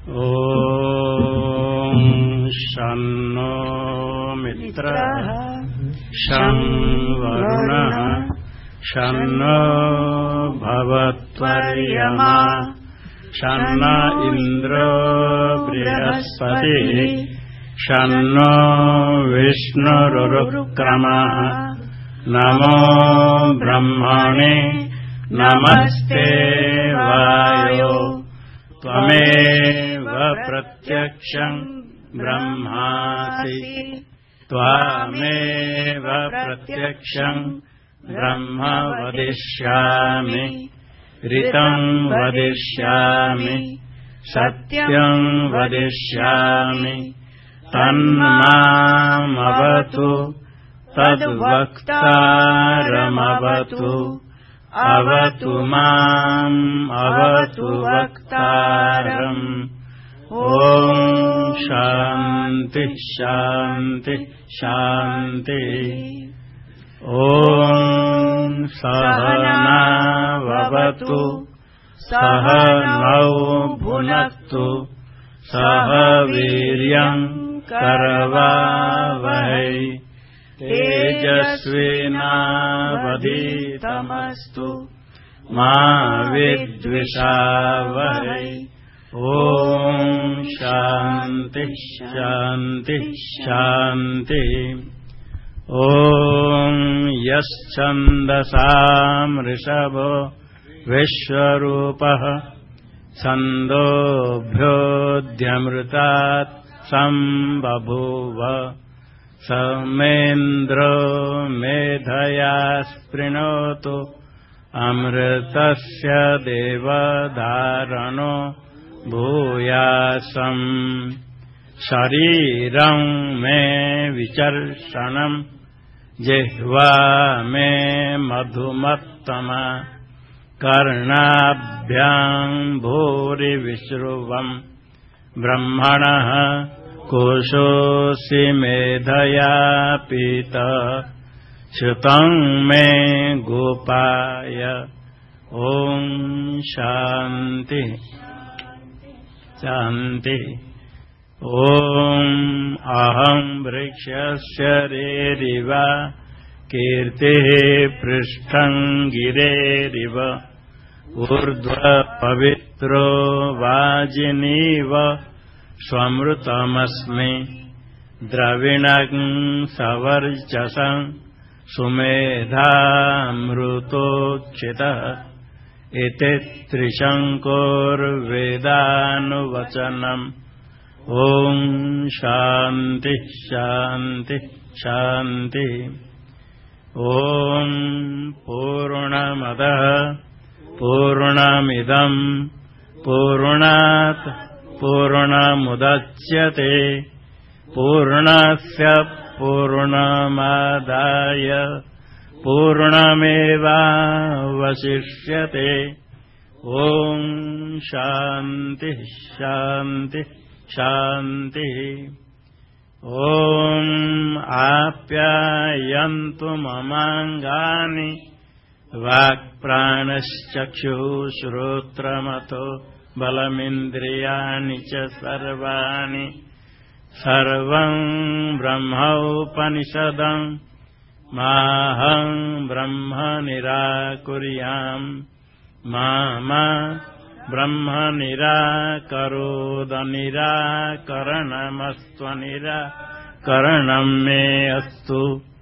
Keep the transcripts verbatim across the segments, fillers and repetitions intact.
ॐ शन्नो मित्रः शं वरुणः शन्नो भवत्वर्यमा शन्न इन्द्रो बृहस्पतिः शन्नो विष्णुरुक्रमः नमो ब्रह्मणे नमस्ते वायो त्वमेव प्रत्यक्षं ब्रह्मासि त्वामेव प्रत्यक्षं ब्रह्म वदिष्यामि ऋतं वदिष्यामि सत्यं वदिष्यामि तन्मामवतु तद्वक्तारमवतु अवतु माम् अवतु वक्तारम् ॐ शान्ति शान्ति शान्ति ॐ सहनावतु सहनौ भुनक्तु सह वीर्यं करवावहै तेजस्विनावधीतमस्तु मा विद्विषावहै ॐ शान्ति शान्ति शान्ति ॐ यश्छन्दसां ऋषभो विश्वरूपः छन्दोभ्योऽध्यमृतात् सम्बभूव समेन्द्रो मेधया स्पृणोतु अमृतस्य देवधारणो भूयासम् शरीरं मे विचर्षणं जिह्वा मे मधुमत्तमा कर्णाभ्यां भूरिविश्रुवम् ब्रह्मणः कोशोऽसि मेधया पीतः श्रुतं मे गोपाय ॐ शान्ति शान्ति ॐ अहं वृक्षस्य रेरिव कीर्तिः पृष्ठं गिरेरिव ऊर्ध्व पवित्रो वाजिनीव स्वमृतमस्मि द्रविणं सवर्चसं सुमेधामृतोक्षितः इति त्रिशङ्कोर्वेदानुवचनम् ॐ शान्ति शान्ति शान्ति ॐ पूर्णमदः पूर्णमिदं पूर्णात् पूर्णमुदच्यते पूर्णस्य पूर्णमादाय पूर्णमेवावशिष्यते ॐ शान्ति शान्ति शान्ति ॐ आप्यायन्तु ममाङ्गानि वाक्प्राणश्चक्षुः श्रोत्रमथो बलमिन्द्रियाणि च सर्वाणि सर्वं ब्रह्मोपनिषदं माहं ब्रह्म निराकुर्याम् मा मा ब्रह्म निराकरोद निराकरणमस्त्वनिराकरणं मे अस्तु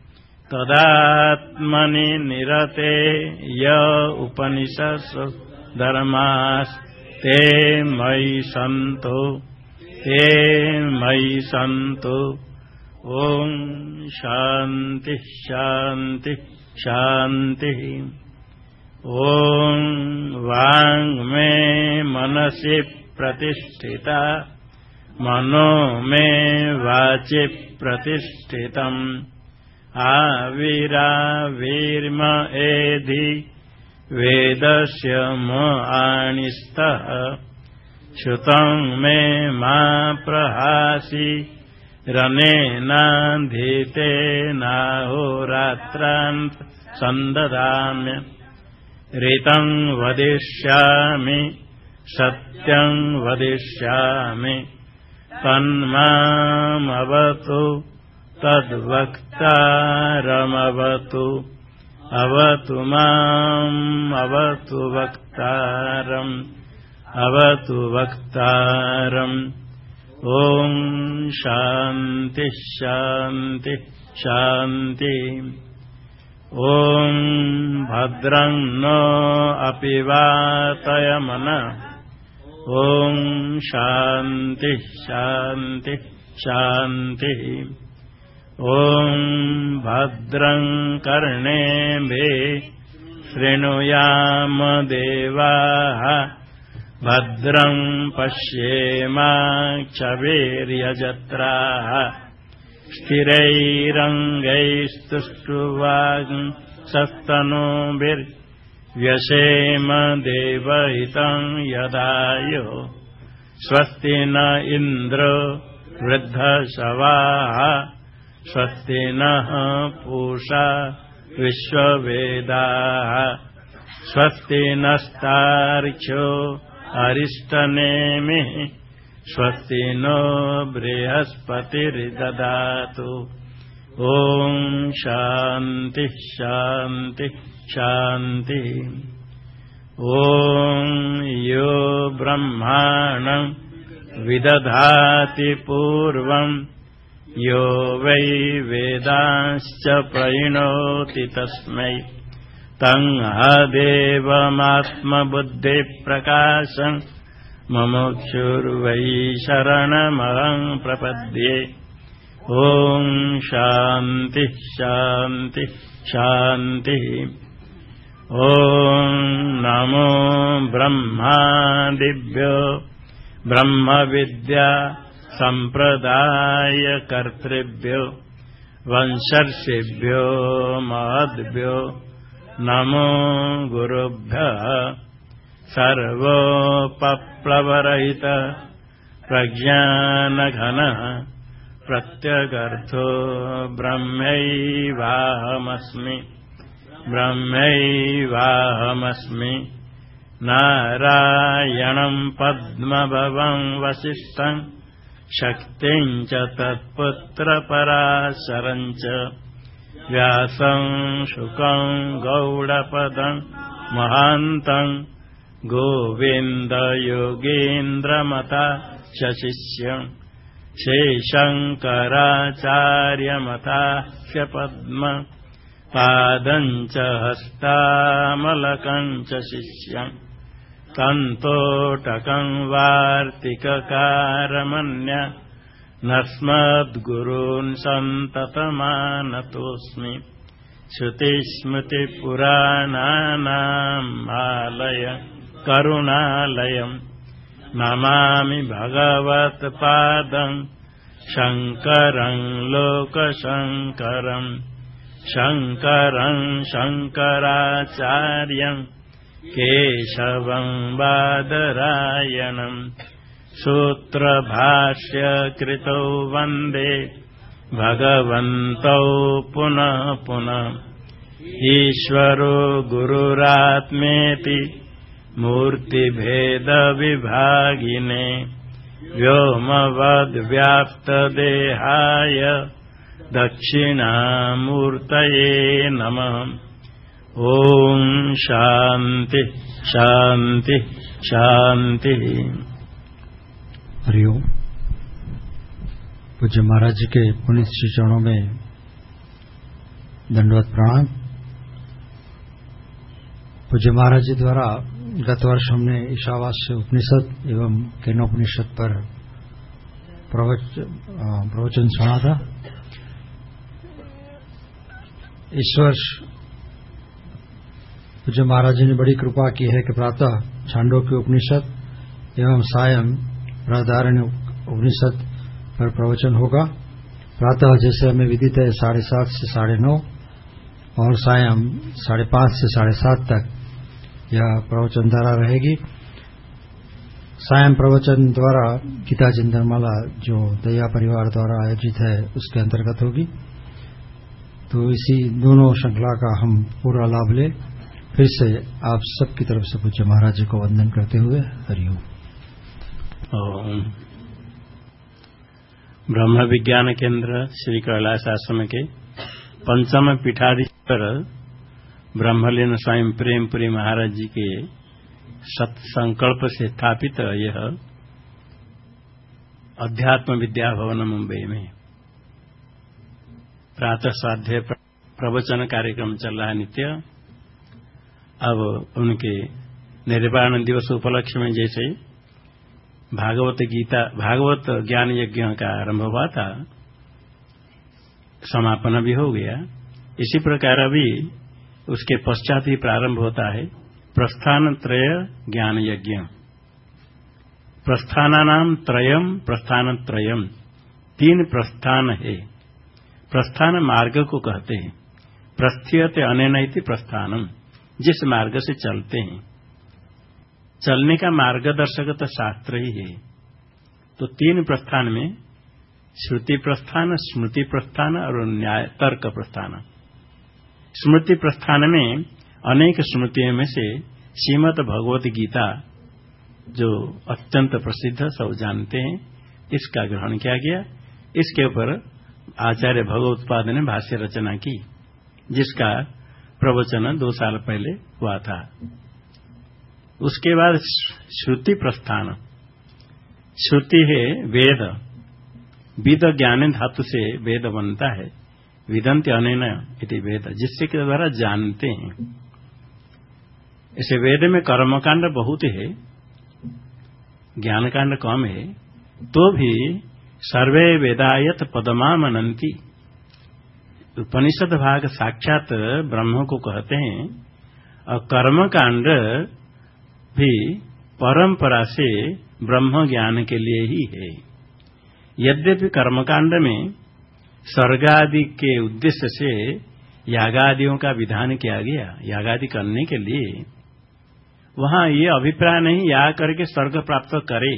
तदात्मनि निरते य उपनिषत्सु धर्मास्ते मयि सन्तु ते मयि सन्तु ॐ शान्ति शान्ति शान्तिः ॐ वाङ्मे मनसि प्रतिष्ठिता मनो मे वाचि प्रतिष्ठितम् आविराविर्म एधि वेदस्य म आणिस्तः श्रुतं मे मा प्रहासि रनेनाधीतेनाहोरात्रान् सन्ददाम्य ऋतं वदिष्यामि सत्यं वदिष्यामि तन्मामवतु तद्वक्तारमवतु अवतु माम् अवतु वक्तारम् अवतु वक्तारम्। ॐ शान्ति शान्ति शान्ति। ॐ भद्रं नो अपि वातयमनः। ॐ शान्ति शान्ति शान्ति। ॐ भद्रं कर्णेभिः शृणुयाम देवाः भद्रं पश्येमाक्षभिर्यजत्राः स्थिरैरङ्गैस्तुष्ट्वांसस्तनूभिर्व्यसेम देवहितं यदायुः। स्वस्ति न इन्द्रो वृद्धश्रवाः स्वस्ति नः पूषा विश्ववेदाः स्वस्ति नस्तार्क्ष्यो अरिष्टनेमिः स्वस्ति नो बृहस्पतिर्ददातु। ॐ शान्ति शान्ति शान्ति। ॐ यो ब्रह्माणं विदधाति पूर्वं यो वै वेदांश्च प्रणोति तस्मै तं देवमात्मबुद्धिप्रकाशं मुमुक्षुर्वै शरणमहं प्रपद्ये। ॐ शान्ति शान्ति शान्ति। ॐ नमो ब्रह्मादिभ्यो ब्रह्मविद्या सम्प्रदायकर्तृभ्यो वंशर्षिभ्यो महद्भ्यो नमो गुरुभ्यः। सर्वोपप्लवरहित प्रज्ञानघनः प्रत्यगर्थो ब्रह्मैवाहमस्मि ब्रह्मैवाहमस्मि। नारायणं पद्मभवं वसिष्ठं शक्तिं च तत्पुत्रपराशरं च व्यासं शुकं गौडपदं महान्तं गोविन्दयोगीन्द्रमता च शिष्यं श्रीशङ्कराचार्यमता च पद्म पादं च हस्तामलकं च शिष्यं तन्तोटकं वार्तिककारमन्य नस्मद्गुरून् सन्ततमानतोऽस्मि। श्रुतिस्मृतिपुराणानाम् आलयं करुणालयं नमामि भगवत्पादं शङ्करं लोकशङ्करं शङ्करं शङ्कराचार्यं केशवं बादरायणं। सूत्रभाष्यकृतौ वन्दे भगवन्तौ पुनः पुनः। ईश्वरो गुरुरात्मेति मूर्तिभेदविभागिने व्योमवद्व्याप्तदेहाय दक्षिणामूर्तये नमः। ॐ शान्ति शान्ति शान्ति। हरिओम। पूज्य महाराज जी के पुण्य श्री चरणों में दंडवत प्रणाम। पूज्य महाराज जी द्वारा गत वर्ष हमने ईशावास्य उपनिषद एवं केनोपनिषद पर प्रवचन सुना था। इस वर्ष पूज्य महाराज जी ने बड़ी कृपा की है कि प्रातः छांदोग्य उपनिषद एवं सायं बृहदारण्यक उपनिषद पर प्रवचन होगा। प्रातः जैसे हमें विदित है साढ़े सात से साढ़े नौ और सायं साढ़े पांच से साढ़े सात तक यह प्रवचन धारा रहेगी। सायं प्रवचन द्वारा गीता चिंतनमाला जो दया परिवार द्वारा आयोजित है उसके अंतर्गत होगी। तो इसी दोनों श्रृंखला का हम पूरा लाभ लें फिर से आप सबकी तरफ से पूज्य महाराज जी को वंदन करते हुए हरिओम। ओम। ब्रह्म विज्ञान केंद्र श्री कैलाश आश्रम के पंचम पीठाधीश्वर ब्रह्मलीन स्वामी प्रेमपुरी महाराज जी के सत्संकल्प से स्थापित यह अध्यात्म विद्या भवन मुंबई में प्रातः स्वाध्याय प्रवचन कार्यक्रम चल रहा है नित्य। अब उनके निर्वाण दिवस उपलक्ष्य में जैसे भागवत गीता भागवत ज्ञान यज्ञ का आरंभ हुआ था, समापन भी हो गया, इसी प्रकार अभी उसके पश्चात ही प्रारंभ होता है प्रस्थान त्रय ज्ञान यज्ञ। प्रस्थानानाम त्रयम प्रस्थान त्रयम, तीन प्रस्थान है। प्रस्थान मार्ग को कहते हैं। प्रस्थीयते अनेनैति प्रस्थानम, जिस मार्ग से चलते हैं। चलने का मार्गदर्शक तो शास्त्र ही है। तो तीन प्रस्थान में श्रुति प्रस्थान, स्मृति प्रस्थान और न्याय तर्क प्रस्थान। स्मृति प्रस्थान में अनेक स्मृतियों में से श्रीमद् भगवत गीता जो अत्यंत प्रसिद्ध सब जानते हैं, इसका ग्रहण किया गया। इसके ऊपर आचार्य भगवत्पाद ने भाष्य रचना की, जिसका प्रवचन दो साल पहले हुआ था। उसके बाद श्रुति प्रस्थान। श्रुति है वेद, विद ज्ञान धातु से वेद बनता है। विदन्ति अनेन इति वेद, जिससे के द्वारा जानते हैं। इसे वेद में कर्मकांड बहुत है, ज्ञान कांड कम है, तो भी सर्वे वेदायत पदमामनंती। उपनिषद भाग साक्षात ब्रह्म को कहते हैं और कर्म कांड भी परंपरा से ब्रह्म ज्ञान के लिए ही है। यद्यपि कर्मकांड में स्वर्गादि के उद्देश्य से यागादियों का विधान किया गया, यागादि करने के लिए, वहां ये अभिप्राय नहीं याग करके स्वर्ग प्राप्त करे।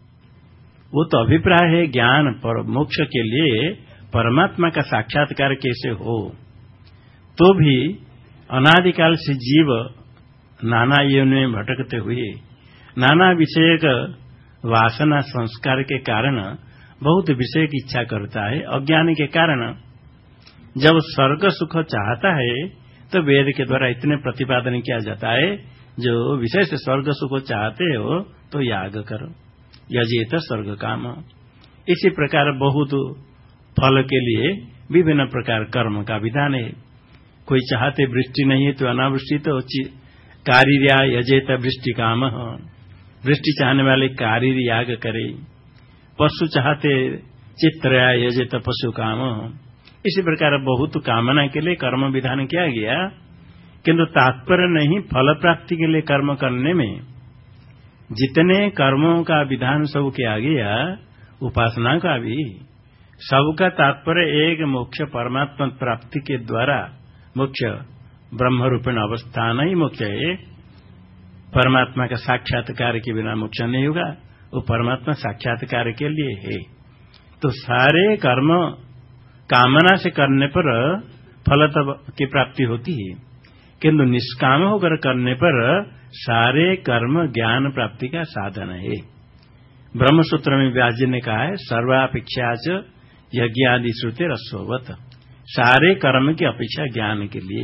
वो तो अभिप्राय है ज्ञान पर मोक्ष के लिए परमात्मा का साक्षात्कार कैसे हो। तो भी अनादिकाल से जीव नाना योनि में भटकते हुए नाना विषय वासना संस्कार के कारण बहुत विषय की इच्छा करता है। अज्ञान के कारण जब स्वर्ग सुख चाहता है तो वेद के द्वारा इतने प्रतिपादन किया जाता है, जो विषय से स्वर्ग सुख चाहते हो तो याग करो, यजेत स्वर्ग काम। इसी प्रकार बहुत फल के लिए विभिन्न प्रकार कर्म का विधान है। कोई चाहते वृष्टि नहीं है तो अनावृष्टि, तो कारिर्या यजेत वृष्टि काम, वृष्टि चाहने वाले कारिर याग करे। पशु चाहते चित्रया यजेत पशु काम। इसी प्रकार बहुत कामना के लिए कर्म विधान किया गया, किंतु तात्पर्य नहीं फल प्राप्ति के लिए कर्म करने में। जितने कर्मों का विधान सब किया गया, उपासना का भी, सबका तात्पर्य एक मोक्ष परमात्मा प्राप्ति के द्वारा, मोक्ष ब्रह्म रूपेण अवस्थान ही मोक्ष है। परमात्मा का साक्षात्कार के बिना मोक्ष नहीं होगा, वो परमात्मा साक्षात्कार के लिए है। तो सारे कर्म कामना से करने पर फल की प्राप्ति होती है, किंतु निष्काम होकर करने पर सारे कर्म ज्ञान प्राप्ति का साधन है। ब्रह्मसूत्र में व्यास जी ने कहा है सर्वापेक्षा च यज्ञ आदि श्रुति रसोवत, सारे कर्म की अपेक्षा ज्ञान के लिए।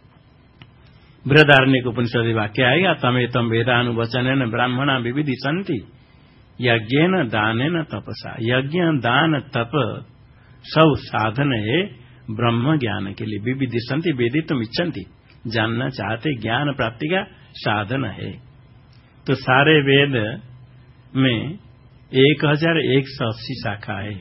बृहदारण्यक उपनिषद वाक्य आएगा तमेतम वेदानुवचनेन ब्राह्मणा विविधि सन्ति यज्ञेन दानेन तपसा। यज्ञ दान तप सब साधन है ब्रह्म ज्ञान के लिए। विविधि सन्ति वेदितुम इच्छन्ति, जानना चाहते, ज्ञान प्राप्ति का साधन है। तो सारे वेद में एक हजार एक सौ अस्सी शाखा है।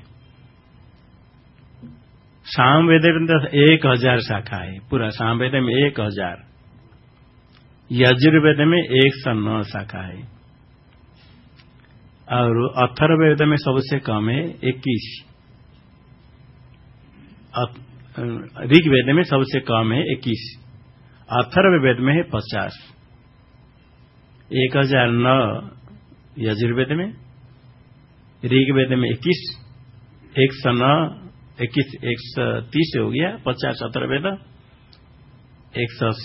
सामवेद में एक हजार शाखा है, पूरा सामवेद में एक हजार। यजुर्वेद में एक सौ नौ शाखा है और अथर्ववेद में सबसे कम है इक्कीस। ऋग्वेद में सबसे कम है इक्कीस, अथर्ववेद में है पचास। एक हजार नौ यजुर्वेद में, ऋग्वेद में इक्कीस, एक सौ नौ इक्कीस, एक सौ तीस हो गया, पचास अथर्ववेद, एक सौ अस्सी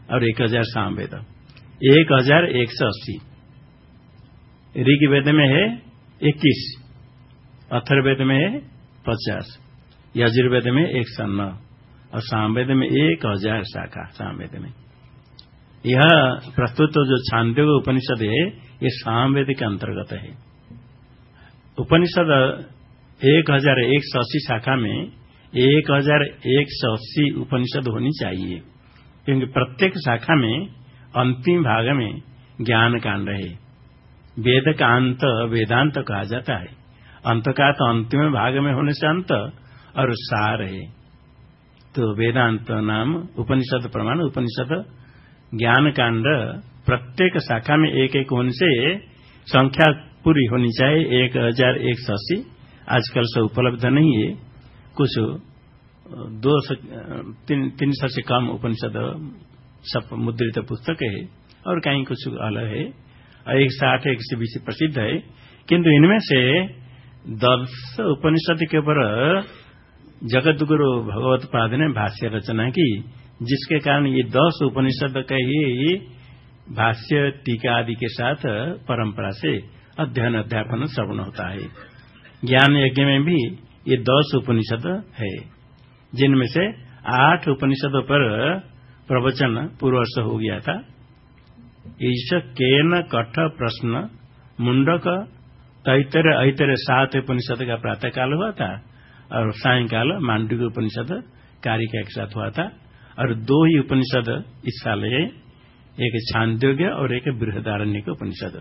और एक हजार सामवेद, एक हजार एक सौ अस्सी। ऋग्वेद में है इक्कीस, अथर्ववेद में है पचास, यजुर्वेद में एक सौ नौ और सामवेद में एक हजार शाखा। सामवेद में यह प्रस्तुत जो छांदोग्य उपनिषद है ये सामवेद के अंतर्गत है। उपनिषद एक हजार एक सौ अस्सी शाखा में एक हजार एक सौ अस्सी उपनिषद होनी चाहिए, क्योंकि प्रत्येक शाखा में अंतिम भाग में ज्ञान कांड है। वेद का अंत वेदांत कहा जाता है। अंत का तो अंतिम भाग में होने से अंत और सार है, तो वेदांत नाम उपनिषद प्रमाण। उपनिषद ज्ञान कांड प्रत्येक शाखा में एक एक होने से संख्या पूरी होनी चाहिए एक हजार एक सौ अस्सी। आजकल से उपलब्ध नहीं है, कुछ दो सौ तीन, तीन सौ से कम उपनिषद सब मुद्रित पुस्तक है और कहीं कुछ अलग है, एक साठ एक सौ बीस प्रसिद्ध है। किंतु इनमें से दस उपनिषद के ऊपर जगत गुरु भगवत पाद ने भाष्य रचना की, जिसके कारण ये दस उपनिषद का ही भाष्य टीका आदि के साथ परंपरा से अध्ययन अध्यापन श्रवण होता है। ज्ञान यज्ञ में भी ये दस उपनिषद है, जिनमें से आठ उपनिषदों पर प्रवचन पूर्वर्ष हो गया था। ईश केन कठ प्रश्न मुंडक तैतरे ऐतरे सात उपनिषद का प्रातः काल हुआ था और सायंकाल मांडुक्य उपनिषद कारिका के साथ हुआ था। और दो ही उपनिषद इस साल है, एक छांदोग्य और एक बृहदारण्यक उपनिषद।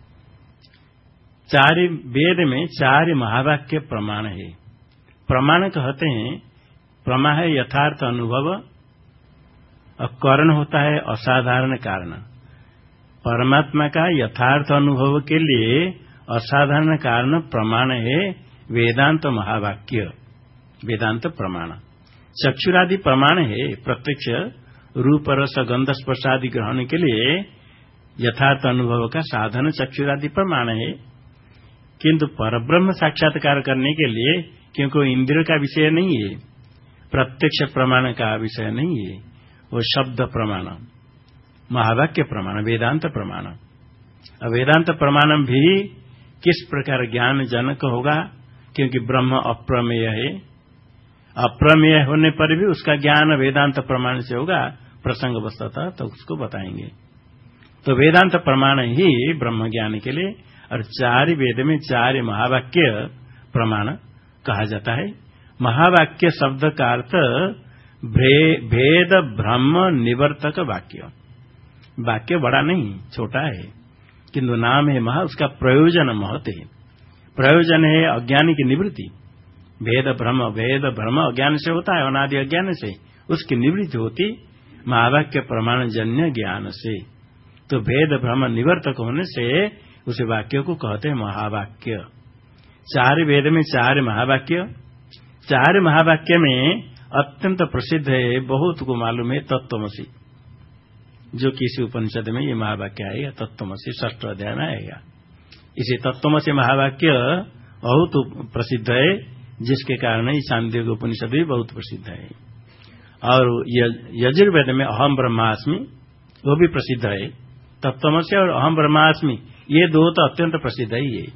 चार वेद में चार महावाक्य प्रमाण है। प्रमाण कहते हैं, प्रमा है यथार्थ अनुभव और कर्ण होता है असाधारण कारण। परमात्मा का यथार्थ अनुभव के लिए असाधारण कारण प्रमाण है वेदांत महावाक्य, वेदांत प्रमाण। चक्षुरादि प्रमाण है प्रत्यक्ष रूप रस गंध स्पर्श आदि ग्रहण के लिए यथार्थ अनुभव का साधन चक्षुरादि प्रमाण है। किंतु परब्रह्म साक्षात्कार करने के लिए, क्योंकि इंद्रिय का विषय नहीं है, प्रत्यक्ष प्रमाण का विषय नहीं है, वो शब्द प्रमाण महावाक्य प्रमाण वेदांत प्रमाण। वेदांत प्रमाण भी किस प्रकार ज्ञान जनक होगा, क्योंकि ब्रह्म अप्रमेय है। अप्रमेय होने पर भी उसका ज्ञान वेदांत प्रमाण से होगा, प्रसंग वस्तुतः तो उसको बताएंगे। तो वेदांत प्रमाण ही ब्रह्म ज्ञान के लिए, और चार वेद में चार महावाक्य प्रमाण कहा जाता है। महावाक्य शब्द का अर्थ भेद ब्रह्म निवर्तक वाक्य। वाक्य बड़ा नहीं छोटा है, किंतु नाम है महा, उसका प्रयोजन महत है। प्रयोजन है अज्ञानी की निवृत्ति। भेद ब्रह्म, भेद ब्रह्म अज्ञान से होता है, अनादि अज्ञान से, उसकी निवृत्ति होती महावाक्य प्रमाण जन्य ज्ञान से। तो भेद ब्रह्म निवर्तक होने से उस वाक्य को कहते हैं महावाक्य। चार वेद में चार महावाक्य। चार महावाक्य में अत्यंत प्रसिद्ध है, बहुत को मालूम है तत्त्वमसि, जो किसी उपनिषद में ये महावाक्य आएगा, तत्त्वमसि षष्ठ अध्याय में आएगा। इसी तत्त्वमसि महावाक्य बहुत प्रसिद्ध है, जिसके कारण ही छांदोग्य उपनिषद भी बहुत प्रसिद्ध है। और यजुर्वेद में अहम ब्रह्मास्मि वो भी प्रसिद्ध है। तत्त्वमसि और अहम ब्रह्मास्मि ये दो तो अत्यंत प्रसिद्ध ही है।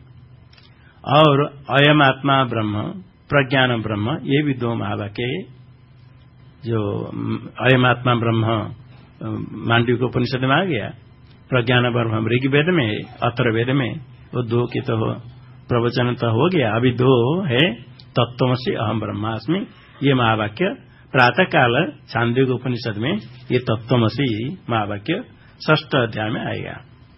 और अयम आत्मा ब्रह्म, प्रज्ञान ब्रह्म, ये भी दो महावाक्य है। जो अयम आत्मा ब्रह्म मांडुक्य उपनिषद में आ गया, प्रज्ञान ब्रह्म ऋग्वेद में है, अथर्ववेद में, वो दो की तो प्रवचन तो हो गया। अभी दो है, तत्त्वमसि अहम ब्रह्मास्मि, ये महावाक्य प्रातः काल छांदोग्य उपनिषद में ये तत्त्वमसि महावाक्य षष्ठ अध्याय में आएगा।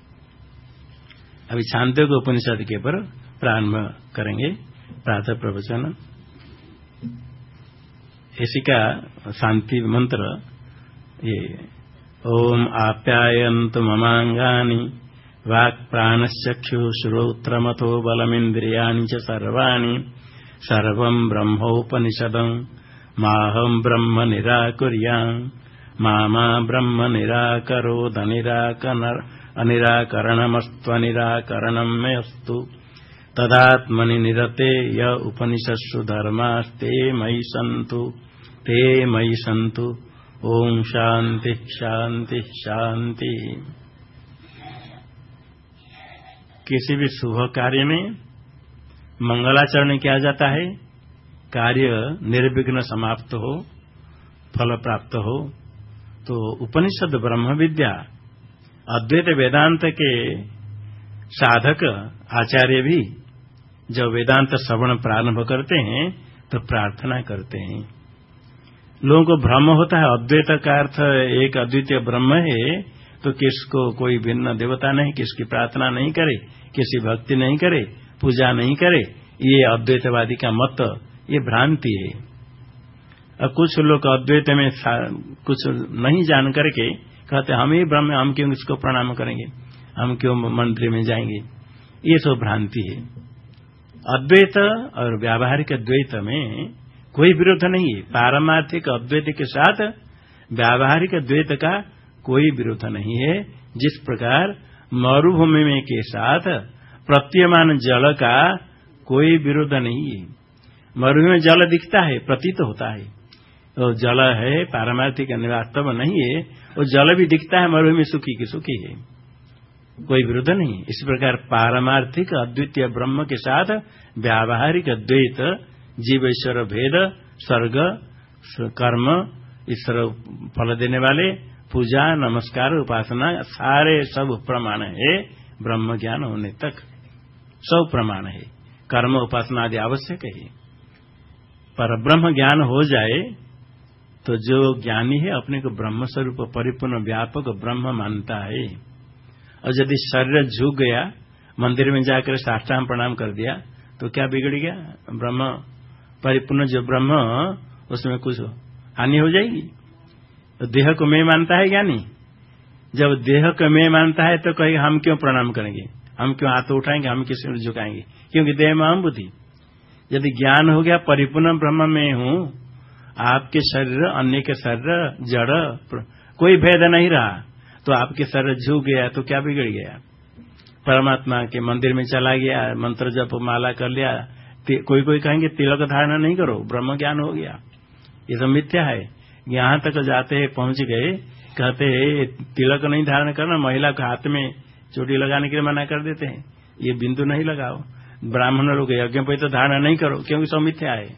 अभी छांदोग्य उपनिषद के ऊपर प्रारंभ करेंगे प्रातः प्रवचन। इसी का शांति मंत्र ये ओम आप्यायन्तु ममांगानि वाक् प्राणश्चक्षुः श्रोत्रमथो बलमिन्द्रियाणि च सर्वाणि सर्वं ब्रह्मोपनिषदं माहं ब्रह्म निराकुर्याम् मा मा ब्रह्म निराकरोद अनिराकरणमस्त्वनिराकरणं मे अस्तु तदात्मनि निरते य उपनिषत्सु धर्मास्ते मयि सन्तु ते मयि सन्तु ओम शांति शांति शांति। किसी भी शुभ कार्य में मंगलाचरण किया जाता है, कार्य निर्विघ्न समाप्त हो, फल प्राप्त हो। तो उपनिषद ब्रह्म विद्या अद्वैत वेदांत के साधक आचार्य भी जब वेदांत श्रवण प्रारंभ करते हैं तो प्रार्थना करते हैं। लोगों को भ्रम होता है अद्वैत का अर्थ एक अद्वितीय ब्रह्म है, तो किसको कोई भिन्न देवता नहीं, किसकी प्रार्थना नहीं करे, किसी भक्ति नहीं करे, पूजा नहीं करे, ये अद्वैतवादी का मत, ये भ्रांति है। अब कुछ लोग अद्वैत में कुछ नहीं जान करके कहते हम ही ब्रह्म, हम क्यों इसको प्रणाम करेंगे, हम क्यों मंदिर में जाएंगे, ये सब भ्रांति है। अद्वैत और व्यावहारिक द्वैत में कोई विरोध नहीं है। पारमार्थिक अद्वैत के साथ व्यावहारिक द्वैत का कोई विरोध नहीं है। जिस प्रकार मरुभूमि में के साथ प्रतीयमान जल का कोई विरोध नहीं है। मरुभूमि में जल दिखता है, प्रतीत होता है, तो जल है, पारमार्थिक वास्तव नहीं है। वो जल भी दिखता है, मरुभूमि सुखी की सुखी है, कोई विरोध नहीं। इस प्रकार पारमार्थिक अद्वितीय ब्रह्म के साथ व्यावहारिक द्वैत, जीव ईश्वर भेद, स्वर्ग कर्म, ईश्वर फल देने वाले, पूजा नमस्कार उपासना, सारे सब प्रमाण है। ब्रह्म ज्ञान होने तक सब प्रमाण है। कर्म उपासना आदि आवश्यक है। पर ब्रह्म ज्ञान हो जाए तो जो ज्ञानी है अपने को ब्रह्म स्वरूप परिपूर्ण व्यापक ब्रह्म मानता है। और यदि शरीर झुक गया, मंदिर में जाकर साष्टांग प्रणाम कर दिया, तो क्या बिगड़ गया? ब्रह्म परिपूर्ण जो ब्रह्म, उसमें कुछ हानि हो जाएगी। तो देह को मैं मानता है ज्ञानी, जब देह को मैं मानता है तो कहेगा हम क्यों प्रणाम करेंगे, हम क्यों हाथ उठाएंगे, हम किसी को झुकाएंगे, क्योंकि देह में हम बुद्धि। यदि ज्ञान हो गया परिपूर्ण ब्रह्म में हूं, आपके शरीर अन्य के शरीर जड़ कोई भेद नहीं रहा, तो आपके शरीर झुक गया तो क्या बिगड़ गया? परमात्मा के मंदिर में चला गया, मंत्र जप माला कर लिया, कोई कोई कहेंगे तिलक धारणा नहीं करो, ब्रह्म ज्ञान हो गया, ये सब मिथ्या है। यहां तक जाते हैं, पहुंच गए, कहते हैं तिलक नहीं धारण करना, महिला के हाथ में चोटी लगाने के लिए मना कर देते हैं, ये बिंदु नहीं लगाओ। ब्राह्मण लोग यज्ञ पे तो धारणा नहीं करो, क्योंकि सब मिथ्या है।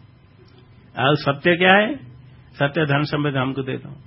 और सत्य क्या है? सत्य धन संपत्ति हमको दे दो,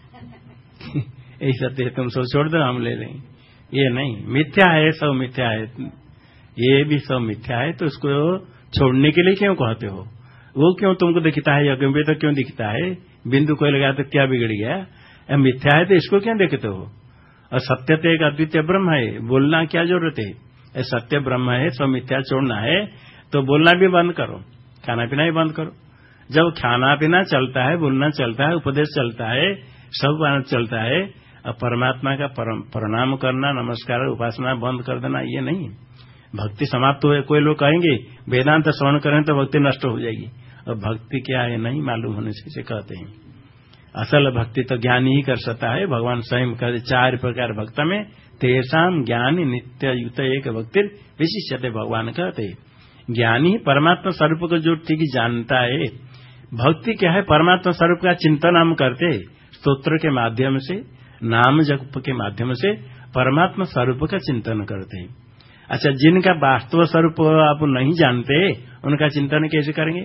यही सत्य है, तुम सब छोड़ दो हम ले लेंगे, ये नहीं, मिथ्या है, सब मिथ्या है, ये भी सब मिथ्या है। तो उसको छोड़ने के लिए क्यों कहते हो? वो क्यों तुमको दिखता है, यज्ञ पे तो क्यों दिखता है, बिंदु कोई लगा तो क्या बिगड़ गया? मिथ्या है तो इसको क्यों देखते हो? और सत्य तो एक अद्वितीय ब्रह्म है, बोलना क्या जरूरत है? सत्य ब्रह्म है, सब मिथ्या छोड़ना है तो बोलना भी बंद करो, खाना पीना भी बंद करो। जब खाना पीना चलता है, बोलना चलता है, उपदेश चलता है, सब चलता है, और परमात्मा का प्रणाम करना, नमस्कार उपासना बंद कर देना, ये नहीं। भक्ति समाप्त हुए, कोई लोग कहेंगे वेदांत श्रवण करें तो भक्ति नष्ट हो जाएगी, और भक्ति क्या है नहीं मालूम होने से कहते हैं। असल भक्ति तो ज्ञानी ही कर सकता है। भगवान स्वयं कहते चार प्रकार भक्त में तेषाम ज्ञानी नित्य युक्त एक भक्ति विशिष्यते, भगवान कहते ज्ञानी परमात्मा स्वरूप को जो ठीक जानता है। भक्ति क्या है? परमात्मा स्वरूप का चिंतन हम करते, स्तोत्र के माध्यम से, नाम जप के माध्यम से परमात्मा स्वरूप का चिंतन करते हैं। अच्छा, जिनका वास्तव स्वरूप आप नहीं जानते, उनका चिंतन कैसे करेंगे?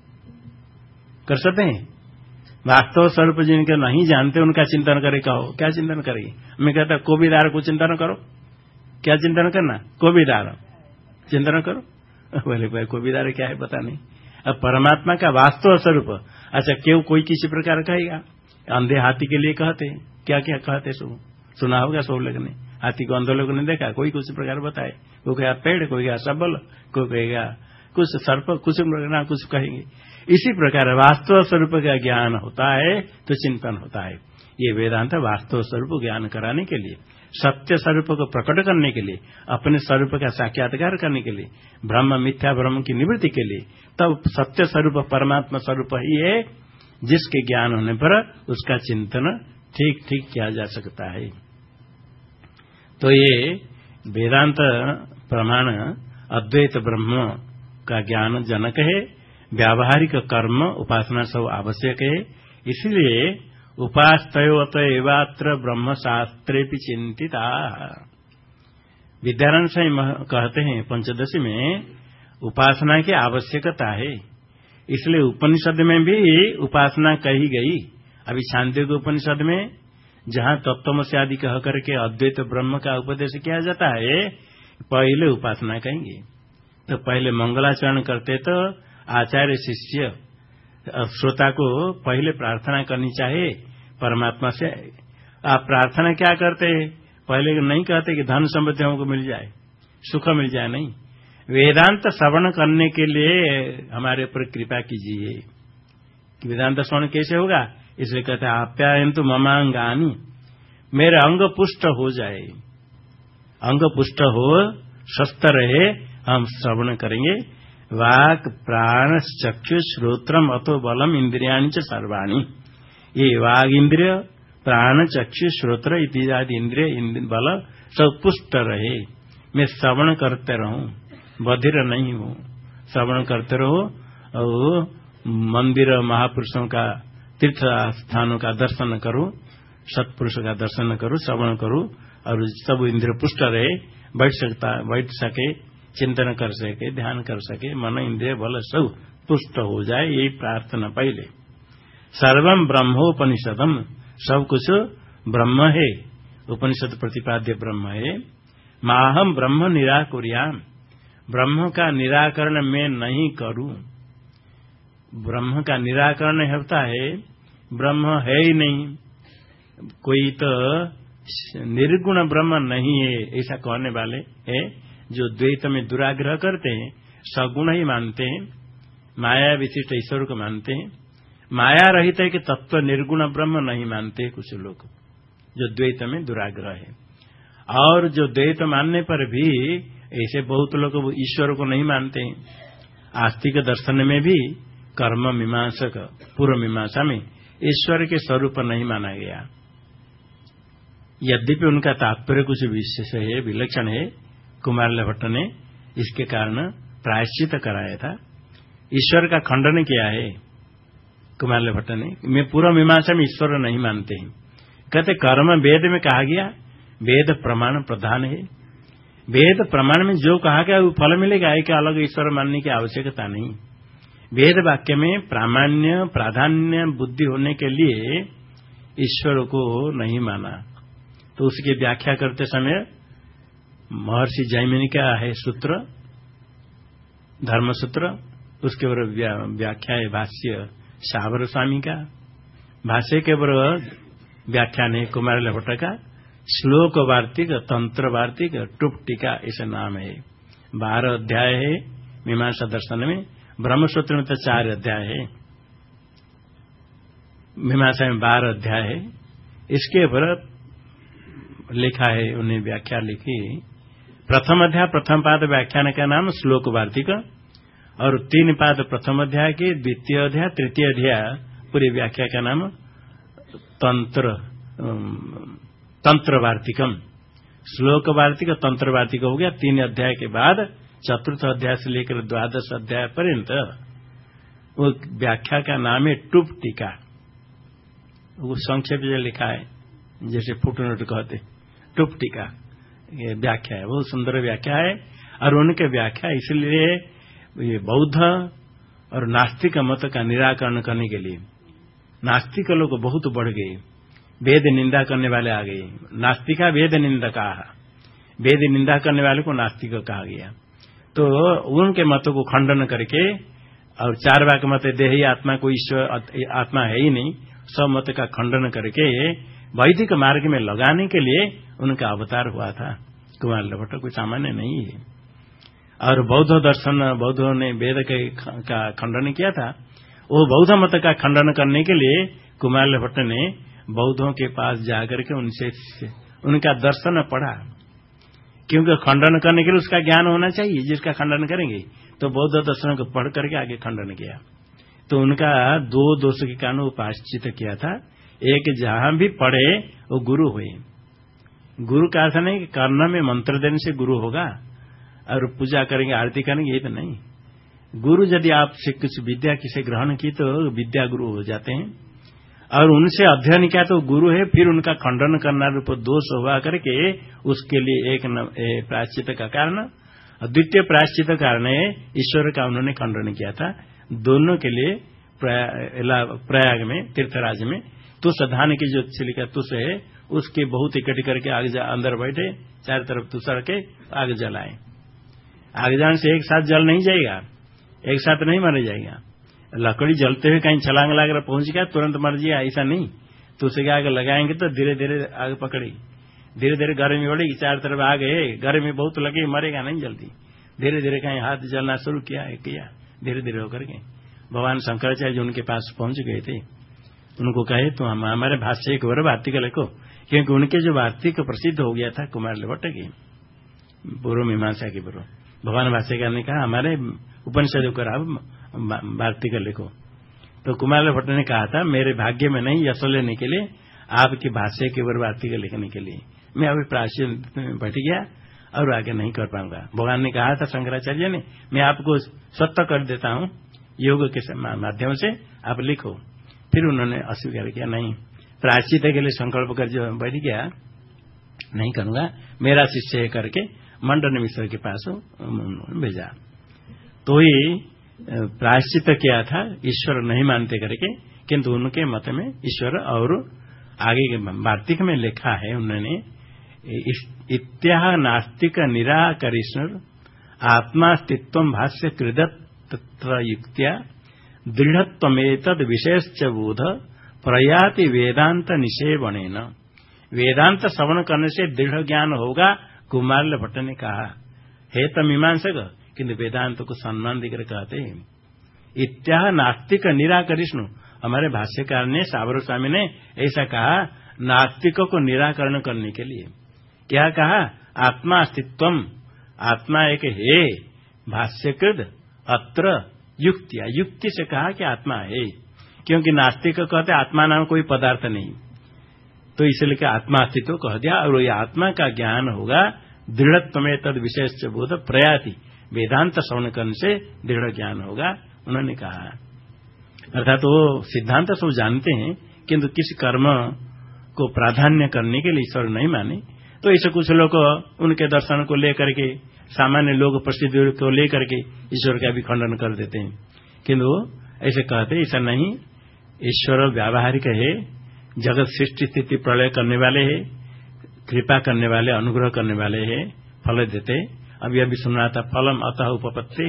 कर सकते हैं? वास्तव स्वरूप जिनके नहीं जानते, उनका चिंतन करे, कहो क्या चिंतन करेंगे? मैं कहता कोबीदार को चिंतन करो, क्या चिंतन करना? कोबीदार चिंतन करो, बोले भाई कोबीदार क्या है पता नहीं। अब परमात्मा का वास्तव स्वरूप, अच्छा क्यों कोई किसी प्रकार कहेगा? अंधे हाथी के लिए कहते क्या क्या कहते, सब सुना होगा सब लोगों ने। हाथी को अंधे लोगों ने देखा, कोई कुछ प्रकार बताए, कोई कहेगा पेड़, कोई कहेगा सबल, कोई कहेगा कुछ सर्प, कुछ ना कुछ कहेंगे। इसी प्रकार वास्तव स्वरूप का ज्ञान होता है तो चिंतन होता है। ये वेदांत वास्तव स्वरूप ज्ञान कराने के लिए, सत्य स्वरूप को प्रकट करने के लिए, अपने स्वरूप का साक्षात्कार करने के लिए, ब्रह्म मिथ्या ब्रह्म की निवृत्ति के लिए, तब सत्य स्वरूप परमात्मा स्वरूप ही है जिसके ज्ञान होने पर उसका चिंतन ठीक ठीक किया जा सकता है। तो ये वेदांत प्रमाण अद्वैत ब्रह्म का ज्ञान जनक है। व्यावहारिक कर्म उपासना सब आवश्यक है। इसलिए उपास्तयो अतएवात्र ब्रह्म शास्त्रे चिंतिता। विद्यारण्य स्वामी कहते हैं पंचदशी में उपासना की आवश्यकता है, इसलिए उपनिषद में भी उपासना कही गई। अभी छांदोग्य उपनिषद में जहां तत्त्वमसि आदि कह करके अद्वैत ब्रह्म का उपदेश किया जाता है, पहले उपासना कहेंगे। तो पहले मंगलाचरण करते तो आचार्य शिष्य श्रोता को पहले प्रार्थना करनी चाहिए परमात्मा से। आप प्रार्थना क्या करते हैं? पहले नहीं कहते कि धन संपत्ति हमको मिल जाए, सुख मिल जाए, नहीं। वेदांत श्रवण करने के लिए हमारे ऊपर कृपा कीजिए। वेदांत श्रवण कैसे होगा? इसलिए कहते हैं आप्यायन्तु ममांगानि, मेरे अंग पुष्ट हो जाए, अंग पुष्ट हो, स्वस्थ रहे, हम श्रवण करेंगे। वाक् प्राण चक्षु श्रोत्रम अतो बलम इंद्रियाणि च सर्वाणि। ये वाग इंद्रिय, प्राण चक्षु श्रोत्र इत्यादि इंद्रिय बल सब पुष्ट रहे, मैं श्रवण करते रहूं, बधिर नहीं हूं, श्रवण करते रहो। और मंदिर महापुरुषों का तीर्थ स्थानों का दर्शन करो, सत्पुरुष का दर्शन करो, श्रवण करो, और सब इंद्रिय पुष्ट रहे, बैठ सकता बैठ सके, चिंतन कर सके, ध्यान कर सके, मन इंद्रिय बल सब पुष्ट हो जाए, यही प्रार्थना पहले। सर्वम ब्रह्मोपनिषदम, सब कुछ ब्रह्म है, उपनिषद प्रतिपाद्य ब्रह्म है। माहम ब्रह्म निराकुर्याम, ब्रह्म का निराकरण मैं नहीं करूं। ब्रह्म का निराकरण होता है, ब्रह्म है ही नहीं, कोई तो निर्गुण ब्रह्म नहीं है ऐसा कहने वाले है, जो द्वैत में दुराग्रह करते हैं, सगुण ही मानते हैं, माया विशिष्ट ईश्वर को मानते हैं। माया रहित है कि तत्व निर्गुण ब्रह्म नहीं मानते कुछ लोग, जो द्वैत में दुराग्रह है। और जो द्वैत मानने पर भी ऐसे बहुत लोग ईश्वर को नहीं मानते हैं। आस्तिक दर्शन में भी कर्म मीमांसक पूर्व मीमांसा में ईश्वर के स्वरूप नहीं माना गया, यद्यपि उनका तात्पर्य कुछ विशेष है, विलक्षण है। कुमारल भट्ट ने इसके कारण प्रायश्चित कराया था, ईश्वर का खंडन किया है कुमारल भट्ट ने। मैं पूर्व मीमांसा में ईश्वर नहीं मानते हैं, कहते कर्म वेद में कहा गया, वेद प्रमाण प्रधान है, वेद प्रमाण में जो कहा गया वो फल मिलेगा, एक अलग ईश्वर मानने की आवश्यकता नहीं। वेद वाक्य में प्रामाण्य प्राधान्य बुद्धि होने के लिए ईश्वर को नहीं माना। तो उसकी व्याख्या करते समय महर्षि जैमिनी का है सूत्र, धर्म सूत्र, उसके ऊपर व्याख्या है भाष्य साबर स्वामी का, भाष्य के ऊपर व्याख्यान है कुमारल भट्ट का, श्लोक वार्तिक, तंत्र वार्तिक, टुप टीका ऐसा नाम है। बारह अध्याय है मीमांसा दर्शन में, ब्रह्मसूत्र में तो चार अध्याय है, मीमांसा में बारह अध्याय है। इसके ऊपर लिखा है, उन्हें व्याख्या लिखी। प्रथम अध्याय प्रथम पाद व्याख्यान का नाम श्लोक वार्तिक, और तीन पाद प्रथम अध्याय के, द्वितीय अध्याय तृतीय अध्याय पूरी व्याख्या का नाम तंत्र तंत्र वार्तिकम। श्लोक वार्तिक तंत्र वार्तिक हो गया। तीन अध्याय के बाद चतुर्थ अध्याय से लेकर द्वादश अध्याय पर्यंत वो व्याख्या का नाम है टुप टीका। वो संक्षेप में लिखा है, जैसे फुटनोट कहते, टुप टीका ये व्याख्या है, बहुत सुंदर व्याख्या है। और उनके व्याख्या इसलिए ये बौद्ध और नास्तिक मत का निराकरण करने के लिए, नास्तिक लोग बहुत बढ़ गए, वेद निंदा करने वाले आ गए। नास्तिका वेद निंदका, वेद निंदा करने वाले को नास्तिक कहा गया। तो उनके मतों को खंडन करके, और चार वाक मत देही आत्मा को ईश्वर आत्मा है ही नहीं, सब मत का खंडन करके वैदिक मार्ग में लगाने के लिए उनका अवतार हुआ था कुमारल भट्ट, कोई सामान्य नहीं है। और बौद्ध दर्शन, बौद्धों ने वेद का खंडन किया था, वो बौद्ध मत का खंडन करने के लिए कुमारल भट्ट ने बौद्धों के पास जाकर के उनसे उनका दर्शन पढ़ा, क्योंकि खंडन करने के लिए उसका ज्ञान होना चाहिए, जिसका खंडन करेंगे। तो बौद्ध दर्शन को पढ़ करके आगे खंडन किया। तो उनका दो दोष के कारण वो प्रायश्चित किया था। एक, जहां भी पढ़े वो गुरु हुए। गुरु का अर्थ नहीं कि कर्ण में मंत्र देने से गुरु होगा और पूजा करेंगे आरती करेंगे, ये तो नहीं। गुरु यदि आपसे कुछ विद्या किसे ग्रहण की तो विद्या गुरु हो जाते हैं। और उनसे अध्ययन किया तो गुरु है, फिर उनका खंडन करना रूप दोष हुआ करके उसके लिए एक प्रायश्चित का कारण, द्वितीय प्रायश्चित कारण है ईश्वर का उन्होंने खंडन किया था। दोनों के लिए प्रयाग में तीर्थराज में तुष धान की जो छिलिका तुष है उसके बहुत इकट्ठी करके आग अंदर बैठे, चारों तरफ तुषड़ के आग जलाए। आग जलाने से एक साथ जल नहीं जाएगा, एक साथ नहीं मर जाएगा। लकड़ी जलते हुए कहीं छलांग लगाकर पहुंच गया तुरंत मर जाएगा ऐसा नहीं। तो उसे आग लगाएंगे तो धीरे धीरे आग पकड़ेगी, धीरे धीरे गर्मी बढ़ेगी, चारों तरफ आग है, गर्मी बहुत लगे, मरेगा नहीं जल्दी। धीरे धीरे कहीं हाथ जलना शुरू किया किया धीरे धीरे होकर के भगवान शंकराचार्य जो उनके पास पहुंच गए थे, उनको कहे तो हम हमारे भाष्य एक और वार्तिक लिखो, क्योंकि उनके जो वार्तिक प्रसिद्ध हो गया था कुमार लभट्ट की पूर्व मीमांसा के पूर्व। भगवान भाष्यकार ने कहा हमारे उपनिषद को आप वार्तिक लिखो। तो कुमार लभट्ट ने कहा था मेरे भाग्य में नहीं यश लेने के लिए, आपके भाष्य के ऊपर वार्तिक लिखने के लिए मैं अभी प्राचीन में बैठ गया और आगे नहीं कर पाऊंगा। भगवान ने कहा था शंकराचार्य ने मैं आपको सत्य कर देता हूं योग के माध्यम से, आप लिखो। फिर उन्होंने अस्वीकार किया, नहीं प्रायश्चित के लिए संकल्प कर जो बैठ गया नहीं करूंगा, मेरा शिष्य करके मंडन मिश्र के पास भेजा। तो ही प्रायश्चित किया था ईश्वर नहीं मानते करके, किंतु उनके मत में ईश्वर। और आगे के वार्तिक में लिखा है उन्होंने इत्याह नास्तिक निराकरिष्ण आत्मास्तित्व भाष्य कृदत्र युक्त्या दृढ़त्वमेतद विशेष बोध प्रयाति वेदांत निषेवणेन। वेदांत श्रवण करने से दृढ़ ज्ञान होगा, कुमार भट्ट ने कहा है तो मीमांसक, किंतु वेदांत को सम्मान देकर कहते हैं। इत्याह नास्तिक निराकरिष्णु, हमारे भाष्यकार ने साबर स्वामी ने ऐसा कहा नास्तिकों को निराकरण करने के लिए। क्या कहा? आत्मा अस्तित्वम, आत्मा एक है, भाष्यकृत अत्र युक्तिया, युक्ति से कहा कि आत्मा है, क्योंकि नास्तिक कहते आत्मा नाम कोई पदार्थ नहीं, तो इसलिए आत्मा अस्तित्व कह दिया। और ये आत्मा का ज्ञान होगा दृढ़त्व में तद विशेष बोध प्रयाति, वेदांत श्रवण करने से दृढ़ ज्ञान होगा, उन्होंने कहा। अर्थात वो सिद्धांत सब जानते हैं, किंतु किस कर्म को प्राधान्य करने के लिए ईश्वर नहीं माने। तो ऐसे कुछ लोग उनके दर्शन को लेकर के, सामान्य लोग प्रसिद्धि को लेकर के ईश्वर का भी खंडन कर देते हैं, किंतु ऐसे कहते ऐसा नहीं। ईश्वर व्यावहारिक है, जगत सृष्टि स्थिति प्रलय करने वाले है, कृपा करने वाले, अनुग्रह करने वाले है, फल देते। अभी अभी सुना था फलम अतः उपपत्ति,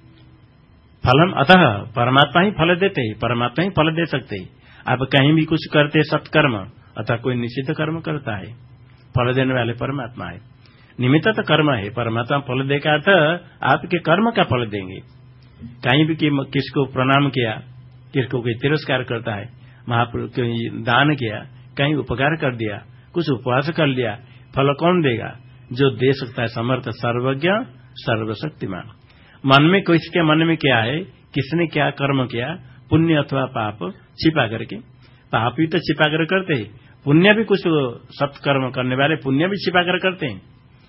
फलम अतः परमात्मा ही फल देते, परमात्मा ही फल दे सकते। आप कहीं भी कुछ करते सत्कर्म, अतः कोई निश्चित कर्म करता है, फल देने वाले परमात्मा है। निमित्त तो कर्म है, परमात्मा फल देगा तो आपके कर्म का फल देंगे। कहीं भी कि किसको प्रणाम किया, किसको कोई तिरस्कार करता है, महापुरुष को दान किया, कहीं उपकार कर दिया, कुछ उपवास कर लिया, फल कौन देगा? जो दे सकता है समर्थ, सर्वज्ञ, सर्वशक्तिमान। मन में किसके मन में क्या है, किसने क्या कर्म किया, पुण्य अथवा पाप, छिपा करके, पाप भी तो छिपा कर करते हैं, पुण्य भी कुछ सत्कर्म करने वाले पुण्य भी छिपा कर करते हैं।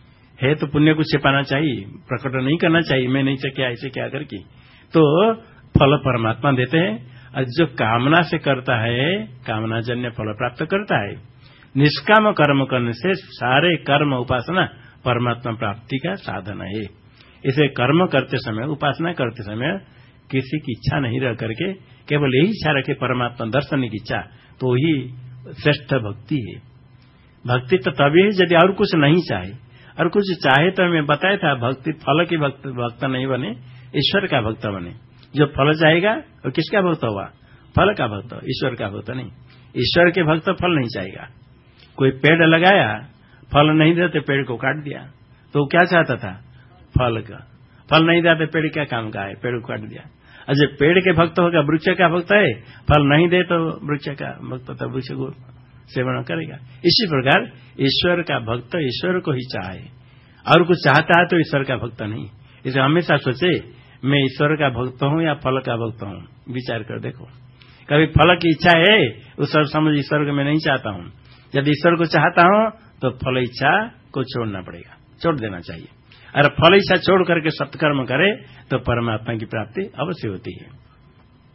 है तो पुण्य को छिपाना चाहिए, प्रकट नहीं करना चाहिए, मैं नहीं से क्या ऐसे क्या करके, तो फल परमात्मा देते हैं। और जो कामना से करता है, कामनाजन्य फल प्राप्त करता है। निष्काम कर्म करने से सारे कर्म उपासना परमात्मा प्राप्ति का साधन है। इसे कर्म करते समय, उपासना करते समय किसी की इच्छा नहीं रह करके केवल यही इच्छा रखे परमात्मा दर्शन की इच्छा, तो ही श्रेष्ठ भक्ति है। भक्ति तो तभी है यदि और कुछ नहीं चाहे, और कुछ चाहे तो मैं बताया था भक्ति फल की भक्त भक्त नहीं बने, ईश्वर का भक्त बने। जो फल चाहेगा वो किसका भक्त हुआ? फल का भक्त, ईश्वर का भक्त नहीं। ईश्वर के भक्त फल नहीं चाहेगा। कोई पेड़ लगाया, फल नहीं देते, पेड़ को काट दिया, तो क्या चाहता था? फल का। फल नहीं देते, पेड़ क्या काम का है? पेड़ को काट दिया। और जब पेड़ के भक्त होगा, वृक्ष का भक्त है, फल नहीं दे तो वृक्ष का भक्त, तो वृक्ष को सेवन करेगा। इसी प्रकार ईश्वर का भक्त ईश्वर को ही चाहे, और कुछ चाहता है तो ईश्वर का भक्त नहीं। इसे हमेशा सोचे मैं ईश्वर का भक्त हूं या फल का भक्त हूं, विचार कर देखो। कभी फल की इच्छा है, उस समझ ईश्वर को मैं नहीं चाहता हूं। यदि ईश्वर को चाहता हूं तो फल इच्छा को छोड़ना पड़ेगा, छोड़ देना चाहिए। और फल इच्छा छोड़ करके सत्कर्म करे तो परमात्मा की प्राप्ति अवश्य होती है।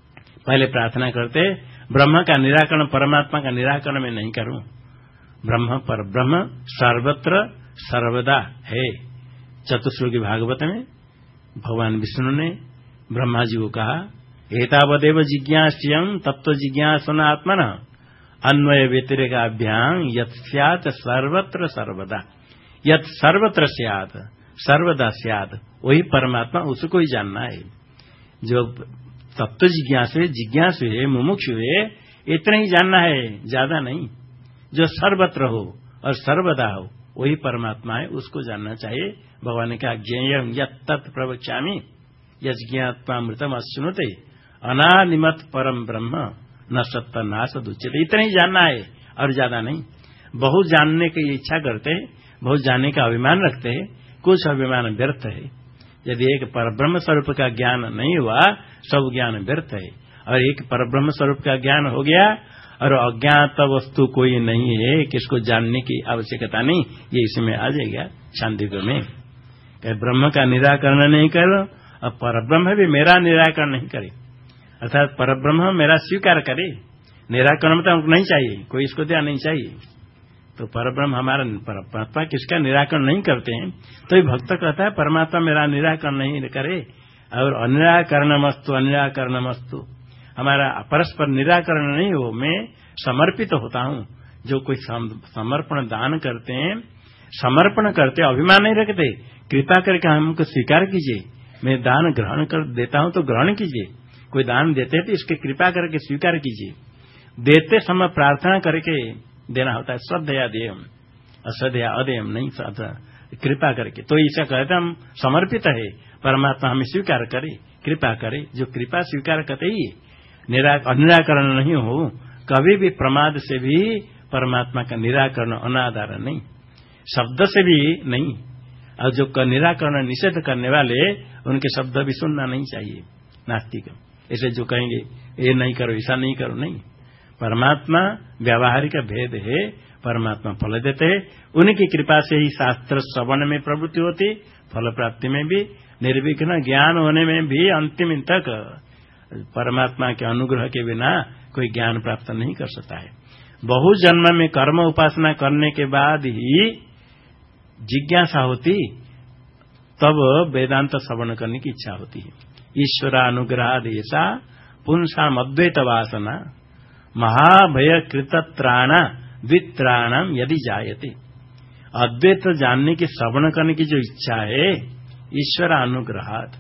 पहले प्रार्थना करते ब्रह्म का निराकरण, परमात्मा का निराकरण मैं नहीं करूं। ब्रह्म पर ब्रह्म सर्वत्र सर्वदा है। चतुश्लोकी भागवत में भगवान विष्णु ने ब्रह्मा जी को कहा, एतावदेव जिज्ञास्यं तत्व जिज्ञासन आत्मन अन्वय व्यतिरेकाभ्याम यत् स्यात् सर्वत्र सर्वदा। यत् सर्वत्र स्यात् सर्वदा स्यात्, वही परमात्मा, उसको ही जानना है। जो तत्व जिज्ञासु है, जिज्ञासु है, मुमुक्षु है, इतना ही जानना है, ज्यादा नहीं। जो सर्वत्र हो और सर्वदा हो वही परमात्मा है, उसको जानना चाहिए। भगवान ने कहा, ज्ञेयं यत् तत् प्रवक्ष्यामि यज्ञात्मामृतम अश्नुते अनादिमत परम ब्रह्म न सत्ता नासद उच्यते। इतना ही जानना है और ज्यादा नहीं। बहुत जानने की इच्छा करते हैं, बहुत जानने का अभिमान रखते हैं, कुछ अभिमान व्यर्थ है। यदि एक परब्रह्म स्वरूप का ज्ञान नहीं हुआ, सब ज्ञान व्यर्थ है। और एक परब्रह्म स्वरूप का ज्ञान हो गया और अज्ञात वस्तु कोई नहीं है, किसको जानने की आवश्यकता नहीं, ये इसमें आ जाएगा छांदोग्य में। ब्रह्म का निराकरण नहीं करो और परब्रह्म भी मेरा निराकरण नहीं करे, अर्थात परब्रह्म मेरा स्वीकार करे। निराकरण तो हमको नहीं चाहिए, कोई इसको ध्यान नहीं चाहिए। तो परब्रह्म हमारा, परमात्मा किसका निराकरण नहीं करते हैं, तो भक्त कहता है परमात्मा मेरा निराकरण नहीं करे। और अनिराकरणमस्तु अनिराकरणमस्तु, हमारा परस्पर निराकरण नहीं हो, मैं समर्पित होता हूं। जो कोई समर्पण दान करते हैं, समर्पण करते, अभिमान नहीं रखते, कृपा करके हमको स्वीकार कीजिए, मैं दान ग्रहण कर देता हूं तो ग्रहण कीजिए। कोई दान देते हैं तो इसके कृपा करके स्वीकार कीजिए। देते समय प्रार्थना करके देना होता है, श्रद्धया देयम, अश्रद्धया अदेयम नहीं, कृपा करके। तो ऐसा कहते हम समर्पित है, परमात्मा हमें स्वीकार करे, कृपा करे। जो कृपा स्वीकार करते ही निराकरण नहीं हो, कभी भी प्रमाद से भी परमात्मा का निराकरण अनाधार नहीं, शब्द से भी नहीं। और जो निराकरण निषेध करने वाले, उनके शब्द भी सुनना नहीं चाहिए नास्तिक। ऐसे जो कहेंगे ये नहीं करो, ऐसा नहीं करो, नहीं। परमात्मा व्यावहारिक भेद है, परमात्मा फल देते हैं, उनकी कृपा से ही शास्त्र श्रवण में प्रवृत्ति होती, फल प्राप्ति में भी, निर्विघ्न ज्ञान होने में भी अंतिम तक परमात्मा के अनुग्रह के बिना कोई ज्ञान प्राप्त नहीं कर सकता है। बहु जन्म में कर्म उपासना करने के बाद ही जिज्ञासा होती, तब वेदांत श्रवण करने की इच्छा होती है। ईश्वरानुग्रहाद ऐसा पुंसाम अद्वैत वासना महाभय कृतत्राणा द्वित्राणाम यदि जायते। अद्वैत जानने की, श्रवण करने की जो इच्छा है, ईश्वर अनुग्रहात,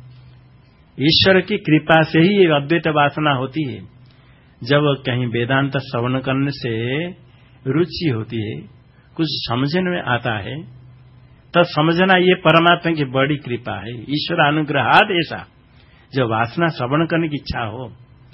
ईश्वर की कृपा से ही ये अद्वैत वासना होती है। जब कहीं वेदांत श्रवण करने से रुचि होती है, कुछ समझने में आता है, तब समझना ये परमात्मा की बड़ी कृपा है। ईश्वर अनुग्रहात ऐसा, जो वासना श्रवण करने की इच्छा हो,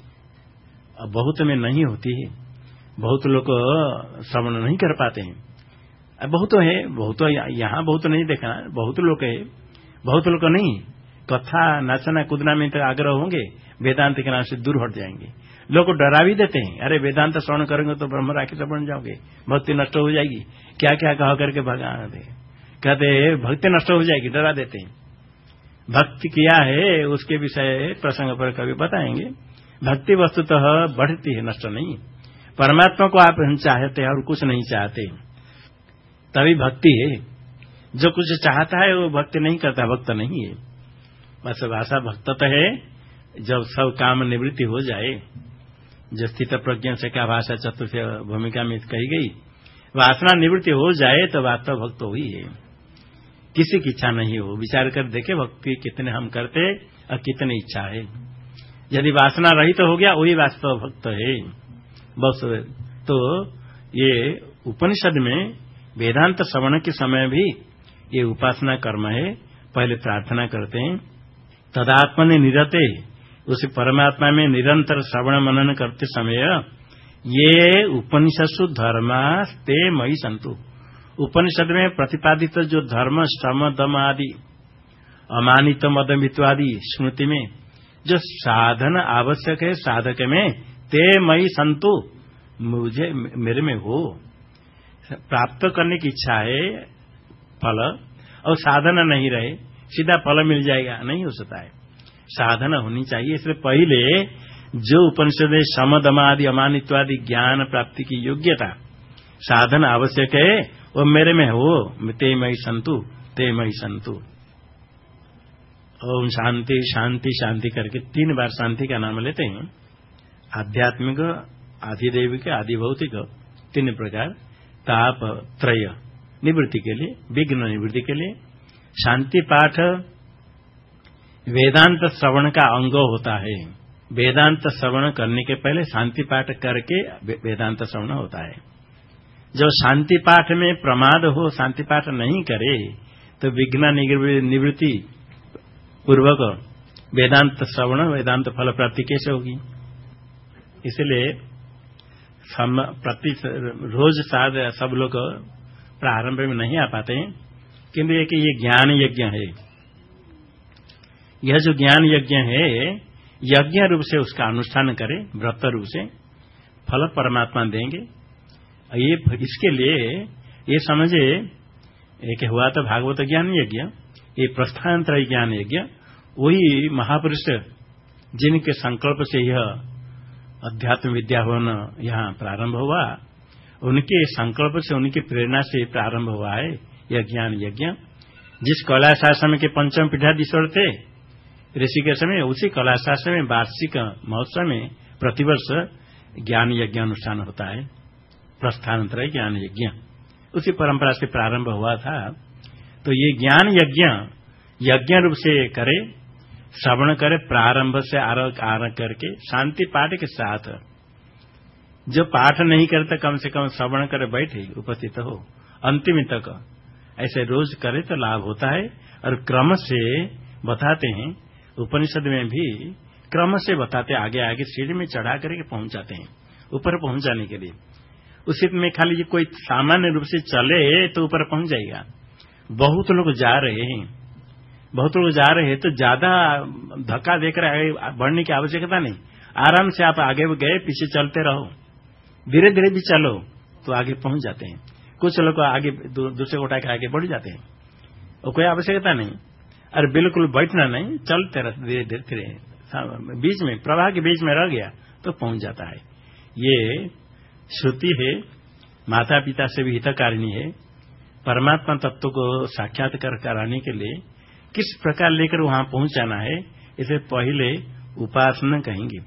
बहुत में नहीं होती है। बहुत लोग श्रवण नहीं कर पाते हैं, बहुत है, बहुत यहाँ बहुत नहीं देखना, बहुत लोग है, बहुत लोग नहीं। कथा नाचना कूदना में तो आग्रह होंगे, वेदांत के नाम से दूर हट जाएंगे। लोग डरा भी देते हैं, अरे वेदांत श्रवण करेंगे तो ब्रह्म राखी से बन जाओगे, भक्ति नष्ट हो जाएगी, क्या क्या कहा करके भगा दे, कहते भक्ति नष्ट हो जाएगी, डरा देते हैं। भक्ति किया है उसके विषय प्रसंग पर कभी बताएंगे। भक्ति वस्तुतः बढ़ती है, नष्ट नहीं। परमात्मा को आप चाहते हैं और कुछ नहीं चाहते, तभी भक्ति है। जो कुछ चाहता है वो भक्ति नहीं करता, भक्त नहीं है। बस भाषा भक्त तो है जब सब काम निवृत्ति हो जाए। जो स्थित प्रज्ञा से क्या भाषा चतुर्थ भूमिका में कही गई, वासना निवृत्ति हो जाए तो वास्तव भक्त हुई है। किसी की इच्छा नहीं हो, विचार कर देखे भक्ति कितने हम करते और कितनी इच्छा है। यदि वासना रहित तो हो गया, वही वास्तव भक्त है। बस तो ये उपनिषद में वेदांत श्रवण के समय भी ये उपासना कर्म है। पहले प्रार्थना करते हैं, तदात्मने निरते, उस परमात्मा में निरंतर श्रवण मनन करते समय ये उपनिषदु धर्मास्ते मयि संतु। उपनिषद में प्रतिपादित जो धर्म, श्रम, दम आदि, अमानित मदमित्वादि स्मृति में जो साधन आवश्यक है साधक में, ते मयि संतु, मुझे मेरे में हो। प्राप्त करने की इच्छा है फल, और साधन नहीं रहे, सीधा फल मिल जाएगा, नहीं हो सकता है। साधना होनी चाहिए। इसलिए पहले जो उपनिषद समदमादि अमानित्वादि ज्ञान प्राप्ति की योग्यता साधन आवश्यक है वो मेरे में हो, ते मई संतु ते मई संतु। ओम शांति शांति शांति करके तीन बार शांति का नाम लेते हैं। आध्यात्मिक, आधिदैविक, आधिभौतिक तीन प्रकार। ताप त्रय निवृत्ति के लिए, विघ्न निवृत्ति के लिए शांति पाठ वेदांत श्रवण का अंग होता है। वेदांत श्रवण करने के पहले शांति पाठ करके वेदांत श्रवण होता है। जब शांति पाठ में प्रमाद हो, शांति पाठ नहीं करे तो विघ्न निवृत्ति पूर्वक वेदांत श्रवण, वेदांत फल प्राप्ति कैसे होगी। इसलिए प्रति रोज साध सब लोग प्रारंभ में नहीं आ पाते हैं, किंतु ये कि ये ज्ञान यज्ञ है। यह जो ज्ञान यज्ञ है, यज्ञ रूप से उसका अनुष्ठान करें, व्रत रूप से फल परमात्मा देंगे। ये इसके लिए ये समझे एक हुआ तो भागवत ज्ञान यज्ञ, ये प्रस्थानत्रय ज्ञान यज्ञ, वही महापुरुष जिनके संकल्प से यह अध्यात्म विद्या भवन यहाँ प्रारंभ हुआ, उनके संकल्प से, उनकी प्रेरणा से प्रारंभ हुआ है यह ज्ञान यज्ञ। जिस कैलाश आश्रम के पंचम पीठाधीश्वर थे ऋषिकेश में, उसी कैलाश आश्रम में वार्षिक महोत्सव में प्रतिवर्ष ज्ञान यज्ञ अनुष्ठान होता है, प्रस्थानत्रय ज्ञान यज्ञ। उसी परंपरा से प्रारंभ हुआ था। तो ये ज्ञान यज्ञ यज्ञ रूप से करे, श्रवण करे, प्रारंभ से आरंभ आरंभ करके शांति पाठ के साथ। जो पाठ नहीं करता कम से कम श्रवण करे, बैठे उपस्थित हो अंतिम तक, ऐसे रोज करे तो लाभ होता है। और क्रम से बताते हैं, उपनिषद में भी क्रम से बताते, आगे आगे सीढ़ी में चढ़ा करके पहुंचाते हैं ऊपर पहुंचाने के लिए। उसी में खाली कोई सामान्य रूप से चले तो ऊपर पहुंच जाएगा। बहुत लोग जा रहे हैं, बहुत लोग जा रहे हैं तो ज्यादा धक्का देकर आगे बढ़ने की आवश्यकता नहीं। आराम से आप आगे गए, पीछे चलते रहो, धीरे धीरे भी चलो तो आगे पहुंच जाते हैं। कुछ लोग आगे दूसरे उठा के आगे बढ़ जाते हैं, और कोई आवश्यकता नहीं। और बिल्कुल बैठना नहीं, चलते रहते धीरे धीरे धीरे, बीच में प्रवाह के बीच में रह गया तो पहुंच जाता है। ये श्रुति है, माता पिता से भी हितकारिणी है। परमात्मा तत्व को साक्षात्कार कराने के लिए किस प्रकार लेकर वहां पहुंचाना है, इसे पहले उपासना कहेंगे।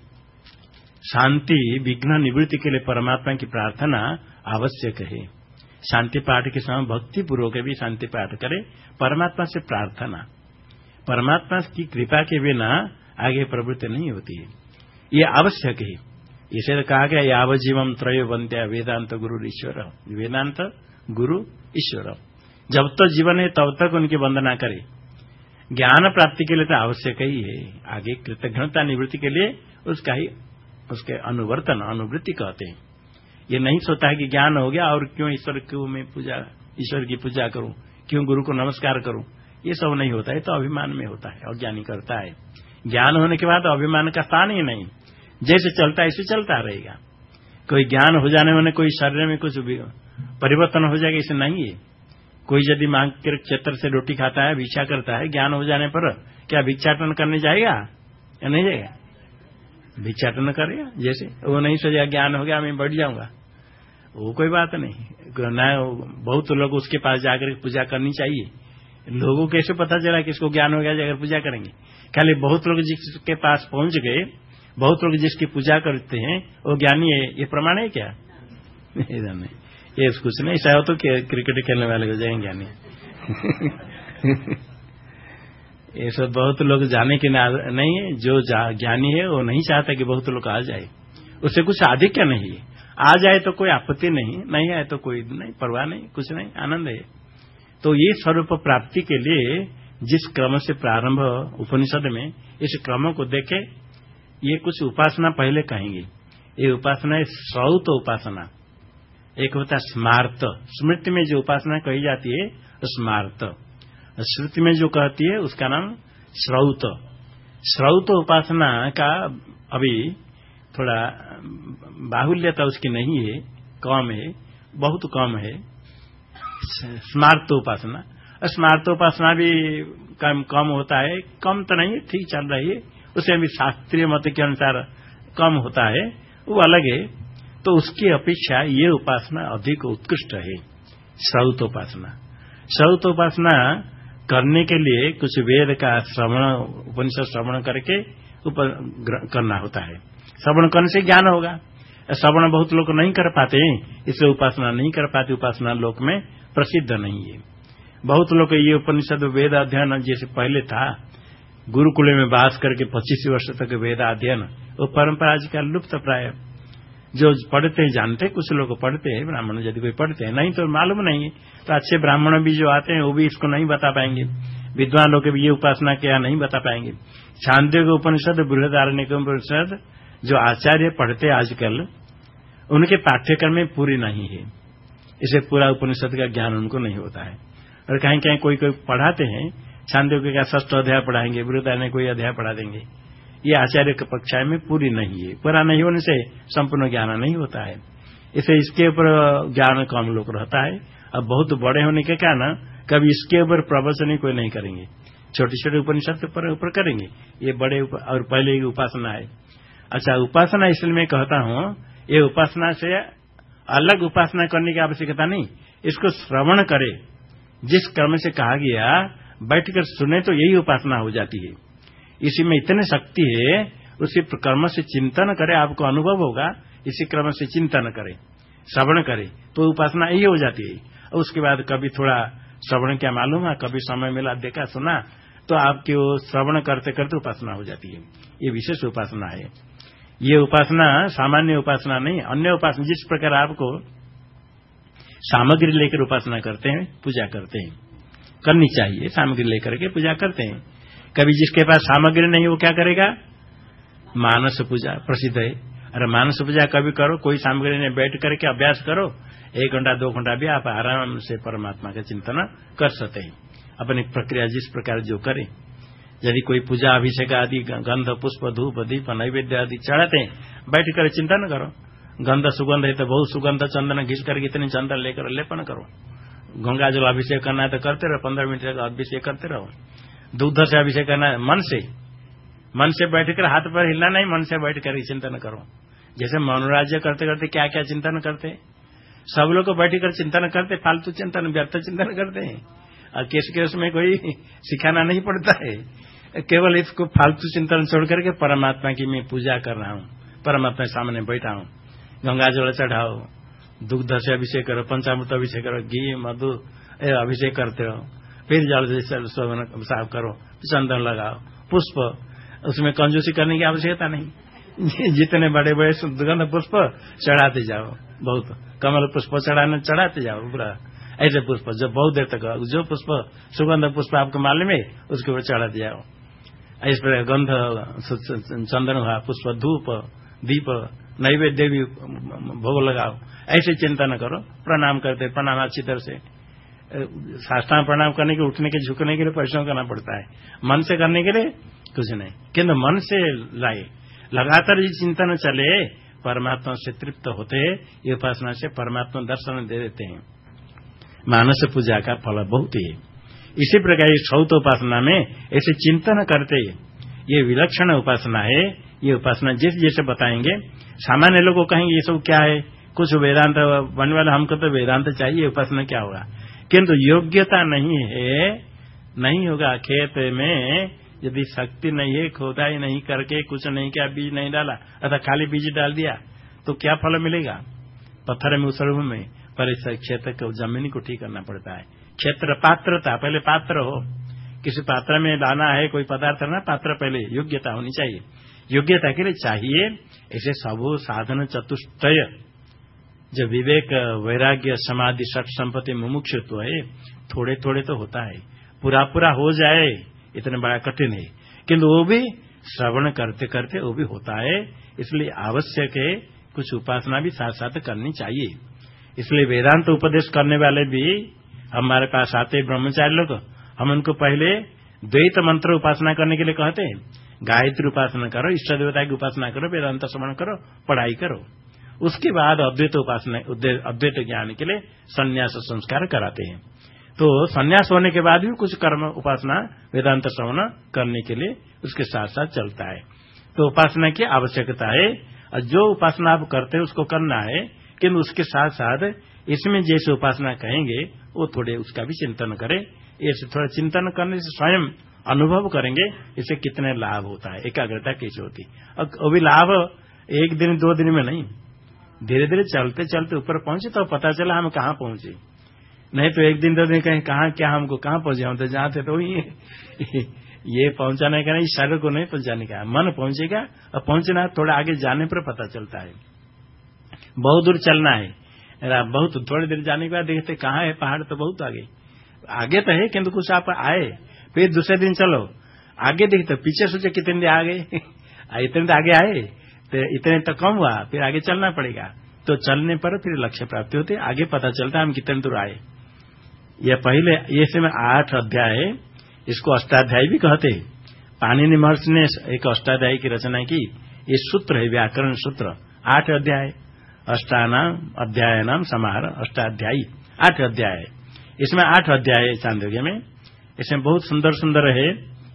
शांति विघ्न निवृत्ति के लिए परमात्मा की प्रार्थना आवश्यक है। शांति पाठ के समय भक्ति पूर्वक भी शांति पाठ करे, परमात्मा से प्रार्थना। परमात्मा की कृपा के बिना आगे प्रवृत्ति नहीं होती है, ये आवश्यक है। इसे कहा गया यावजीवम त्रयो वंद्या वेदांत गुरु ईश्वर। वेदांत गुरु ईश्वर, जब तक जीवन है तब तक उनकी वंदना करे। ज्ञान प्राप्ति के लिए तो आवश्यक ही है, आगे कृतज्ञता निवृत्ति के लिए उसका ही उसके अनुवर्तन अनुवृत्ति कहते हैं। ये नहीं सोचता है कि ज्ञान हो गया और क्यों ईश्वर क्यों मैं पूजा ईश्वर की पूजा करूं, क्यों गुरु को नमस्कार करूं, ये सब नहीं होता है। तो अभिमान में होता है, अज्ञानी करता है। ज्ञान होने के बाद अभिमान का स्थान ही नहीं, जैसे चलता है ऐसे चलता रहेगा। कोई ज्ञान हो जाने में कोई शरीर में कुछ परिवर्तन हो जाएगा, इसे नहीं है। कोई यदि मांग कर क्षेत्र से रोटी खाता है, भिक्षा करता है, ज्ञान हो जाने पर क्या भिक्षाटन करने जाएगा या नहीं जाएगा? भिक्षाटन करेगा, जैसे वो नहीं सोचेगा ज्ञान हो गया मैं बढ़ जाऊंगा, वो कोई बात नहीं। ना बहुत लोग उसके पास जाकर पूजा करनी चाहिए। लोगों को कैसे पता चला कि इसको ज्ञान हो गया जाकर पूजा करेंगे? खाली बहुत लोग जिसके पास पहुंच गए, बहुत लोग जिसकी पूजा करते हैं वो ज्ञानी है, ये प्रमाण है क्या? इधर नहीं, ये कुछ नहीं। ऐसा हो तो क्रिकेट खेलने वाले हो जाएंगे ज्ञानी। ये सब बहुत लोग जाने के नहीं है। जो ज्ञानी है वो नहीं चाहता कि बहुत लोग आ जाए, उससे कुछ आधिक्य नहीं है। आ जाए तो कोई आपत्ति नहीं, नहीं आए तो कोई नहीं, परवाह नहीं, कुछ नहीं, आनंद है। तो ये स्वरूप प्राप्ति के लिए जिस क्रम से प्रारंभ उपनिषद में, इस क्रम को देखे ये कुछ उपासना पहले कहेंगे। ये उपासना है श्रौत उपासना, एक होता है स्मार्त। स्मृति में जो उपासना कही जाती है स्मार्त, श्रुति में जो कहती है उसका नाम श्रौत। श्रौत उपासना का अभी थोड़ा बाहुल्यता उसकी नहीं है, कम है, बहुत कम है। स्मार्त उपासना, स्मार्त उपासना भी कम कम होता है, कम तो नहीं, ठीक चल रही है। उसे भी शास्त्रीय मत के अनुसार कम होता है वो अलग है। तो उसकी अपेक्षा ये उपासना अधिक उत्कृष्ट है, श्रौत उपासना। श्रौत उपासना करने के लिए कुछ वेद का श्रवण, उपनिषद श्रवण करके ऊपर करना होता है। श्रवण करने से ज्ञान होगा। श्रवण बहुत लोग नहीं कर पाते, इसलिए उपासना नहीं कर पाते, उपासना लोक में प्रसिद्ध नहीं है। बहुत लोग ये उपनिषद वेद अध्ययन जैसे पहले था, गुरुकुल में वास करके पच्चीस वर्ष तक वेद अध्ययन, वो परंपरा आजकल लुप्त प्राय। जो पढ़ते हैं जानते, कुछ लोग पढ़ते हैं, ब्राह्मण यदि कोई पढ़ते हैं, नहीं तो मालूम नहीं है। तो अच्छे ब्राह्मण भी जो आते हैं वो भी इसको नहीं बता पाएंगे, विद्वान लोग भी ये उपासना क्या नहीं बता पाएंगे। छांदोग्य उपनिषद, बृहदारण्यक उपनिषद जो आचार्य पढ़ते आजकल, उनके पाठ्यक्रम में पूरी नहीं है, इसे पूरा उपनिषद का ज्ञान उनको नहीं होता है। और कहीं कहीं कोई कोई पढ़ाते हैं, छांदोग्य का षष्ठ अध्याय पढ़ाएंगे, बृहदारण्य कोई अध्याय पढ़ा देंगे, ये आचार्य की कक्षा में पूरी नहीं है। पूरा नहीं होने से संपूर्ण ज्ञान नहीं होता है, इसे इसके ऊपर ज्ञान कम लोग रहता है। अब बहुत बड़े होने के कारण कभी इसके ऊपर प्रवचन कोई नहीं करेंगे, छोटे छोटे उपनिषद पर ऊपर करेंगे, ये बड़े और पहले ही उपासना है। अच्छा, उपासना इसलिए मैं कहता हूं, ये उपासना से अलग उपासना करने की आवश्यकता नहीं, इसको श्रवण करे, जिस क्रम से कहा गया बैठकर सुने तो यही उपासना हो जाती है। इसी में इतने शक्ति है, उसी क्रम से चिंतन करे, आपको अनुभव होगा, इसी क्रम से चिंतन करे, श्रवण करे तो उपासना यही हो जाती है। और उसके बाद कभी थोड़ा श्रवण क्या मालूम है, कभी समय मिला देखा सुना, तो आपकी वो श्रवण करते करते उपासना हो जाती है। ये विशेष उपासना है। ये उपासना सामान्य उपासना नहीं, अन्य उपासना जिस प्रकार आपको सामग्री लेकर उपासना करते हैं, पूजा करते हैं, करनी चाहिए, सामग्री लेकर के पूजा करते हैं। कभी जिसके पास सामग्री नहीं वो क्या करेगा, मानस पूजा प्रसिद्ध है। अरे मानस पूजा कभी करो, कोई सामग्री नहीं, बैठ करके अभ्यास करो, एक घंटा दो घंटा भी आप आराम से परमात्मा का चिंतन कर सकते हैं, अपनी प्रक्रिया जिस प्रकार जो करे। यदि कोई पूजा अभिषेक आदि गंध पुष्प धूप दीप नैवेद्य आदि चढ़ाते हैं, बैठ कर चिंतन करो। गंध सुगंध है तो बहुत सुगंध चंदन घिस करके इतने चंदन लेकर लेपन करो। गंगा जल अभिषेक करना है तो करते रहो, पंद्रह मिनट तक अभिषेक करते रहो। दूध से अभिषेक करना है मन से, मन से बैठकर हाथ पर हिलना नहीं, मन से बैठ कर चिंतन करो। जैसे मनोराज्य करते करते क्या क्या चिंतन करते, सब लोग बैठकर चिंतन करते, फालतू चिंतन व्यर्थ चिंतन करते हैं। और केस केस में कोई सिखाना नहीं पड़ता है, केवल इसको फालतू चिंतन छोड़ करके परमात्मा की मैं पूजा कर रहा हूँ, परमात्मा के सामने बैठा हूँ। गंगा जल चढ़ाओ, दुग्ध से अभिषेक करो, पंचामृत अभिषेक करो, घी मधु अभिषेक करते हो, फिर जल से साफ करो, चंदन लगाओ, पुष्प, उसमें कंजूसी करने की आवश्यकता नहीं। जितने बड़े बड़े सुगंध पुष्प चढ़ाते जाओ, बहुत कमल पुष्प चढ़ाने चढ़ाते जाओ पूरा, ऐसे पुष्प जो बहुत देर तक, जो पुष्प सुगंध पुष्प आपको मालूम है उसके ऊपर चढ़ाते जाओ। इस पर गंध चंदन हुआ, पुष्प धूप दीप नैवेद्य भी भोग लगाओ, ऐसे चिंतन करो। प्रणाम करते, प्रणाम अच्छी तरह से, साष्टांग प्रणाम करने के उठने के झुकने के लिए परिश्रम करना पड़ता है, मन से करने के लिए कुछ नहीं, किंतु मन से लाए, लगातार ये चिंतन चले, परमात्मा से तृप्त होते हैं। ये उपासना से परमात्मा दर्शन दे देते हैं। मानस पूजा का फल बहुत है। इसी प्रकार श्रौत उपासना में ऐसे चिंतन करते, ये विलक्षण उपासना है। ये उपासना जैसे जैसे बताएंगे, सामान्य लोगों को कहेंगे ये सब क्या है, कुछ वेदांत बनने वाला, हमको तो वेदांत चाहिए, उपासना क्या होगा, किंतु योग्यता नहीं है, नहीं होगा। खेत में यदि शक्ति नहीं है, खोदाई नहीं करके कुछ नहीं किया, बीज नहीं डाला अथवा खाली बीज डाल दिया तो क्या फल मिलेगा। पत्थर में उसर्भ में पर क्षेत्र को जमीन को ठीक करना पड़ता है। क्षेत्र पात्रता, पहले पात्र हो, किसी पात्र में लाना है कोई पदार्थ ना, पात्र पहले योग्यता होनी चाहिए। योग्यता के लिए चाहिए ऐसे सब साधन चतुष्टय, जो विवेक वैराग्य समाधि सठ संपत्ति मुमुक्षुत्व है, थोड़े थोड़े तो होता है, पूरा पूरा हो जाए इतना बड़ा कठिन है, किंतु वो भी श्रवण करते करते वो भी होता है। इसलिए आवश्यक है कुछ उपासना भी साथ साथ करनी चाहिए। इसलिए वेदांत उपदेश करने वाले भी हमारे पास आते ब्रह्मचारी लोग, हम उनको पहले द्वैत मंत्र उपासना करने के लिए कहते हैं, गायत्री उपासना करो, इष्ट देवता की उपासना करो, वेदांत श्रवण करो, पढ़ाई करो। उसके बाद अद्वैत उपासना, अद्वैत ज्ञान के लिए संन्यास संस्कार कराते हैं। तो संन्यास होने के बाद भी कुछ कर्म उपासना वेदांत श्रवण करने के लिए उसके साथ साथ चलता है। तो उपासना की आवश्यकता है, और जो उपासना आप करते हैं उसको करना है, किंतु उसके साथ साथ इसमें जैसे उपासना कहेंगे वो थोड़े उसका भी चिंतन करें। ऐसे थोड़ा चिंतन करने से स्वयं अनुभव करेंगे इससे कितने लाभ होता है, एकाग्रता कैसे होती है। और वो भी लाभ एक दिन दो दिन में नहीं, धीरे धीरे चलते चलते ऊपर पहुंचे तो पता चला हम कहाँ पहुंचे। नहीं तो एक दिन दो दिन कहीं कहाँ क्या हमको कहाँ पहुंचे, हम तो जहाँ थे तो ये ये पहुंचाने का नहीं, शरीर को नहीं पहुंचाने का, मन पहुंचेगा और पहुंचना थोड़ा आगे जाने पर पता चलता है। बहुत दूर चलना है, बहुत थोड़ी देर जाने के बाद देखते कहाँ है पहाड़, तो बहुत आगे आगे तो है, किंतु कुछ आप आए, फिर दूसरे दिन चलो आगे देखते पीछे सोचे कितने दिन आगे इतने दिन आगे आए तो इतने तो कम हुआ, फिर आगे चलना पड़ेगा। तो चलने पर फिर लक्ष्य प्राप्ति होती है, आगे पता चलता है हम कितने दूर आए। यह पहले ये समय आठ अध्याय है, इसको अष्टाध्यायी भी कहते हैं। पाणिनि महर्षि ने एक अष्टाध्यायी की रचना की, ये सूत्र है व्याकरण सूत्र, आठ अध्याय, अष्टानाम अध्याय नाम समाहार अष्टाध्यायी, आठ अध्याय है। इसमें आठ अध्याय है चांदोग्य में, इसमें बहुत सुंदर सुंदर है।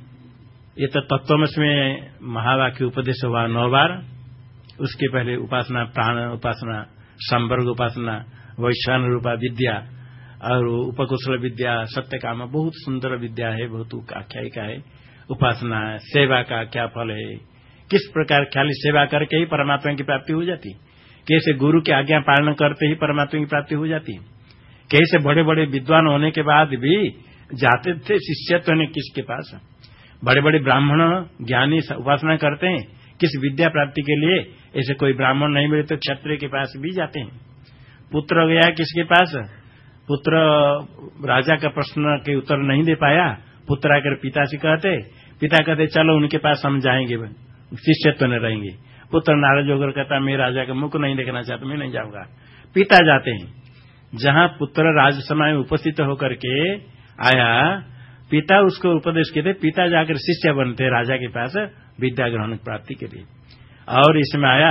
ये तो तत्वमसि में महावाक्य उपदेश हुआ नौ बार, उसके पहले उपासना, प्राण उपासना, संवर्ग उपासना, वैश्वान रूपा विद्या और उपकुशल विद्या, सत्य काम, बहुत सुंदर विद्या है, बहुत आख्यायिका है। उपासना सेवा का क्या फल है, किस प्रकार खाली सेवा करके ही परमात्मा की प्राप्ति हो जाती, कैसे गुरु की आज्ञा पालन करते ही परमात्मा की प्राप्ति हो जाती, कैसे बड़े बड़े विद्वान होने के बाद भी जाते थे शिष्यत्व ने किसके पास, बड़े बड़े ब्राह्मण ज्ञानी उपासना करते हैं किस विद्या प्राप्ति के लिए, ऐसे कोई ब्राह्मण नहीं मिले तो क्षत्रिय के पास भी जाते हैं। पुत्र गया किसके पास, पुत्र राजा का प्रश्न के उत्तर नहीं दे पाया, पुत्र आकर पिता से कहते, पिता कहते चलो उनके पास हम जाएंगे, शिष्यत्व न रहेंगे। पुत्र नाराज होकर कहता मैं राजा का मुख नहीं देखना चाहता, मैं नहीं जाऊंगा। पिता जाते हैं, जहां पुत्र राजसभा में उपस्थित होकर के आया, पिता उसको उपदेश के थे, पिता जाकर शिष्य बनते राजा के पास विद्या ग्रहण प्राप्ति के लिए। और इसमें आया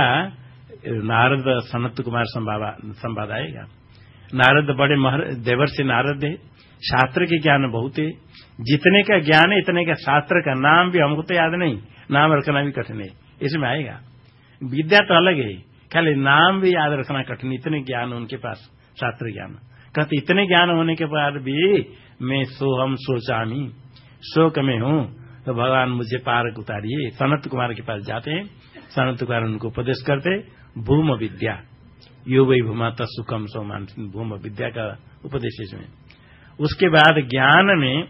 नारद सनत कुमार संवाद आएगा। नारद बड़े देवर्षि नारद है, शास्त्र के ज्ञान बहुत है, जितने का ज्ञान है इतने का शास्त्र का नाम भी हमको तो याद नहीं, नाम रखना भी कठिन है। इसमें आएगा विद्या तो अलग है, खाली नाम भी याद रखना कठिन, इतने ज्ञान उनके पास, शास्त्र ज्ञान। कहते इतने ज्ञान होने के बाद भी मैं सोहम सोचामी, शोक में हूं, तो भगवान मुझे पार उतारिए। सनत कुमार के पास जाते हैं, सनत कुमार उनको उपदेश करते, भूम विद्या यो वही भूमा तत्सुखम सोमान, भूम विद्या का उपदेश इसमें। उसके बाद ज्ञान में,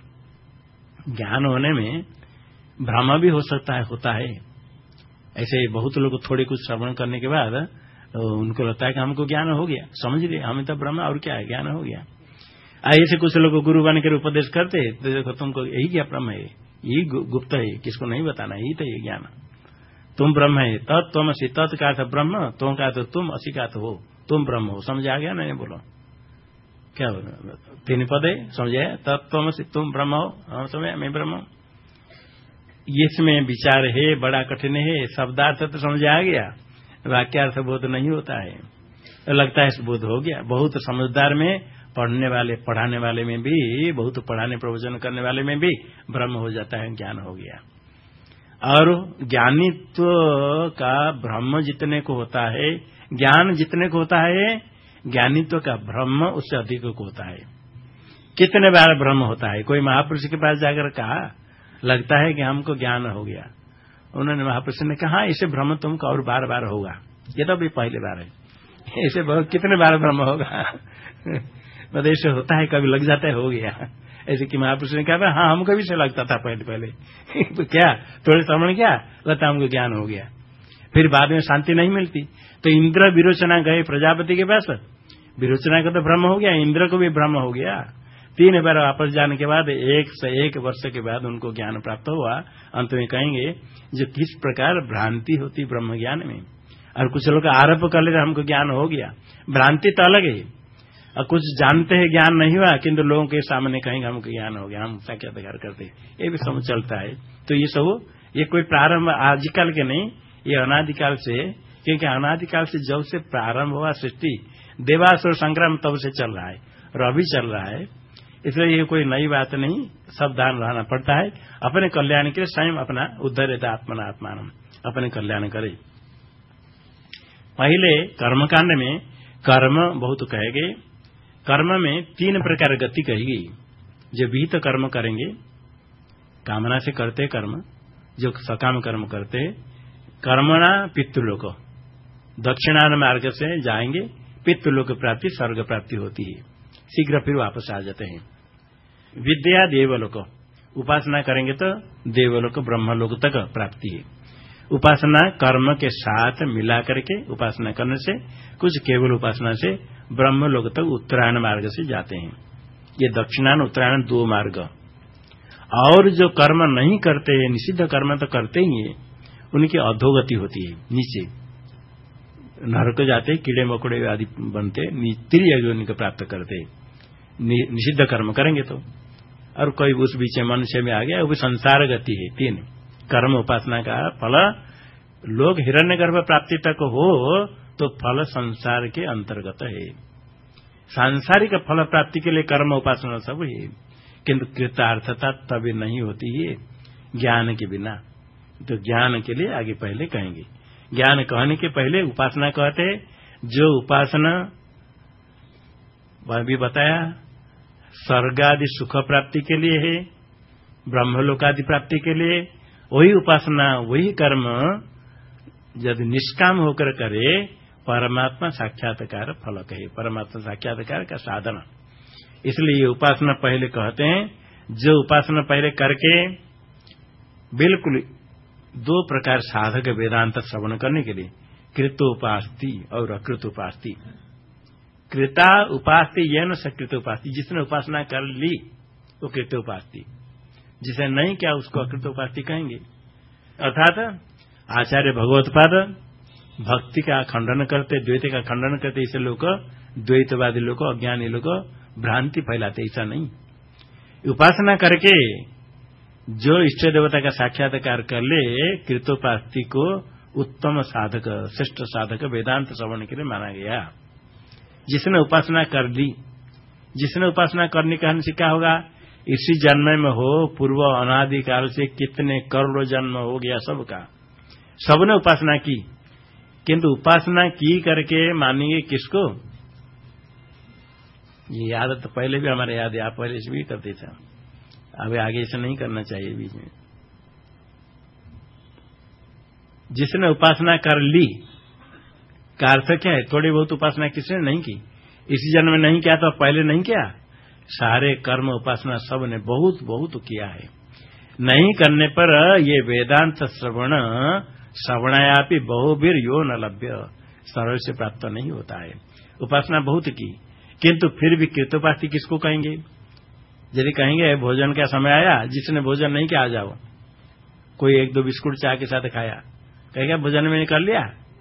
ज्ञान होने में भ्रम भी हो सकता है, होता है। ऐसे बहुत लोग थोड़े कुछ श्रवण करने के बाद तो उनको लगता है कि हमको ज्ञान हो गया, समझ लिए हमें तो ब्रह्म और क्या है, ज्ञान हो गया। ऐसे कुछ लोग गुरु बनकर उपदेश करते तो देखो तुमको यही क्या ब्रह्म है, यही गुप्त है, किसको नहीं बताना, यही तो ये ज्ञान, तुम ब्रह्म है। तत् तुम असी, तत् का था ब्रह्म, तुम का तो तुम, असी का तो हो, तुम ब्रह्म हो। समझ आ गया नहीं, बोलो क्या तीन पद है, समझे, तत् तुम असी, तुम ब्रह्म हो, हम समझे मैं ब्रह्म हूं। इसमें विचार है, बड़ा कठिन है, शब्दार्थ तो समझ आ गया, वाक्यार्थ बोध नहीं होता है, तो लगता है बोध हो गया। बहुत समझदार में, पढ़ने वाले पढ़ाने वाले में भी, बहुत पढ़ाने प्रवचन करने वाले में भी ब्रह्म हो जाता है, ज्ञान हो गया। और ज्ञानित्व का ब्रह्म जितने को होता है, ज्ञान जितने को होता है, ज्ञानित्व का ब्रह्म उससे अधिक को होता है। कितने बार ब्रह्म होता है, कोई महापुरुष के पास जाकर कहा लगता है कि हमको ज्ञान हो गया, उन्होंने महापुरुष ने कहा इसे भ्रम तुमको और बार बार होगा, ये तो अभी पहले बार है, इसे कितने बार भ्रम होगा मतलब ऐसे होता है, कभी लग जाता है हो गया। ऐसे कि महापुरुष ने कहा हाँ हमको भी से लगता था पहले पहले तो क्या थोड़े श्रवण क्या लगता हमको ज्ञान हो गया, फिर बाद में शांति नहीं मिलती। तो इंद्र विरोचना गए प्रजापति के पास, विरोचना का तो भ्रम हो गया, इंद्र को भी भ्रम हो गया। तीन बार वापस जाने के बाद एक से एक वर्ष के बाद उनको ज्ञान प्राप्त हुआ। अंत में कहेंगे जो किस प्रकार भ्रांति होती ब्रह्म ज्ञान में, और कुछ लोग आरोप कर लेते हमको ज्ञान हो गया, भ्रांति तो अलग है, और कुछ जानते हैं ज्ञान नहीं हुआ किंतु लोगों के सामने कहेंगे हमको ज्ञान हो गया, हम साक्षात्कार करते, ये भी समझ चलता है। तो ये सब ये कोई प्रारंभ आजकल के नहीं, ये अनादिकाल से, क्योंकि अनादिकाल से जब से प्रारंभ हुआ सृष्टि, देवासुर संग्राम तब से चल रहा है और अभी चल रहा है। इसलिए ये कोई नई बात नहीं, सावधान रहना पड़ता है। अपने कल्याण के लिए स्वयं अपना उद्धरित आत्मना आत्मान, अपने कल्याण करे। पहले कर्मकांड में कर्म बहुत कहे गए। कर्म में तीन प्रकार गति कही गई। जो विहित तो कर्म करेंगे, कामना से करते कर्म, जो सकाम कर्म करते, कर्मणा पितृलोक, दक्षिणायन मार्ग से जाएंगे, पितृलोक प्राप्ति स्वर्ग प्राप्ति होती है, शीघ्र फिर वापस आ जाते हैं। विद्या देवलोक, उपासना करेंगे तो देवलोक ब्रह्मलोक तक प्राप्ति है। उपासना कर्म के साथ मिला करके उपासना करने से, कुछ केवल उपासना से ब्रह्मलोक तक उत्तरायण मार्ग से जाते हैं। ये दक्षिणायन उत्तरायण दो मार्ग। और जो कर्म नहीं करते हैं, निषिद्ध कर्म तो करते ही है, उनकी अधोगति होती है, नीचे नरक जाते, कीड़े मकोड़े आदि बनते, तिर्यक योनि को प्राप्त करते निषिद्ध कर्म करेंगे तो। और कोई उस बीच मनुष्य में आ गया, वो भी संसार गति है। तीन कर्म उपासना का फल, लोग हिरण्यगर्भ प्राप्ति तक हो तो फल संसार के अंतर्गत है। सांसारिक फल प्राप्ति के लिए कर्म उपासना सब है, किंतु कृतार्थता तभी नहीं होती है ज्ञान के बिना। तो ज्ञान के लिए आगे पहले कहेंगे। ज्ञान कहने के पहले उपासना कहते हैं। जो उपासना वह भी बताया स्वर्ग आदि सुख प्राप्ति के लिए है, ब्रह्मलोक आदि प्राप्ति के लिए, वही उपासना वही कर्म यदि निष्काम होकर करे परमात्मा साक्षात्कार फलक है, परमात्मा साक्षात्कार का साधन। इसलिए ये उपासना पहले कहते हैं। जो उपासना पहले करके बिल्कुल दो प्रकार साधक वेदांत श्रवण करने के लिए, कृतोपास्ति और अकृतोपास्ति। कृता उपास्ति यह न सकृतोपास्ति, जिसने उपासना कर ली वो कृतोपास्ति, जिसे नहीं किया उसको अकृतोपास्ति कहेंगे। अर्थात आचार्य भगवत्पाद भक्ति का खंडन करते, द्वैत का खंडन करते, इसे लोग द्वैतवादी लोग, अज्ञानी लोग भ्रांति फैलाते, ऐसा नहीं। उपासना करके जो इष्ट देवता का साक्षात्कार कर ले, कृतोपास्ति को उत्तम साधक, श्रेष्ठ साधक वेदांत श्रवण के लिए माना गया। जिसने उपासना कर ली, जिसने उपासना करने का हमसे क्या होगा, इसी जन्म में हो, पूर्व अनादिकाल से कितने करोड़ों जन्म हो गया सबका, सबने उपासना की, किंतु उपासना की करके मानेंगे किसको? ये याद तो पहले भी हमारे याद है, आप पहले से भी करते थे, अब आगे ऐसा नहीं करना चाहिए बीच में। जिसने उपासना कर ली का अर्थ क्या है? थोड़ी बहुत उपासना किसने नहीं की, इसी जन्म में नहीं किया तो पहले नहीं किया, सारे कर्म उपासना सब ने बहुत बहुत किया है। नहीं करने पर ये वेदांत श्रवण श्रवणायापि बहुबीर यो न लभ्य, सर्व से प्राप्त नहीं होता है। उपासना बहुत की, किंतु फिर भी कृतोपास्ति किसको कहेंगे? यदि कहेंगे भोजन का समय आया, जिसने भोजन नहीं किया आ जाओ, कोई एक दो बिस्कुट चाय के साथ खाया, कहेगा भोजन मैंने कर लिया,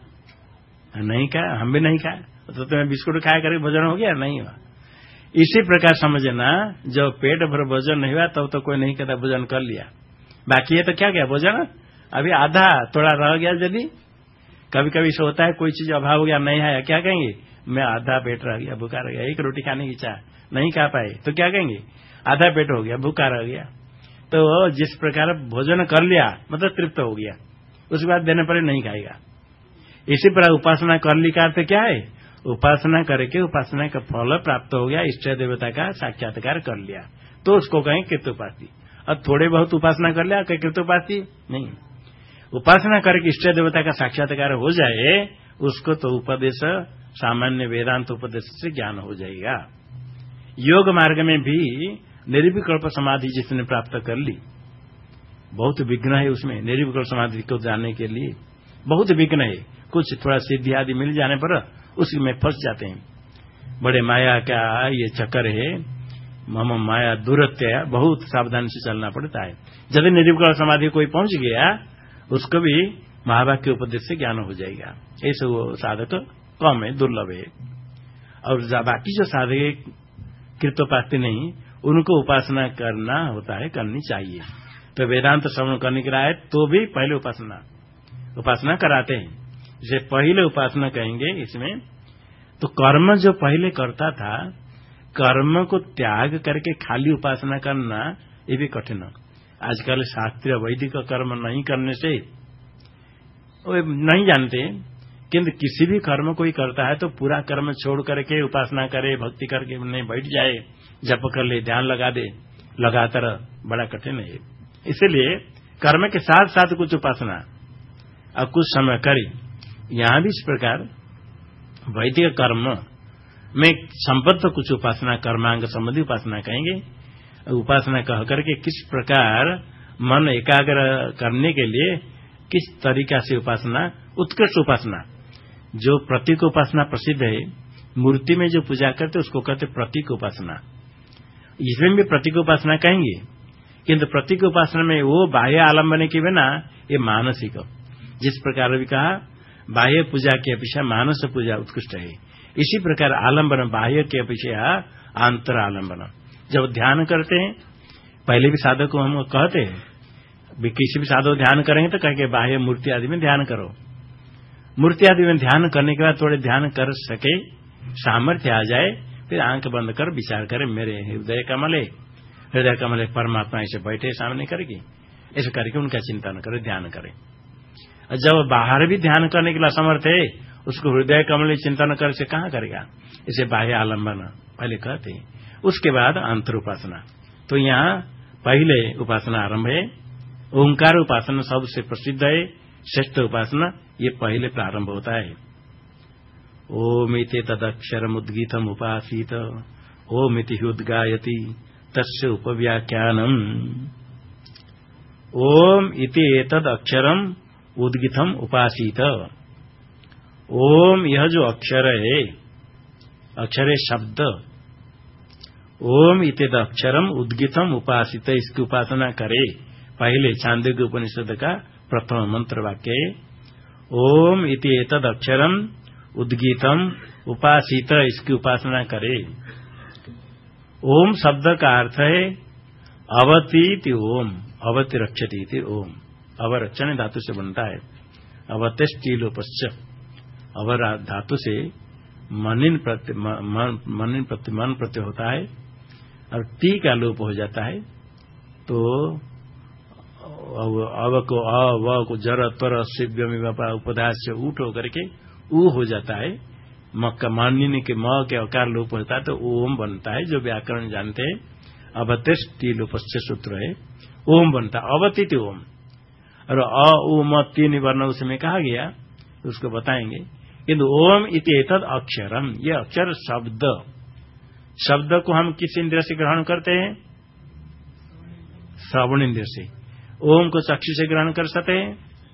नहीं खाया, हम भी नहीं खाया, तो तुम्हें बिस्कुट खाया करके भोजन हो गया? नहीं हुआ। इसी प्रकार समझना, जब पेट भर भोजन नहीं हुआ तब तो कोई नहीं कहता भोजन कर लिया, बाकी है तो क्या गया भोजन, अभी आधा थोड़ा रह गया। यदि कभी कभी ऐसा होता है, कोई चीज अभाव हो गया, नहीं आया, क्या कहेंगे? मैं आधा पेट रह गया, भूखा रह गया, एक रोटी खाने की चाह नहीं खा पाए तो क्या कहेंगे? आधा पेट हो गया, भूखा रह गया। तो जिस प्रकार भोजन कर लिया मतलब तृप्त हो गया, उसके बाद देने पर नहीं खाएगा। इसी प्रकार उपासना कर ली का अर्थ क्या है? उपासना करके उपासना का फल प्राप्त हो गया, इष्ट देवता का साक्षात्कार कर लिया, तो उसको कहें कृतोपास्ति। और थोड़े बहुत उपासना कर लिया कहीं कृतोपास्ति नहीं। उपासना करके इष्ट देवता का साक्षात्कार हो जाए, उसको तो उपदेश, सामान्य वेदांत उपदेश से ज्ञान हो जाएगा। योग मार्ग में भी निर्विकल्प समाधि जिसने प्राप्त कर ली, बहुत विघ्न है उसमें, निर्विकल्प समाधि को जानने के लिए बहुत विघ्न है। कुछ थोड़ा सिद्धि आदि मिल जाने पर उसी में फंस जाते हैं। बड़े माया का ये चक्कर है, मम माया दुरत्य, बहुत सावधानी से चलना पड़ता है। जब निर्विकल्प समाधि कोई पहुंच गया, उसको भी महाभारत के उपदेश से ज्ञान हो जाएगा। ऐसे वो साधक कम है, दुर्लभ है। और बाकी जो साधक कृतोपास्ति नहीं, उनको उपासना करना होता है, करनी चाहिए। तो वेदांत श्रवण करने के लिए तो भी पहले उपासना उपासना कराते हैं, इसे पहले उपासना कहेंगे। इसमें तो कर्म जो पहले करता था, कर्म को त्याग करके खाली उपासना करना ये भी कठिन। आजकल शास्त्रीय वैदिक कर्म नहीं करने से वो नहीं जानते, किंतु किसी भी कर्म कोई करता है तो पूरा कर्म छोड़ करके उपासना करे, भक्ति करके नहीं बैठ जाए, जप कर ले, ध्यान लगा दे लगातार, बड़ा कठिन है। इसलिए कर्म के साथ साथ कुछ उपासना और कुछ समय करे। यहां भी इस प्रकार वैदिक कर्म में संबद्ध कुछ उपासना, कर्मांग संबंधी उपासना कहेंगे। उपासना कह करके किस प्रकार मन एकाग्र करने के लिए किस तरीका से उपासना, उत्कृष्ट उपासना, जो प्रतीक उपासना प्रसिद्ध है, मूर्ति में जो पूजा करते उसको कहते प्रतीक उपासना। इसमें भी प्रतीक उपासना कहेंगे, किंतु प्रतीक उपासना में वो बाह्य आलम्बन के बिना ये मानसिक, जिस प्रकार भी कहा बाह्य पूजा की अपेक्षा मानस पूजा उत्कृष्ट है, इसी प्रकार आलम्बन बाह्य की अपेक्षा आंतर आलम्बन। जब ध्यान करते हैं, पहले भी साधक को हम कहते हैं, किसी भी साधक ध्यान करेंगे तो कहेंगे बाह्य मूर्ति आदि में ध्यान करो। मूर्ति आदि में ध्यान करने के बाद थोड़े ध्यान कर सके, सामर्थ्य आ जाए, फिर आंख बंद कर विचार करें, मेरे हृदय कमल है, हृदय कमल है परमात्मा ऐसे बैठे सामने करके, ऐसे करके उनका चिंतन करे, ध्यान करे। जब बाहर भी ध्यान करने के लिए असमर्थ है, उसको हृदय कमल चिंतन कर से कहां करेगा? इसे बाह्य आलम्बन पहले कहते हैं, उसके बाद अंतर उपासना। तो यहाँ पहले उपासना आरंभ है, ओंकार उपासना सबसे प्रसिद्ध है, श्रेष्ठ उपासना, ये पहले प्रारंभ होता है। ओम इति तदक्षरम उद्गीतम उपासीत, ओम इति उद्गायति तस्य उपव्याख्यानम। ओम इति एतद अक्षरम उद्गीतम उपासीत। ओम यह जो अक्षर है, अक्षर है शब्द, ओम इति अक्षरम उद्गीतम उपासित, इसकी उपासना करे। पहले छांदोग्य उपनिषद का प्रथम मंत्र वाक्य है, ओम इति एतद अक्षरम उद्गीतम उपासित, इसकी उपासना करे। ओम शब्द का अर्थ है अवतीति ओम, अवति रक्षति इति ओम, अवरक्षण धातु से बनता है। अवतिष्टिलोपश्च, अवर धातु से मनिन प्रत्यय, मनिन प्रत्यय, मन प्रत्यय होता है, और टी का लोप हो जाता है, तो अव को अ व को जर तर शिव्य उपदास से ऊट होकर के ऊ हो जाता है। मक्का मान्य के म के अकार लोप होता है तो ओम बनता है, जो व्याकरण जानते हैं। अवतिष्टि लोपस्य सूत्र है, ओम बनता है, अवतित ओम। और अ उ म तीन वर्ण उसमें कहा गया, उसको बताएंगे। किंतु ओम इति एतद अक्षरम, ये अक्षर शब्द, शब्द को हम किस इंद्रिय से ग्रहण करते हैं? श्रवण इंद्रिय से। ओम को चक्षु से ग्रहण कर सकते हैं?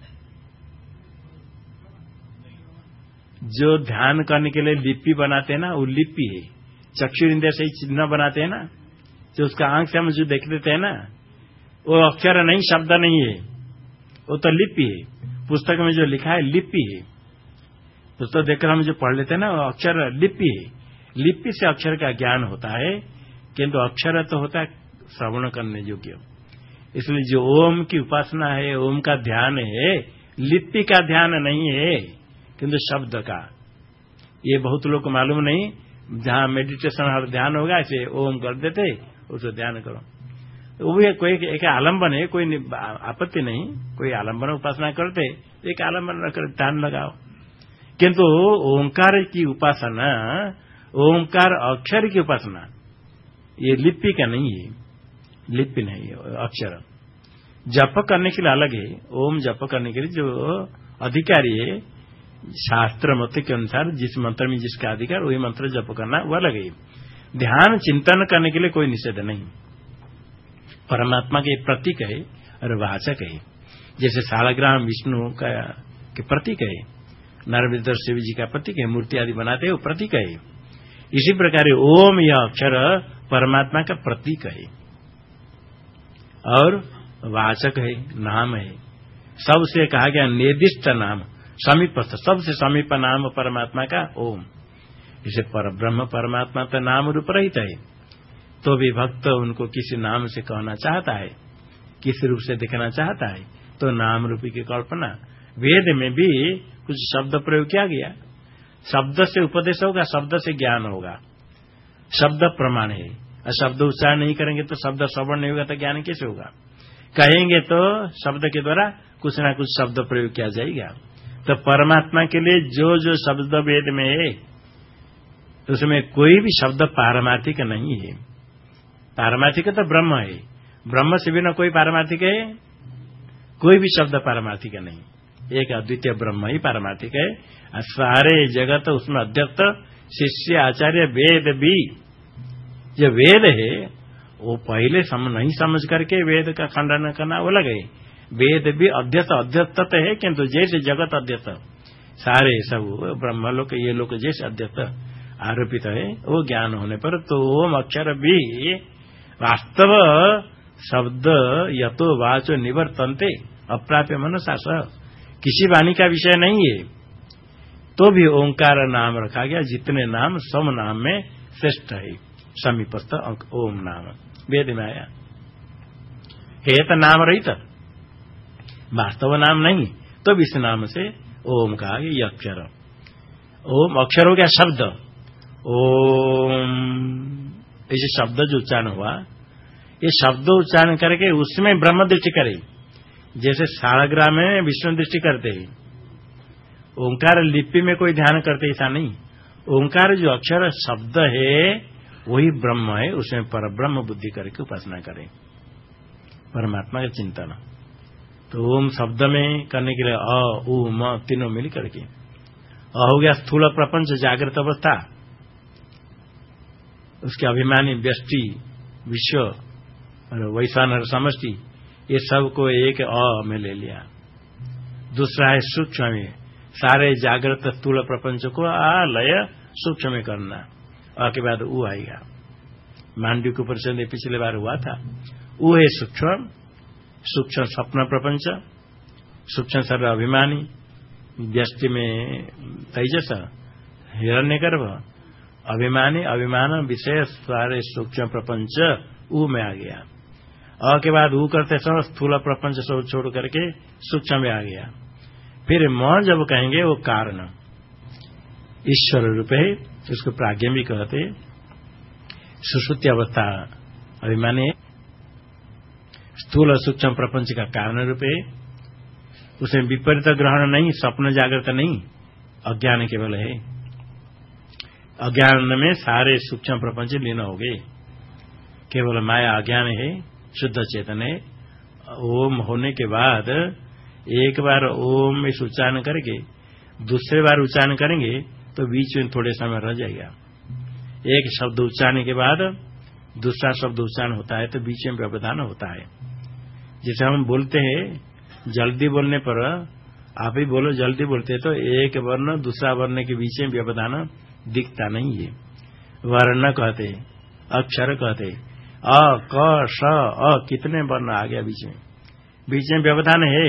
जो ध्यान करने के लिए लिपि बनाते हैं ना, वो लिपि है। चक्षु इंद्रिय से चिन्ह बनाते हैं ना, जो उसका आंख से हम जो देख लेते हैं ना, वो अक्षर नहीं, शब्द नहीं है, वो तो लिपि है। पुस्तक में जो लिखा है लिपि है, पुस्तक देखकर हम जो पढ़ लेते हैं ना, वो अक्षर लिपि है। लिपि से अक्षर का ज्ञान होता है, किंतु अक्षर तो होता है श्रवण करने योग्य। इसलिए जो ओम की उपासना है, ओम का ध्यान है, लिपि का ध्यान नहीं है, किंतु शब्द का। ये बहुत लोग को मालूम नहीं, जहां मेडिटेशन हर ध्यान होगा ऐसे ओम कर देते, उसको ध्यान करो। वो भी कोई एक आलम्बन है, कोई आपत्ति नहीं, कोई आलम्बन उपासना करते, एक आलम्बन रखकर ध्यान लगाओ। किंतु ओंकार की उपासना, ओंकार अक्षर की उपासना, ये लिपि का नहीं है, लिपि नहीं है, अक्षर। जप करने के लिए अलग है, ओम जप करने के लिए जो अधिकारी है, शास्त्र मत के अनुसार जिस मंत्र में जिसका अधिकार वही मंत्र जप करना, वो अलग है। ध्यान चिंतन करने के लिए कोई निषेध नहीं। परमात्मा के प्रतीक है और वाचक है। जैसे सालग्राम विष्णु का के प्रतीक है, नरविदर शिव जी का प्रतीक है, मूर्ति आदि बनाते हैं, वो प्रतीक है। इसी प्रकार ओम यह अक्षर परमात्मा का प्रतीक है और वाचक है, नाम है। सबसे कहा गया निर्दिष्ट नाम, समीपस्थ, सबसे समीप नाम परमात्मा का ओम। इसे पर ब्रह्म परमात्मा तो नाम रूप रहित है, तो भी भक्त उनको किसी नाम से कहना चाहता है, किसी रूप से दिखना चाहता है, तो नाम रूपी की कल्पना। वेद में भी कुछ शब्द प्रयोग किया गया। शब्द से उपदेश होगा, शब्द से ज्ञान होगा, शब्द प्रमाण है। और शब्द उच्चारण नहीं करेंगे तो शब्द श्रवण नहीं होगा तो ज्ञान कैसे होगा? कहेंगे तो शब्द के द्वारा कुछ ना कुछ शब्द प्रयोग किया जाएगा। तो परमात्मा के लिए जो जो शब्द वेद में है उसमें कोई भी शब्द पारमार्थिक नहीं है। पारमार्थिक तो ब्रह्म है, ब्रह्म से बिना कोई पारमार्थिक है? कोई भी शब्द पारमार्थिक नहीं, एक अद्वितीय ब्रह्म ही पारमार्थिक है। और सारे जगत उसमें अध्यक्त शिष्य आचार्य वेद भी, जो वेद है वो पहले सम, नहीं समझ करके वेद का खंडन करना वो लगे। वेद भी अध्यस्त अध्यस्त है, किंतु जैसे जगत अध्यस्त सारे सब ब्रह्मलोक ये लोग जैसे अध्यस्त आरोपित है, वो ज्ञान होने पर तो ओम अक्षर भी वास्तव शब्द यतो वाचो निवर्तन्ते अप्राप्य मनसा सह, किसी वाणी का विषय नहीं है। तो भी ओंकार नाम रखा गया, जितने नाम सम नाम में श्रेष्ठ है समीपस्थ ओम नाम वेद में आया है। तो नाम रहित वास्तव नाम नहीं, तो भी इस नाम से ओम कहा गया। ये अक्षर ओम अक्षर हो गया शब्द। ओम ऐसे शब्द जो उच्चारण हुआ, ये शब्द उच्चारण करके उसमें ब्रह्म दृष्टि करे, जैसे सालग्राह में विष्णु दृष्टि करते हैं। ओंकार लिपि में कोई ध्यान करते ऐसा नहीं। ओंकार जो अक्षर शब्द है वही ब्रह्म है, उसमें पर ब्रह्म बुद्धि करके उपासना करें परमात्मा का चिंतन। तो ओम शब्द में करने के लिए अ उ म तीनों मिल करके अ हो गया स्थूल प्रपंच जागृत अवस्था, उसके अभिमानी व्यष्टि विश्व और वैश्वानर समष्टि, ये सब को एक अ में ले लिया। दूसरा है सूक्ष्म में, सारे जागृत स्थूल प्रपंच को आ लय सूक्ष्म में करना। अ के बाद उ आएगा। मांडवी के परिचय पिछले बार हुआ था। उ है सूक्ष्म, सूक्ष्म स्वप्न प्रपंच, सूक्ष्म सर्व अभिमानी, व्यष्टि में तेजस हिरण्यगर्भ, अभिमानी अभिमान विषय सारे सूक्ष्म प्रपंच ऊ में आ गया। अ के बाद ऊ करते सब स्थूल प्रपंच सब छोड़ करके सूक्ष्म में आ गया। फिर म जब कहेंगे वो कारण ईश्वर रूप है, उसको प्राज्ञ भी कहते। सुषुप्ति अवस्था अभिमानी स्थूल सूक्ष्म प्रपंच का कारण रूप है, उसमें विपरीत ग्रहण नहीं, स्वप्न जागृत नहीं, अज्ञान केवल है। अज्ञान में सारे सूक्ष्म प्रपंच लीन हो गए, केवल माया अज्ञान है, शुद्ध चेतन है। ओम होने के बाद एक बार ओम इस उच्चारण करके दूसरे बार उच्चारण करेंगे तो बीच में थोड़े समय रह जाएगा। एक शब्द उच्चारण के बाद दूसरा शब्द उच्चारण होता है तो बीच में व्यवधान होता है। जैसे हम बोलते हैं जल्दी बोलने पर, आप ही बोलो जल्दी बोलते तो एक वर्ण दूसरा वर्ण के बीच में व्यवधान दिखता नहीं है। वर्ण कहते, अक्षर कहते, अ क श अ कितने वर्ण आ गया बीच में, बीच में व्यवधान है,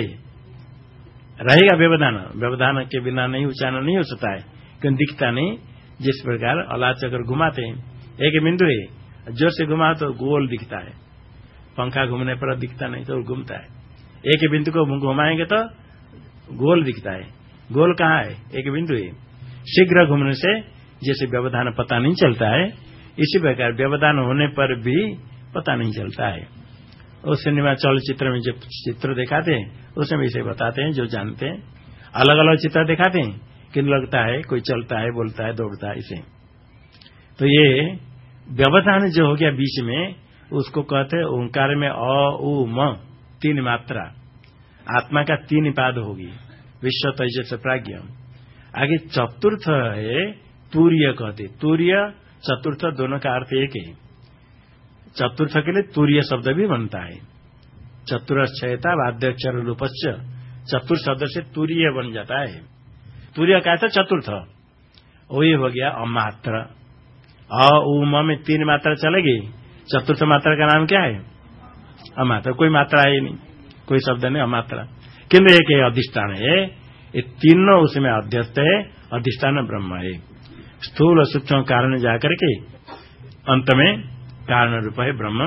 रहेगा व्यवधान। व्यवधान के बिना नहीं उच्चारण नहीं हो सकता है, क्यों दिखता नहीं। जिस प्रकार अलाचकर घुमाते हैं, एक बिंदु है, जोर से घुमा तो गोल दिखता है, पंखा घूमने पर दिखता नहीं तो घूमता है। एक बिंदु को घुमाएंगे तो गोल दिखता है, गोल कहाँ है, एक बिंदु है। शीघ्र घूमने से जैसे व्यवधान पता नहीं चलता है, इसी प्रकार व्यवधान होने पर भी पता नहीं चलता है। और सिनेमा चलचित्र में जो चित्र दिखाते हैं उसमें इसे बताते हैं, जो जानते हैं। अलग अलग चित्र दिखाते हैं, किन लगता है कोई चलता है, बोलता है, दौड़ता है, इसे। तो ये व्यवधान जो हो गया बीच में, उसको कहते हैं ओंकार में अ उ म तीन मात्रा, आत्मा का तीन पाद होगी, विश्व तेजस प्राज्ञ। आगे चतुर्थ है तूर्य कहते, तूर्य चतुर्थ दोनों का अर्थ एक है। चतुर्थ के लिए तूर्य शब्द भी बनता है। चतुरश्चयता वाद्यक्षर रूपस्य, चतुर्थ शब्द से तूर्य बन जाता है। तूर्य का था चतुर्थ, वही हो गया अमात्र। अ उ म में तीन मात्रा चलेगी, चतुर्थ मात्रा का नाम क्या है, अमात्र। कोई मात्रा है नहीं, कोई शब्द नहीं, अमात्रा। किंतु एक अधिष्ठान है, ये तीनों उसमें अध्यस्त है, अधिष्ठान ब्रह्म है। स्थूल सूक्ष्म कारण जाकर के अंत में कारण रूप है ब्रह्म।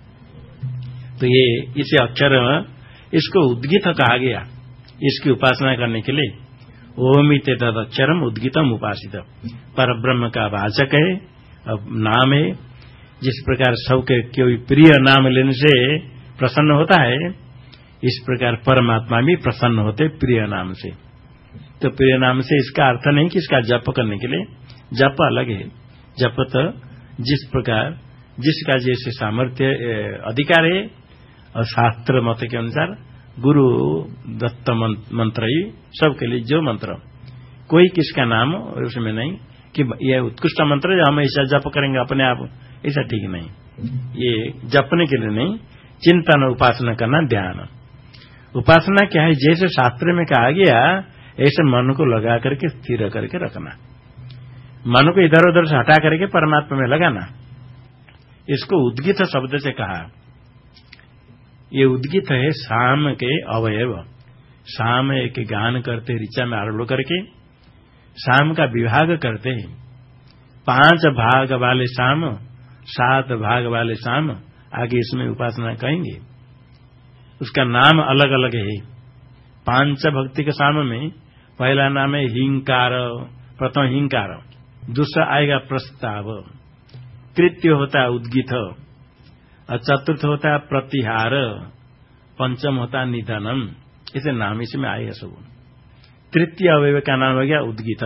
तो ये इसे अक्षर, इसको उद्गीत कहा गया, इसकी उपासना करने के लिए। ओमित तद अक्षरम उद्गीतम उपासित, पर ब्रह्म का वाचक है अब नाम है, जिस प्रकार सबके कोई प्रिय नाम लेने से प्रसन्न होता है, इस प्रकार परमात्मा भी प्रसन्न होते प्रिय नाम से। तो प्रिय नाम से इसका अर्थ नहीं कि इसका जप करने के लिए, जप अलग है। जप तो जिस प्रकार जिसका जैसे सामर्थ्य अधिकार है, और शास्त्र मत के अनुसार गुरु दत्त मंत्र ही सबके लिए जो मंत्र, कोई किसका नाम उसमें नहीं कि यह उत्कृष्ट मंत्र है हम ऐसा जप करेंगे अपने आप, ऐसा ठीक नहीं। ये जपने के लिए नहीं, चिंतन उपासना करना, ध्यान। उपासना क्या है, जैसे शास्त्र में कहा गया ऐसे मन को लगा करके स्थिर करके रखना, मन को इधर उधर से हटा करके परमात्मा में लगाना। इसको उद्गीत शब्द से कहा। ये उद्गीत है साम के अवयव। साम एक गान करते ऋचा में आरंभ करके साम का विभाग करते हैं। पांच भाग वाले साम, सात भाग वाले साम, आगे इसमें उपासना कहेंगे। उसका नाम अलग अलग है। पांच भक्ति के साम में पहला नाम है हिंकार, प्रथम हिंकार, दूसरा आएगा प्रस्ताव, तृतीय होता है उद्गीत, और चतुर्थ होता है प्रतिहार, पंचम होता है निधनम। इसे नाम इसमें आएगा सब। तृतीय अवयव का नाम हो गया उद्गीत।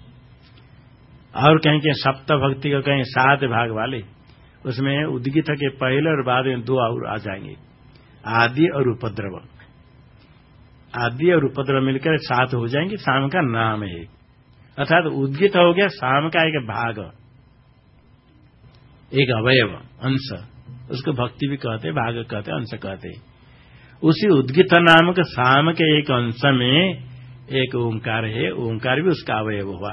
और कहीं के सप्त भक्ति का कहीं सात भाग वाले, उसमें उद्गीत के पहले और बाद में दो और आ जाएंगे, आदि और उपद्रव। आदि और उपद्रव मिलकर सात हो जाएंगे, शाम का नाम है। अर्थात उद्गीत हो गया शाम का एक भाग, एक अवयव, अंश। उसको भक्ति भी कहते, भाग कहते, अंश कहते। उसी उद्गीत नाम के शाम के एक अंश में एक ओंकार है, ओंकार भी उसका अवयव हुआ।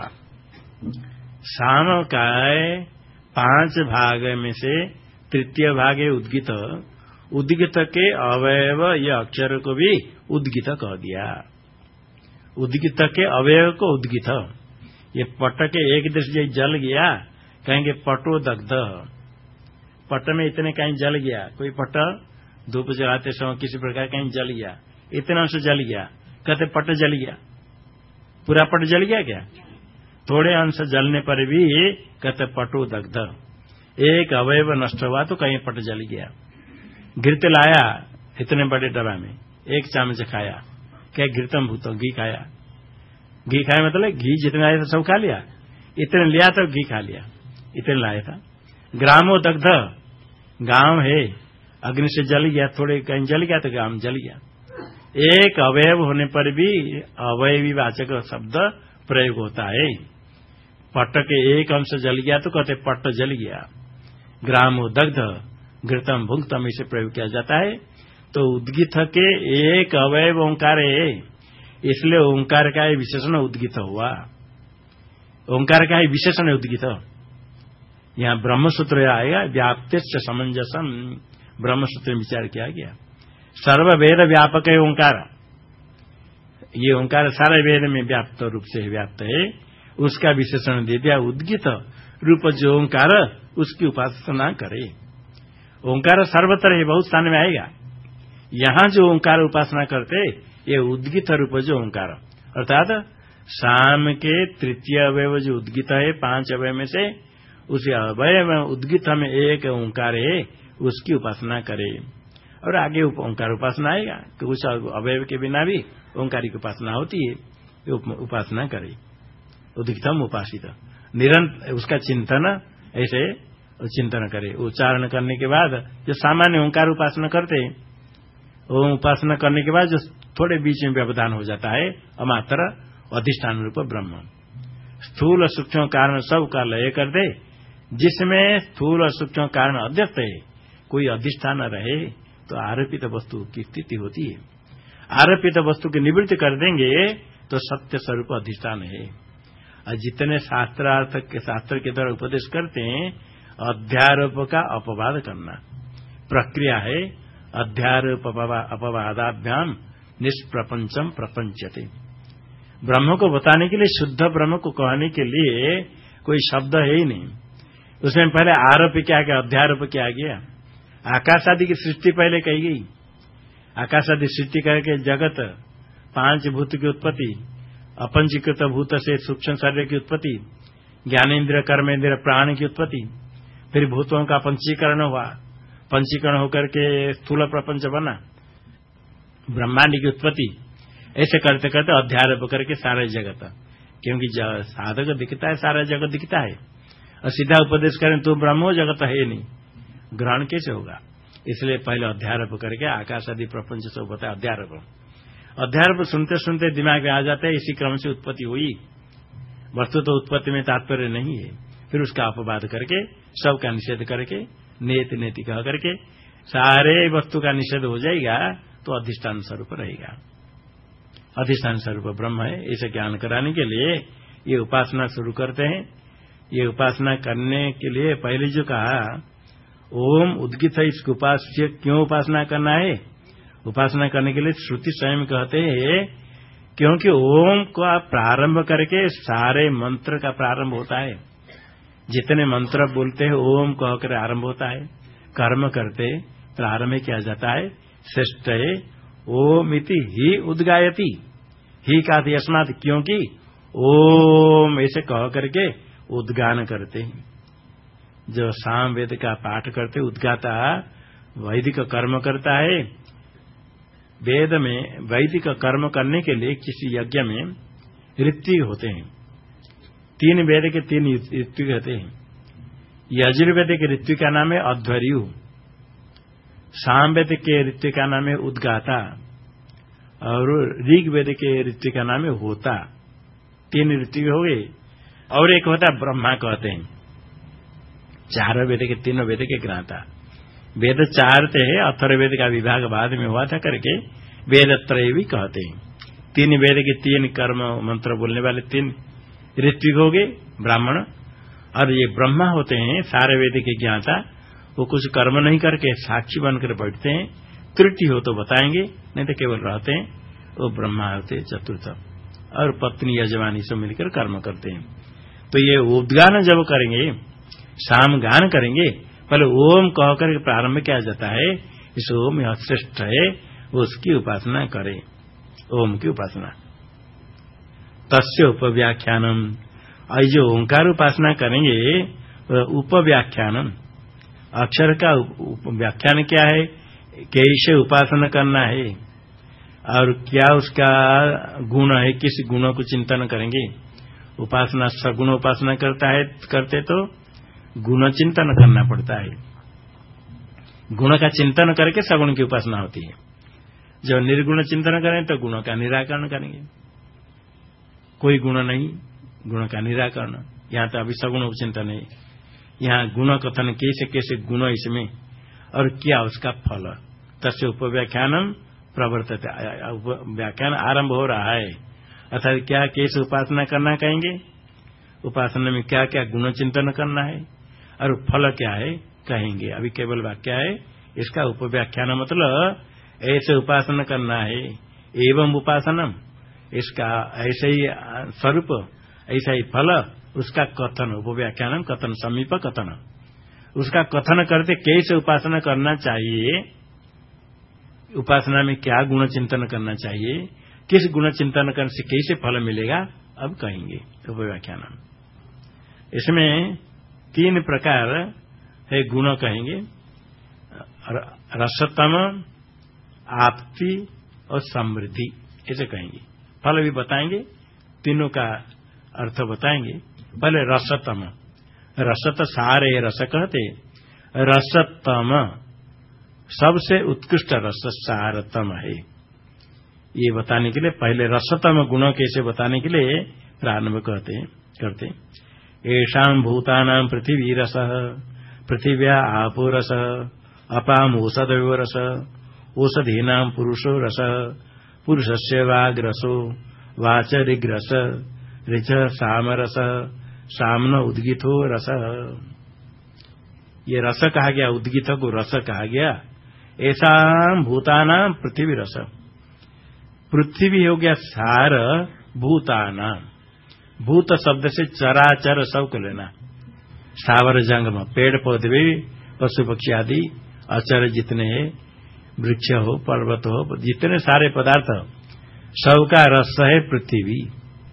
शाम का पांच भाग में से तृतीय भाग है उद्गीत। उद्गीत के अवयव ये अक्षर को भी उद्गीत कह दिया। उद्गीत के अवयव को उद्गीत। ये पट के एक दृष्टि जल गया, कहेंगे पटो दग्ध। पट में इतने कहीं जल गया, कोई पट धूप जलाते समय किसी प्रकार कहीं जल गया, इतना अंश जल गया, कहते पट जल गया। पूरा पट जल गया क्या? थोड़े अंश जलने पर भी कहते पटो दग्ध। एक अवयव नष्ट हुआ तो कहीं पट जल गया। घृत लाया इतने बड़े डब्बा में, एक चम्मच खाया, क्या घृतम भूत, घी खाया। घी खाया मतलब घी जितने आया था सब खा लिया, इतने लिया तो घी खा लिया, इतने लाया था। ग्रामो दग्ध, गांव है अग्नि से जल गया, थोड़े कहीं जल गया तो ग्राम जल गया। एक अवयव होने पर भी अवयवी वाचक शब्द प्रयोग होता है। पट के एक अंश जल गया तो कहते पट जल गया। ग्रामो दग्ध घृतम भुक्तम इसे प्रयोग किया जाता है। तो उद्गीत के एक अवयव ओंकार है, इसलिए ओंकार का ही विशेषण उद्गीत हुआ। ओंकार का ही विशेषण है उद्गीत। यहाँ ब्रह्मसूत्र आएगा, व्याप्तिश्च समंजसम, ब्रह्मसूत्र में विचार किया गया। सर्व वेद व्यापक है ओंकार। ये ओंकार सारे वेद में व्याप्त रूप से व्याप्त है, उसका विशेषण दे दिया उद्गीत रूप जो ओंकार, उसकी उपासना करे। ओंकार सर्वत्र है, बहुत स्थान में आएगा। यहां जो ओंकार उपासना करते ये उद्गीत रूप जो ओंकार, अर्थात शाम के तृतीय अवयव जो उद्गीत है, पांच अवयव में से उसी अवयव में उद्गीत में एक ओंकार है, उसकी उपासना करे। और आगे ओंकार उपासना आएगा कि उस अवयव के बिना भी ओंकार की उपासना होती है, उपासना करे। उद्गीतम उपासित, निरंतर उसका चिंतन ऐसे चिंतन करे। उच्चारण करने के बाद जो सामान्य ओंकार उपासना करते हैं, वो उपासना करने के बाद जो थोड़े बीच में व्यवधान हो जाता है, अमात्र अधिष्ठान रूप ब्रह्म, स्थूल सूक्ष्म कारण सब का लय कर दे। जिसमें स्थूल और सूक्ष्म कारण अध्यस्त है, कोई अधिष्ठान रहे तो आरोपित वस्तु की स्थिति होती है। आरोपित वस्तु की निवृत्ति कर देंगे तो सत्य स्वरूप अधिष्ठान है। और जितने शास्त्रार्थ के शास्त्र के द्वारा उपदेश करते हैं, अध्यारोप का अपवाद करना प्रक्रिया है। अध्यारोप अपवादाभ्याम निष्प्रपंचम प्रपंचते। ब्रह्म को बताने के लिए, शुद्ध ब्रह्म को कहने के लिए कोई शब्द है ही नहीं। उसमें पहले आरोप क्या गया, अध्यारोप क्या गया। आकाश आदि की सृष्टि पहले कही गई। आकाश आदि सृष्टि करके जगत, पांच भूत की उत्पत्ति, अपंजीकृत भूत से सूक्ष्म शरीर की उत्पत्ति, ज्ञानेन्द्र कर्मेन्द्र प्राण की उत्पत्ति, फिर भूतों का पंचीकरण हुआ, पंचीकरण होकर के स्थूल प्रपंच बना, ब्रह्मांड की उत्पत्ति। ऐसे करते करते अध्यारोप करके सारा जगत, क्योंकि साधक दिखता है सारा जगत दिखता है, और सीधा उपदेश करें तो ब्रह्मो जगत है नहीं, ग्रहण कैसे होगा? इसलिए पहले अध्यारोप करके आकाश आदि प्रपंच सब होता है अध्यारोप। अध्यारोप सुनते सुनते दिमाग में आ जाता है, इसी क्रम से उत्पत्ति हुई। वस्तु तो उत्पत्ति में तात्पर्य नहीं है। फिर उसका अपवाद करके सबका निषेध करके नेति नेति कह करके सारे वस्तु का निषेध हो जाएगा, तो अधिष्ठान स्वरूप रहेगा। अधिष्ठान स्वरूप ब्रह्म है, इसे ज्ञान कराने के लिए ये उपासना शुरू करते हैं। ये उपासना करने के लिए पहले जो कहा ओम उद्गित है, इसको उपास्य क्यों उपासना करना है? उपासना करने के लिए श्रुति स्वयं कहते हैं, क्योंकि ओम का प्रारंभ करके सारे मंत्र का प्रारंभ होता है। जितने मंत्र बोलते हैं ओम कहकर आरंभ होता है, कर्म करते प्रारंभ किया जाता है। श्रेष्ठ है ओम इति ही उद्गायति, ही का यस्मात्, क्योंकि ओम ऐसे कह करके उद्गान करते हैं। जो साम वेद का पाठ करते उद्गाता वैदिक कर्म करता है। वेद में वैदिक कर्म करने के लिए किसी यज्ञ में ऋत्विक होते हैं, तीन वेद के तीन ऋत्विक होते हैं। यजुर्वेद के ऋत्विक का नाम है अध्वर्यु, सामवेद के ऋत्विक का नाम है उद्गाता, और ऋग्वेद के ऋत्विक का नाम है होता। तीन ऋत्विक हो गए, और एक होता ब्रह्मा कहते हैं। चार वेद के तीनों वेद के ज्ञाता। वेद चार थे, अथर्ववेद का विभाग बाद में हुआ था करके वेद त्रय भी कहते हैं। तीन वेद के तीन कर्म मंत्र बोलने वाले तीन ऋत्विक हो गए ब्राह्मण, और ये ब्रह्मा होते हैं सारे वेद के ज्ञाता। वो कुछ कर्म नहीं करके साक्षी बनकर बैठते हैं, त्रुटि हो तो बताएंगे, नहीं तो केवल रहते हैं। वो ब्रह्मा होते चतुर्थ, और पत्नी यजमानी से मिलकर कर्म करते हैं। तो ये उद्गान जब करेंगे, साम गान करेंगे, पहले ओम कहकर प्रारंभ किया जाता है। इस ओम यह श्रेष्ठ है, उसकी उपासना करें, ओम की उपासना। तस्य उपव्याख्यानम, जो ओंकार उपासना करेंगे उपव्याख्यानम, अक्षर का व्याख्यान क्या है, कैसे उपासना करना है, और क्या उसका गुण है, किस गुणों को चिंतन करेंगे। उपासना सगुण उपासना करता है करते तो गुण चिंतन करना पड़ता है। गुण का चिंतन करके सगुण की उपासना होती है। जब निर्गुण चिंतन करें तो गुणों का निराकरण करेंगे। कोई गुण नहीं, गुण का निराकरण। यहाँ तो अभी सगुण चिंतन है। यहाँ गुण कथन कैसे कैसे गुण इसमें, और क्या उसका फल। तस्य उपव्याख्यानम प्रवर्तते, व्याख्यान आरंभ हो रहा है, अर्थात क्या कैसे उपासना करना कहेंगे, उपासना में क्या क्या गुण चिंतन करना है, और फल क्या है कहेंगे। अभी केवल वाक्य है, इसका उपव्याख्यान मतलब ऐसे उपासना करना है, एवं उपासनम, इसका ऐसे ही स्वरूप ऐसा ही फल, उसका कथन। उपव्याख्यानम कथन, समीप कथन, उसका कथन करते कैसे उपासना करना चाहिए, उपासना में क्या गुण चिंतन करना चाहिए, किस गुण चिंतन करने से कैसे फल मिलेगा, अब कहेंगे उपव्याख्यानम। इसमें तीन प्रकार है गुण कहेंगे, रसतम, आपति और समृद्धि, ऐसे कहेंगे। फल भी बताएंगे, तीनों का अर्थ बताएंगे। पहले रसतम, रसत सारे रस कहते, रसतम सबसे उत्कृष्ट रस सारतम है। ये बताने के लिए पहले रसतम गुणों कैसे बताने के लिए प्रारंभ कहते करते येषां भूतानां पृथिवी रस, पृथिव्या आपो रस, अपाम ओषधयो रस, ओषधीनां पुरुषो रस, पुरुषस्य वाग्रसो, वाच ऋग्रस, ऋच सामरस, सामन उद्गितो रस। ये रस कहा गया, उद्गित को रस कहा गया। ऐसा भूतानां पृथ्वी रस, पृथ्वी हो गया सार भूतानां, भूत शब्द से चराचर सबको लेना, स्थावर जंगम, पेड़ पौधे भी, पशु पक्षी आदि, अचर जितने हैं, वृक्ष हो पर्वत हो, जितने सारे पदार्थ सबका रस है पृथ्वी।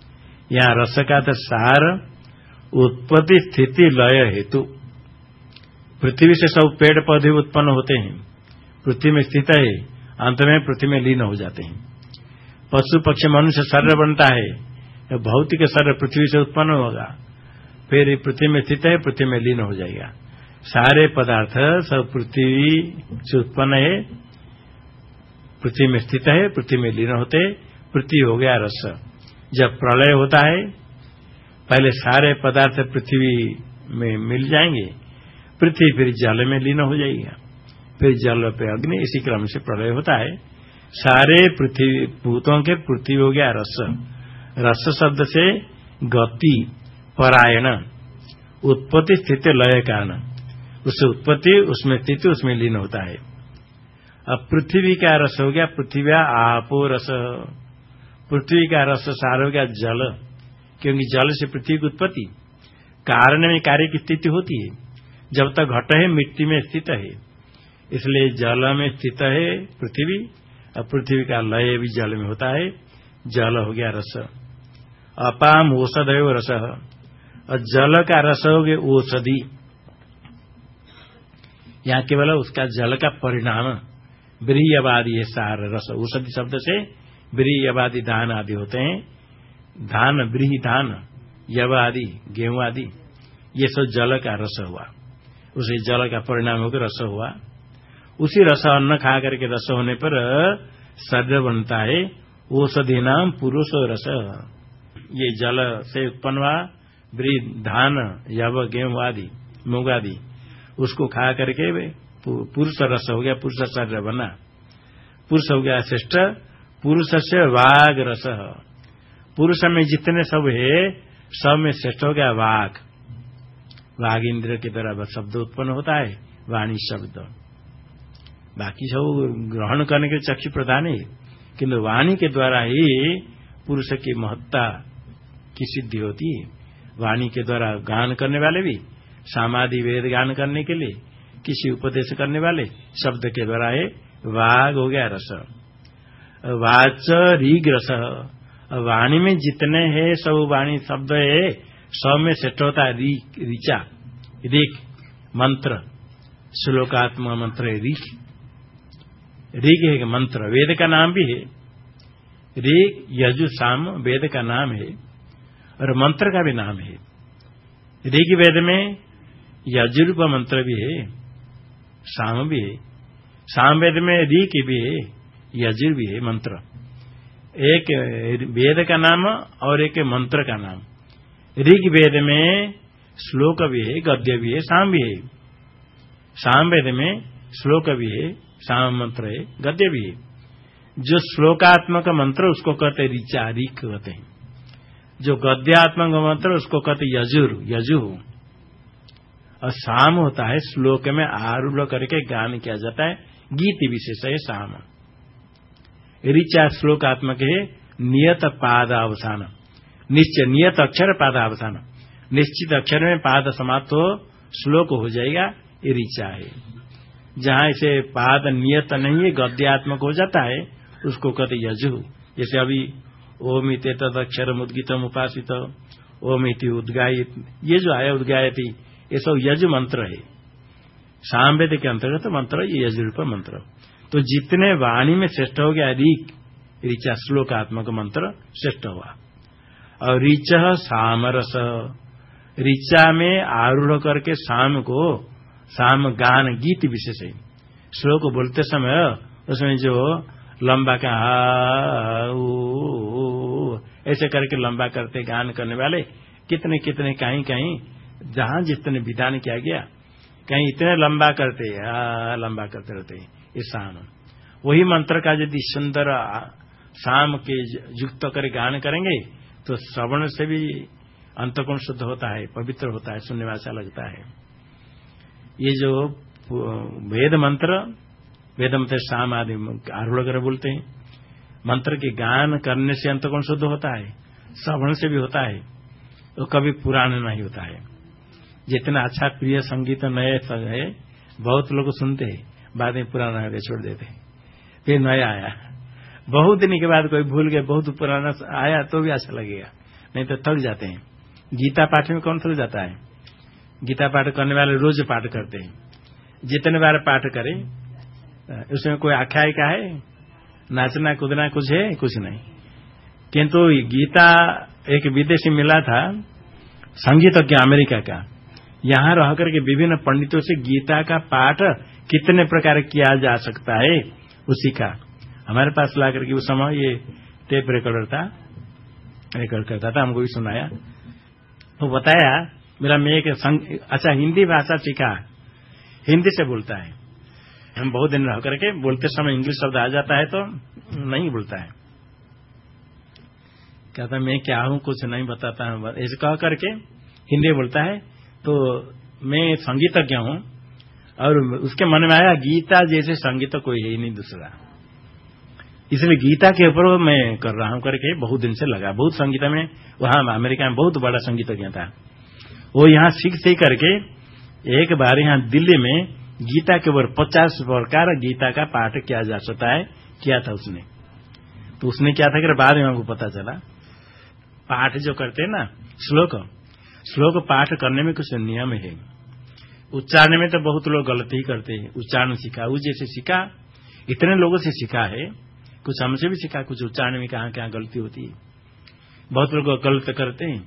यहाँ रस का तो सार उत्पत्ति स्थिति लय हेतु, पृथ्वी से सब पेड़ पौधे उत्पन्न होते हैं, पृथ्वी में स्थित है, अंत में पृथ्वी में लीन हो जाते हैं। पशु पक्षी मनुष्य शरीर बनता है, भौतिक शरीर पृथ्वी से उत्पन्न होगा, फिर पृथ्वी में स्थित है, पृथ्वी में लीन हो जाएगा। सारे पदार्थ सब पृथ्वी से उत्पन्न है, पृथ्वी में स्थित है, पृथ्वी में लीन होते। पृथ्वी हो गया रस। जब प्रलय होता है, पहले सारे पदार्थ पृथ्वी में मिल जाएंगे, पृथ्वी फिर जल में लीन हो जाएगा, फिर जल पे अग्नि, इसी क्रम से प्रलय होता है। सारे पृथ्वी भूतों के पृथ्वी हो गया रस। रस शब्द से गति, परायण, उत्पत्ति, स्थिति, लय कारण, उससे उत्पत्ति, उसमें स्थिति, उसमें लीन होता है। अब पृथ्वी का रस हो गया पृथ्वी आपो रस। पृथ्वी का रस सार हो गया जल, क्योंकि जल से पृथ्वी की उत्पत्ति, कारण में कार्य की स्थिति होती है। जब तक घट है मिट्टी में स्थित है, इसलिए जल में स्थित है पृथ्वी, और पृथ्वी का लय भी जल में होता है। जल हो गया रस। अपाम औषधयो रस, और जल का रस हो गया औषधि। यहाँ केवल उसका जल का परिणाम व्रीयवादी है सार रस। औषधि शब्द से व्रीयवादी धान आदि होते हैं। धान, व्रीहि धान, यव आदि, गेहूं आदि, ये सब जल का रस हुआ, उसे जल का परिणाम होकर रस हुआ। उसी रस अन्न खा करके रस होने पर शरीर बनता है। औषधि नाम पुरुष रस। ये जल से उत्पन्न हुआ व्रीहि धान, यव, गेहूं आदि, मूंग आदि, उसको खा करके पुरुष रस हो गया, पुरुष शरीर बना। पुरुष हो गया श्रेष्ठ। पुरुष से वाग रस। पुरुष में जितने सब है सब में श्रेष्ठ हो गया वाग। वाग इंद्र के द्वारा शब्द उत्पन्न होता है, वाणी शब्द। बाकी सब ग्रहण करने के चक्षु प्रधान है, किंतु वाणी के द्वारा ही पुरुष की महत्ता की सिद्धि होती है। वाणी के द्वारा गान करने वाले भी, सामादि वेद गान करने के लिए, किसी उपदेश करने वाले शब्द के द्वारा है। वाग हो गया रस। वाच रीग रस। वाणी में जितने हैं सब वाणी शब्द है, सब में श्रेष्ठ होता है ऋचा, ऋक मंत्र, श्लोकात्मक मंत्र है ऋक। ऋग है मंत्र, वेद का नाम भी है। ऋग, यजु, साम वेद का नाम है और मंत्र का भी नाम है। ऋग वेद में यजुर्व मंत्र भी है, साम भी है। साम वेद में ऋक भी है, यजुर भी है मंत्र। एक वेद का नाम और एक मंत्र का नाम। ऋग वेद में श्लोक भी है, गद्य भी है, साम भी है। साम वेद में श्लोक भी है, साम मंत्र है, गद्य भी है। जो श्लोकात्मक मंत्र उसको कहते ऋचा, ऋक कहते हैं। जो गद्यात्मक मंत्र उसको कहते यजुर, यजु। और साम होता है श्लोक में आरूढ़ करके गान किया जाता है, गीत विशेष है साम। ऋचा श्लोकात्मक है, नियत पादावसान, निश्चय नियत अक्षर पादावसान, निश्चित अक्षर में पाद समाप्त हो श्लोक हो जाएगा, ये ऋचा है। जहां इसे पाद नियत नहीं है, गद्यात्मक हो जाता है, उसको कहते यजु। जैसे अभी ओम इति तदक्षर मुद्गितम उपासित, ओम इति उद्गायित, ये जो आया उद्गायती, ये सब यजु मंत्र है। सामवेद के अंतर्गत मंत्र ये यजुरूप मंत्र। तो जितने वाणी में श्रेष्ठ हो गया ऋक, ऋचा श्लोकात्मक मंत्र श्रेष्ठ हुआ। और ऋच सामरस, ऋचा में आरूढ़ करके साम को, साम गान गीत विशेष है। श्लोक बोलते समय उसमें जो लंबा का ऐसे करके लंबा करते गान करने वाले कितने कितने, कहीं कहीं जहां जितने विधान किया गया, कहीं इतने लंबा करते आ, लंबा करते रहते हैं। ये साम, वही मंत्र का यदि सुंदर साम के युक्त कर गान करेंगे तो श्रवण से भी अंतःकोण शुद्ध होता है, पवित्र होता है, सुनने में अच्छा लगता है। ये जो वेद मंत्र, वेद मंत्र साम आदि आरूढ़ कर बोलते हैं, मंत्र के गान करने से अंतःकोण शुद्ध होता है, श्रवण से भी होता है, तो कभी पुराना नहीं होता है। जितना अच्छा प्रिय संगीत नए है, बहुत लोग सुनते हैं, बाद में पुराना है छोड़ देते हैं, फिर नया आया, बहुत दिन के बाद कोई भूल गए, बहुत पुराना आया तो भी अच्छा लगेगा, नहीं तो थक जाते हैं। गीता पाठ में कौन थक जाता है? गीता पाठ करने वाले रोज पाठ करते हैं, जितने बार पाठ करें उसमें कोई आख्यायिका है, नाचना कूदना कुछ है? कुछ नहीं। किंतु गीता एक विदेशी मिला था संगीतज्ञ अमेरिका का, यहां रह करके विभिन्न पंडितों से गीता का पाठ कितने प्रकार किया जा सकता है उसी का हमारे पास ला करके, उस समय ये टेप रिकॉर्डर था, रिकॉर्ड करता था, हमको भी सुनाया। तो बताया मेरा मैं एक अच्छा हिंदी भाषा सीखा, हिंदी से बोलता है। हम बहुत दिन रह करके बोलते समय इंग्लिश शब्द आ जाता है तो नहीं बोलता है, कहता मैं क्या हूं कुछ नहीं बताता हूं, ऐसे कह करके हिंदी बोलता है। तो मैं संगीतज्ञ हूं और उसके मन में आया गीता जैसे संगीत कोई है ही नहीं दूसरा, इसलिए गीता के ऊपर मैं कर रहा हूं करके बहुत दिन से लगा। बहुत संगीत में वहां अमेरिका में बहुत बड़ा संगीतज्ञ था, वो यहाँ सीख सीख करके एक बार यहाँ दिल्ली में गीता के ऊपर पचास प्रकार गीता का पाठ किया जा सकता है किया था उसने। तो उसने क्या था कि बाद में हमको पता चला पाठ जो करते हैं ना श्लोक श्लोक पाठ करने में कुछ नियम है, उच्चारण में तो बहुत लोग गलती ही करते हैं। उच्चारण सीखा वो जैसे सीखा इतने लोगों से सीखा है, कुछ हमसे भी सीखा, कुछ उच्चारण में कहाँ कहाँ गलती होती है, बहुत लोग गलत करते हैं,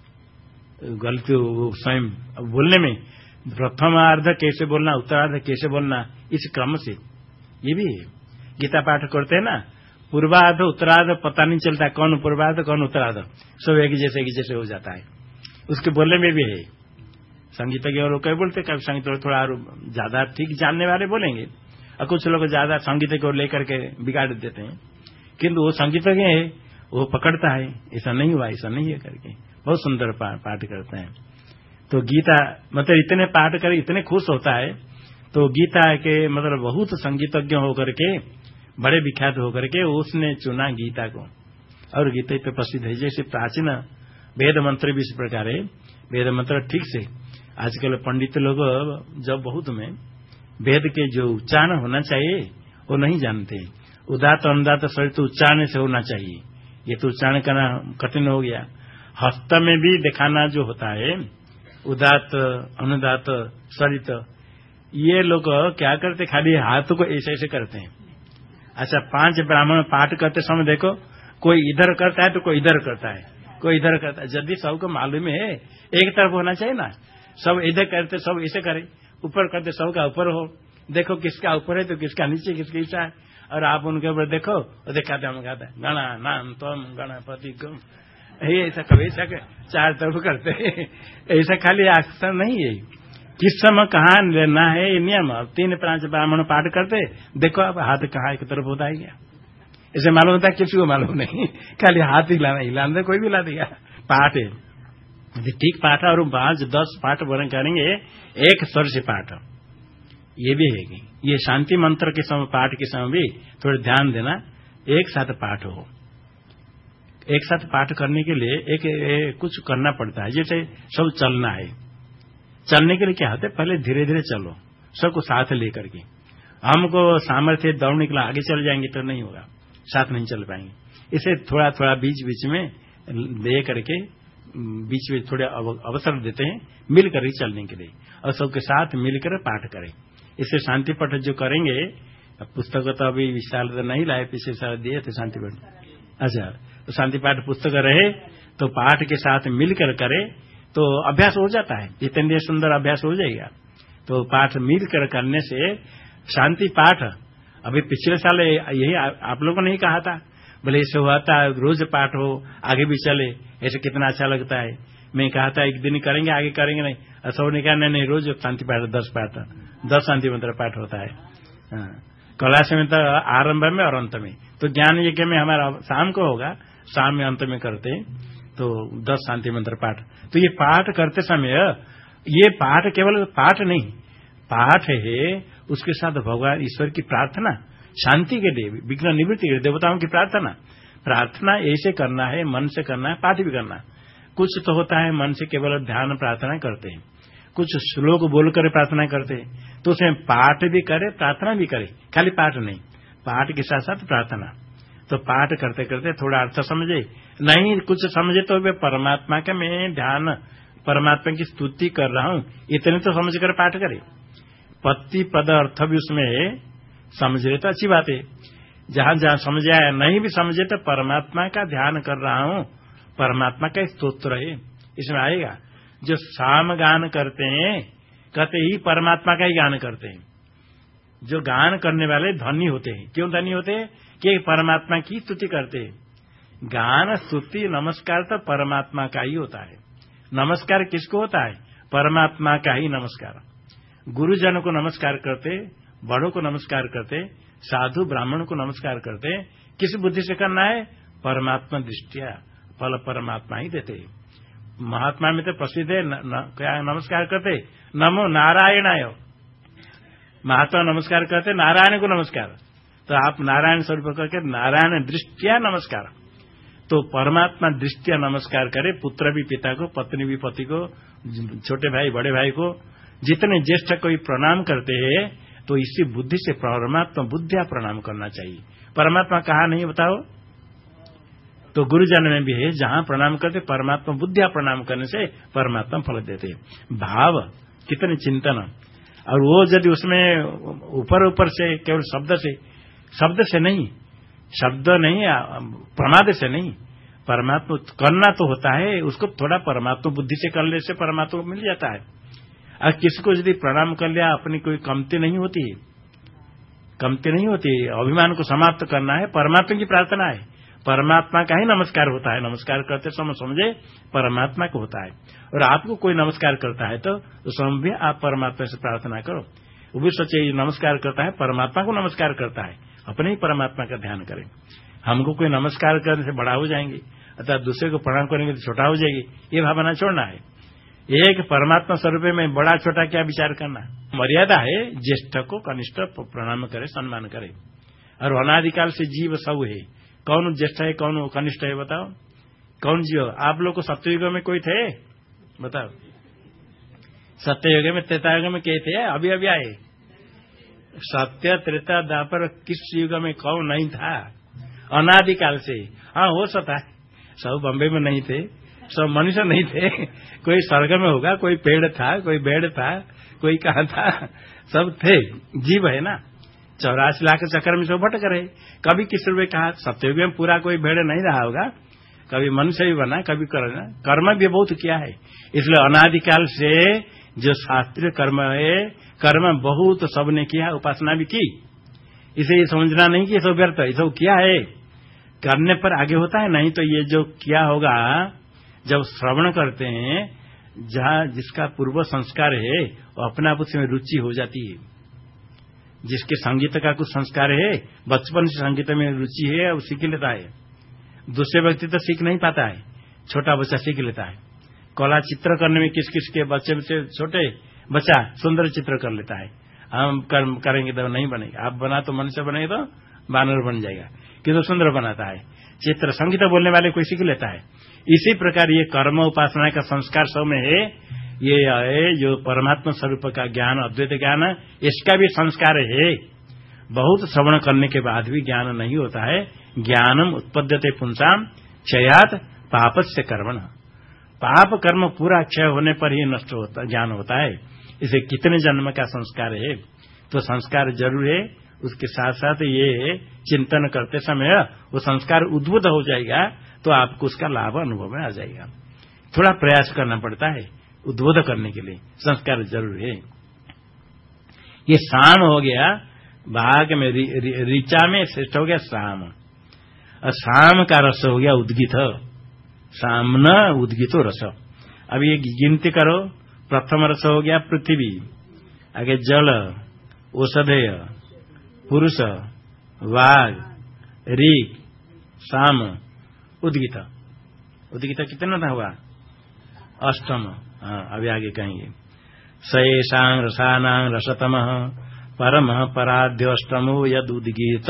गलती स्वयं बोलने में प्रथम अर्ध कैसे बोलना उत्तरार्ध कैसे बोलना इस क्रम से ये भी है। गीता पाठ करते हैं ना पूर्वार्ध उत्तरार्ध पता नहीं चलता कौन पूर्वार्ध कौन उत्तरार्ध, सब एक जैसे एक जैसे हो जाता है, उसके बोलने में भी है। संगीतज्ञ और कई बोलते कभी संगीत थोड़ा ज्यादा ठीक जानने वाले बोलेंगे और कुछ लोग ज्यादा संगीत को लेकर के बिगाड़ देते हैं, किंतु वो संगीतज्ञ है वो पकड़ता है ऐसा नहीं हुआ ऐसा नहीं है करके बहुत सुंदर पाठ करते हैं। तो गीता मतलब इतने पाठ कर इतने खुश होता है। तो गीता के मतलब बहुत संगीतज्ञ होकर के बड़े विख्यात होकर के उसने चुना गीता को और गीता पे प्रसिद्ध है। जैसे प्राचीन वेद मंत्र भी इस प्रकार है, वेद मंत्र ठीक से आजकल पंडित लोग जब बहुत में वेद के जो उच्चारण होना चाहिए वो नहीं जानते, उदात अनुदात सहित तो उच्चारण से होना चाहिए, ये तो उच्चारण करना कठिन हो गया। हस्त में भी दिखाना जो होता है उदात अनुदात सरित, ये लोग क्या करते खाली हाथ को ऐसे ऐसे करते हैं। अच्छा पांच ब्राह्मण पाठ करते समय देखो कोई इधर करता है तो कोई इधर करता है, कोई इधर करता है, यदि सबको मालूम है एक तरफ होना चाहिए ना, सब इधर करते सब ऐसे करे, ऊपर करते सबका ऊपर हो, देखो किसका ऊपर है तो किसका नीचे किसका नीचा है, और आप उनके ऊपर देखो और दिखाते हम कहते हैं गणा नाम तम गणपति गम, ऐसा कभी ऐसा चार तरफ करते हैं, ऐसा खाली आसन नहीं है, किस समय कहाँ लेना है ये नियम। तीन पांच ब्राह्मण पाठ करते देखो अब हाथ कहाँ एक तरफ होता है क्या, इसे मालूम होता है किसी को मालूम नहीं, खाली हाथ हिलाना हिलाना कोई भी ला दिया पाठ है। ठीक पाठ और पांच दस पाठ वर्णन करेंगे एक स्वर से पाठ, ये भी है कि ये शांति मंत्र के समय पाठ के समय भी थोड़ा ध्यान देना, एक साथ पाठ हो, एक साथ पाठ करने के लिए एक, एक कुछ करना पड़ता है। जैसे सब चलना है, चलने के लिए क्या होता है पहले धीरे धीरे चलो सबको साथ लेकर के, हमको सामर्थ्य दौड़ने के लिए आगे चल जाएंगे तो नहीं होगा, साथ नहीं चल पाएंगे, इसे थोड़ा थोड़ा बीच बीच में दे करके बीच में थोड़े अवसर देते हैं मिलकर ही चलने के लिए, और सबके साथ मिलकर पाठ करें। इससे शांति पाठ जो करेंगे, पुस्तक तो अभी विशाल तो नहीं लाए, पिछले साल दिए थे शांति पाठ। अच्छा तो शांति पाठ पुस्तक रहे तो पाठ के साथ मिलकर करे तो अभ्यास हो जाता है, इतने सुंदर अभ्यास हो जाएगा। तो पाठ मिलकर करने से शांति पाठ, अभी पिछले साल यही आप लोगों ने ही कहा था, बोले ऐसे हुआ था रोज पाठ हो आगे भी चले, ऐसे कितना अच्छा लगता है। मैं कहा था एक दिन करेंगे आगे करेंगे नहीं, सब ने कहा नहीं नहीं रोज शांति पाठ दस पाठ दस शांति मंत्र पाठ होता है। कैलाश में तो आरंभ में और अंत में, तो ज्ञान यज्ञ में हमारा शाम को होगा, शाम में अंत में करते तो दस शांति मंत्र पाठ। तो ये पाठ करते समय ये पाठ केवल पाठ नहीं, पाठ है उसके साथ भगवान ईश्वर की प्रार्थना, शांति के लिए विघ्न निवृत्ति के लिए देवताओं की प्रार्थना। प्रार्थना ऐसे करना है, मन से करना है, पाठ भी करना। कुछ तो होता है मन से केवल ध्यान प्रार्थना करते हैं, कुछ श्लोक बोलकर प्रार्थना करते हैं, तो उसमें पाठ भी करे प्रार्थना भी करे, खाली पाठ नहीं, पाठ के साथ साथ प्रार्थना। तो पाठ करते करते थोड़ा अर्थ समझे, नहीं कुछ समझे तो वे परमात्मा का मैं ध्यान, परमात्मा की स्तुति कर रहा हूं, इतने तो समझ कर पाठ करे। पति पद अर्थ भी उसमें समझ रहे तो अच्छी बात है। जहां जहां समझ आया, नहीं भी समझे तो परमात्मा का ध्यान कर रहा हूं, परमात्मा का स्तोत्र है इसमें आएगा। जो साम गान करते हैं कहते ही परमात्मा का ही गान करते हैं। जो गान करने वाले धनी होते हैं। क्यों धनी होते हैं? कि परमात्मा की स्तुति करते हैं। गान स्तुति नमस्कार तो परमात्मा का ही होता है। नमस्कार किसको होता है? परमात्मा का ही नमस्कार। गुरुजन को नमस्कार करते, बड़ों को नमस्कार करते, साधु ब्राह्मण को नमस्कार करते, किस बुद्धि से करना है? परमात्मा दृष्टिया, फल परमात्मा ही देते। महात्मा में तो प्रसिद्ध है न, न, क्या नमस्कार करते? नमो नारायणाय। महात्मा नमस्कार करते नारायण को नमस्कार। तो आप नारायण स्वरूप करके नारायण दृष्टिया नमस्कार। तो परमात्मा दृष्टिया नमस्कार करे। पुत्र भी पिता को, पत्नी भी पति को, छोटे भाई बड़े भाई को, जितने ज्येष्ठ कोई प्रणाम करते हैं तो इसी बुद्धि से परमात्मा बुद्धिया प्रणाम करना चाहिए। परमात्मा कहा नहीं बताओ? तो गुरुजन में भी है, जहां प्रणाम करते परमात्मा बुद्धिया प्रणाम करने से परमात्मा फल देते। भाव कितने चिंतन, और वो यदि उसमें ऊपर ऊपर से केवल शब्द से शब्द से नहीं शब्द नहीं प्रमाद से नहीं, परमात्मा करना तो होता है, उसको थोड़ा परमात्मा बुद्धि से करने से परमात्मा को मिल जाता है। और किसी को यदि प्रणाम कर लिया, अपनी कोई कमती नहीं होती, कमती नहीं होती, अभिमान को समाप्त करना है, परमात्मा की प्रार्थना है, परमात्मा का ही नमस्कार होता है। नमस्कार करते समय समझे परमात्मा को होता है। और आपको कोई नमस्कार करता है तो उस समय भी आप परमात्मा से प्रार्थना करो। वो भी सोचे नमस्कार करता है, परमात्मा को नमस्कार करता है, अपने ही परमात्मा का ध्यान करें। हमको कोई नमस्कार करने से बड़ा हो जाएंगे, अर्थात दूसरे को प्रणाम करेंगे तो छोटा हो जाएगी, ये भावना छोड़ना है। एक परमात्मा स्वरूप में बड़ा छोटा क्या विचार करना। मर्यादा है, ज्येष्ठ को कनिष्ठ प्रणाम करे, सम्मान करे। और अनादिकाल से जीव सब है, कौन ज्येष्ठ है कौन कनिष्ठ है बताओ? कौन जीव? आप लोग को सत्ययुग में कोई थे बताओ? सत्ययुग में त्रेतायुग में क्या थे? अभी अभी आए। सत्य त्रेता द्वापर किस युग में कौन नहीं था? अनादिकाल से। हाँ हो सकता है सब बम्बे में नहीं थे, सब मनुष्य नहीं थे, कोई स्वर्ग में होगा, कोई पेड़ था, कोई बेड़ था, कोई कहाँ था, सब थे, जीव है ना। चौरासी लाख चक्कर में सब भटक रहे। कभी किस रूप में कहा सत्ययुग में पूरा कोई भेड़ नहीं रहा होगा, कभी मनुष्य भी बना, कभी करना कर्म भी बहुत किया है। इसलिए अनादिकाल से जो शास्त्रीय कर्म है, कर्म बहुत सबने किया, उपासना भी की। इसे ये समझना नहीं कि ये सब व्यर्थ, ये सब किया है, करने पर आगे होता है। नहीं तो ये जो किया होगा, जब श्रवण करते हैं, जहाँ जिसका पूर्व संस्कार है वो अपने आप उसमें रुचि हो जाती है। जिसके संगीत का कुछ संस्कार है, बचपन से संगीत में रुचि है, वो सीख लेता है। दूसरे व्यक्ति तो सीख नहीं पाता है, छोटा बच्चा सीख लेता है। कला चित्र करने में किस किस के बच्चे बच्चे छोटे बच्चा सुंदर चित्र कर लेता है। हम कर, करेंगे तो नहीं बनेगा, आप बना तो मनुष्य बनेगा तो बानर बन जाएगा, किंतु सुंदर बनाता है चित्र। संगीत बोलने वाले कोई सीख लेता है। इसी प्रकार ये कर्म उपासना का संस्कार सब में है। ये है जो परमात्मा स्वरूप का ज्ञान, अद्वैत ज्ञान, इसका भी संस्कार है। बहुत श्रवण करने के बाद भी ज्ञान नहीं होता है। ज्ञानम उत्पद्यते पुंसाम क्षयात पापस्य कर्मण। पाप कर्म पूरा क्षय होने पर ही नष्ट होता ज्ञान होता है। इसे कितने जन्म का संस्कार है, तो संस्कार जरूर है। उसके साथ साथ ये चिंतन करते समय वो संस्कार उद्भुत हो जाएगा तो आपको उसका लाभ अनुभव में आ जाएगा। थोड़ा प्रयास करना पड़ता है उद्बोध करने के लिए, संस्कार जरूर है। ये साम हो गया, भाग में रि, रि, ऋचा में श्रेष्ठ हो गया साम, और साम का रस हो गया उद्गीत। सामना उद्गीतो रस। अब ये गिनती करो, प्रथम रस हो गया पृथ्वी, आगे जल, औषधेय, पुरुष, वाग, ऋग, साम, उद्गीत। उद्गीत कितना था हुआ? अष्टम। हाँ, अभी आगे कहेंगे। सैषां रसानां रसतम परम पराध्य अष्टमो यद उद्गीत।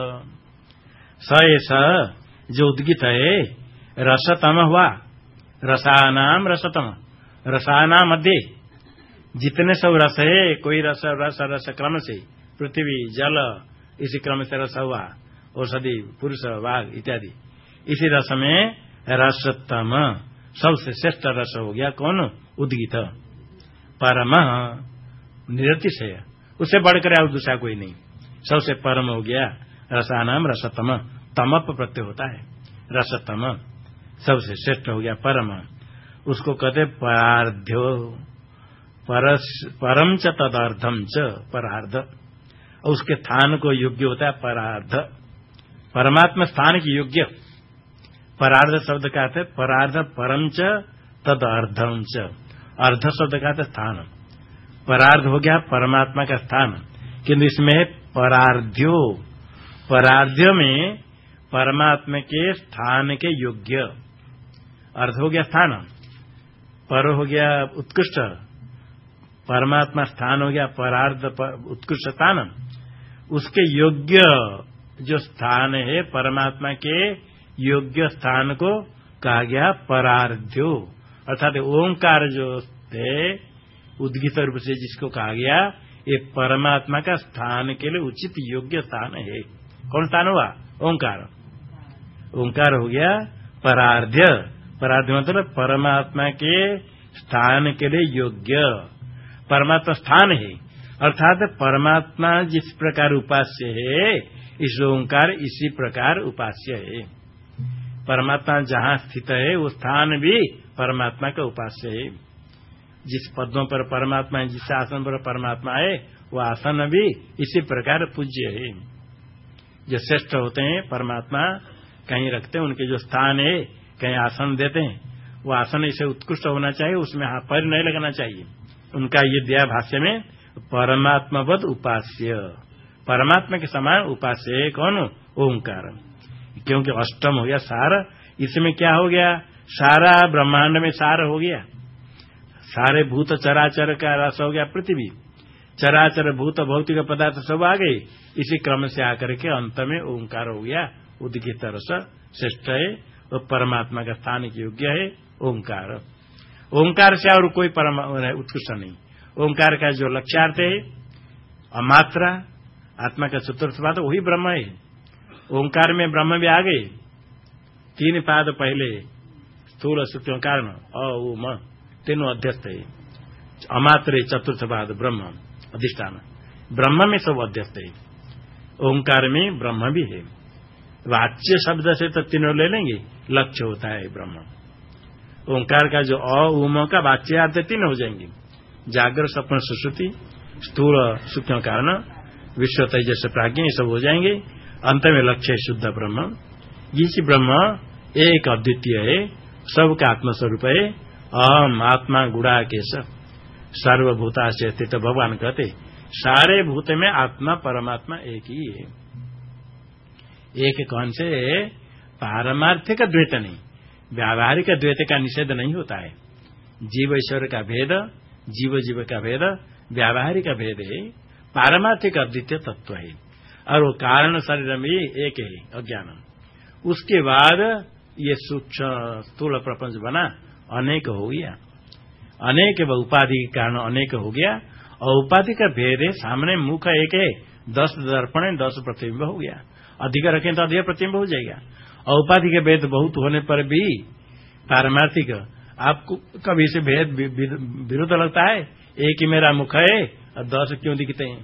सैष जो उद्गीत है, रसतम हुआ। रसानाम रसतम, रसाना मध्य जितने सब रस है, कोई रस रस रस क्रम से पृथ्वी जल, इसी क्रम से रस हुआ, औषधि पुरुष वाघ इत्यादि। इसी रस में रसतम सबसे श्रेष्ठ रस हो गया कौन? उद्गीत। परम निरतिशय, उससे बढ़कर और दूसरा कोई नहीं, सबसे परम हो गया। रसानाम रसतम, तमप प्रत्यय होता है, रसतम सबसे श्रेष्ठ हो गया, परम। उसको कहते परार्ध्यो, परम च तदर्धम च, परार्ध। उसके स्थान को योग्य होता है परार्ध, परमात्मा स्थान की योग्य। परार्ध शब्द का अर्थ है परार्ध, परम च तदर्धम च, अर्ध शब्द का अर्थ स्थान। परार्ध हो गया परमात्मा का स्थान, किंतु इसमें है परार्ध्यो, परार्ध्य में परमात्मा के स्थान के योग्य। अर्ध हो गया स्थान, पर हो गया उत्कृष्ट, परमात्मा स्थान हो गया परार्ध, उत्कृष्ट स्थान। उसके योग्य जो स्थान है, परमात्मा के योग्य स्थान को कहा गया परार्ध्यो, अर्थात ओंकार जो है उद्गीत रूप से जिसको कहा गया, ये परमात्मा का स्थान के लिए उचित योग्य स्थान है। कौन स्थान हुआ? ओंकार। ओंकार हो गया परार्ध्य, परार्ध्य मतलब परमात्मा के स्थान के लिए योग्य, परमात्मा स्थान है, अर्थात परमात्मा जिस प्रकार उपास्य है, इस ओंकार इसी प्रकार उपास्य है। परमात्मा जहाँ स्थित है वो स्थान भी परमात्मा का उपास्य है। जिस पदों पर परमात्मा है, जिस आसन पर परमात्मा है, वो आसन भी इसी प्रकार पूज्य है। जो श्रेष्ठ होते हैं परमात्मा कहीं रखते हैं, उनके जो स्थान है कहीं आसन देते हैं, वो आसन इसे उत्कृष्ट होना चाहिए, उसमें पैर नहीं लगाना चाहिए। उनका ये दिया भाष्य में परमात्मावद उपास्य, परमात्मा के समान उपास्य है कौन? ओंकार। क्योंकि अष्टम हो गया सार, इसमें क्या हो गया? सारा ब्रह्मांड में सार हो गया, सारे भूत चराचर का रस हो गया पृथ्वी, चराचर भूत भौतिक पदार्थ सब आ गए, इसी क्रम से आकर के अंत में ओंकार हो गया। उद्गीत रस श्रेष्ठ है, वो परमात्मा का स्थान के योग्य है ओंकार। ओंकार से और कोई परम उत्कृष्ट नहीं। ओंकार का जो लक्ष्यार्थ है अमात्रा, आत्मा का चतुर्थ पाद वही ब्रह्म है। ओंकार में ब्रह्म भी आ गए, तीन पाद पहले स्थूल सूक्ष्म कारण अ उ म तीनों अध्यस्त है। अमात्र चतुर्थ पाद ब्रह्म अधिष्ठान, ब्रह्म में सब अध्यस्त है। ओंकार में ब्रह्म भी है। वाच्य शब्द से तो तीनों ले लेंगे, लक्ष्य होता है ब्रह्म। ओंकार का जो अ उ म का वाच्य अर्थ तीन हो जाएंगे, जागर स्वप्न सुश्रुति स्थूल सूक्ष्म कारण विश्व तेजस प्राज्ञ, ये सब हो जाएंगे। अंत में लक्ष्य शुद्ध ब्रह्म। ये ब्रह्म एक अद्वितीय है, सबका आत्मस्वरूप है। अहम आत्मा गुणाकेश सर्वभूता से स्थित भगवान कहते, सारे भूत में आत्मा परमात्मा एक ही है। एक कौन से? पारमार्थिक द्वैत नहीं, व्यावहारिक द्वैत का निषेध नहीं होता है। जीव ईश्वर का भेद, जीव जीव का भेद व्यावहारिक भेद है, पारमार्थिक अद्वितीय तत्व है। और वो कारण शरीर में एक है अज्ञान। उसके बाद ये सूक्ष्म स्थूल प्रपंच बना, अनेक हो गया, अनेक उपाधि के कारण अनेक हो गया। और उपाधि का भेद है, सामने मुख एक है, दस दर्पण है, दस प्रतिबिंब हो गया। अधिक रखें तो अधिक प्रतिबिंब हो जाएगा। और उपाधि के भेद बहुत होने पर भी पारमार्थिक आपको कभी से भेद विरुद्ध लगता है। एक ही मेरा मुख है और दस क्यों दिखते हैं?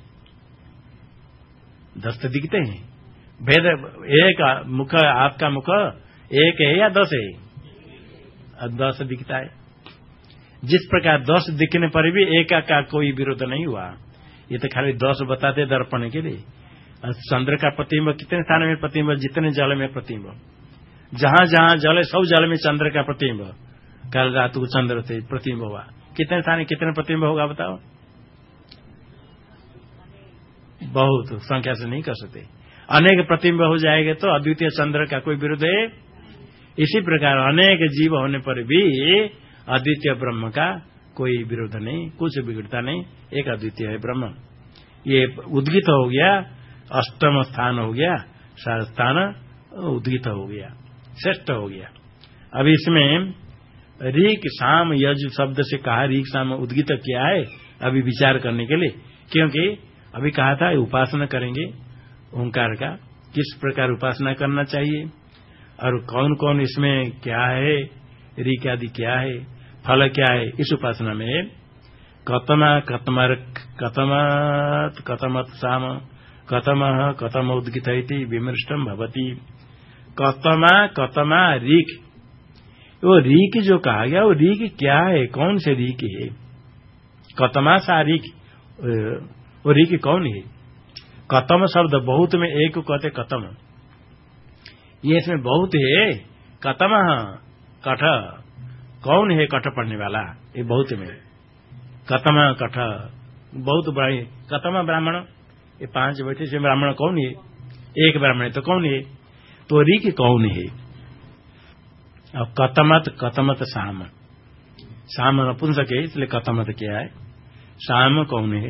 दस तो दिखते हैं। भेद एक मुख, आपका मुख एक है या दस है? दस दिखता है। जिस प्रकार दस दिखने पर भी एक का कोई विरोध नहीं हुआ। ये तो खाली दस बताते दर्पण के लिए। चंद्र का प्रतिबिंब कितने स्थान में प्रतिबिंब? जितने जल में प्रतिबिंब, जहां जहां जल है सब जल में चंद्र का प्रतिबिंब। कल रात को चंद्र से प्रतिबिंब हुआ, कितने स्थान कितने प्रतिबिंब होगा बताओ? बहुत, संख्या से नहीं कर सकते। अनेक प्रतिबिंब हो जाएंगे तो अद्वितीय चंद्र का कोई विरोध है? इसी प्रकार अनेक जीव होने पर भी अद्वितीय ब्रह्म का कोई विरोध नहीं, कुछ बिगड़ता नहीं, एक अद्वितीय है ब्रह्म। ये उद्गीत हो गया, अष्टम स्थान हो गया, सार स्थान उद्गीत हो गया, श्रेष्ठ हो गया। अब इसमें ऋक साम यज शब्द से कहा, ऋक साम उद्गीत किया है अभी विचार करने के लिए। क्योंकि अभी कहा था उपासना करेंगे ओंकार का, किस प्रकार उपासना करना चाहिए और कौन कौन इसमें क्या है, ऋक आदि क्या है, फल क्या है। इस उपासना में कतम कतमर कतमत कतमत साम कतम कतम उद्गित इति विमृष्टम भवति। कतमा कतमा रीक, वो रीक जो कहा गया वो रीक क्या है, कौन से रीक है? कतमा सा रीक, वो रीक कौन है? कतम शब्द बहुत में एक को कहते कतम, ये इसमें बहुत है। कतम कठ, कौन है कठ पढ़ने वाला? ये बहुत में कतम कठ, बहुत बड़ा। कतम ब्राह्मण, ये पांच बैठे से ब्राह्मण कौन है? एक ब्राह्मण है तो कौन है? तो रीक कौन है? अब कतमत कतमत साम, साम नपुंसक है इसलिए कतमत क्या है, साम कौन है?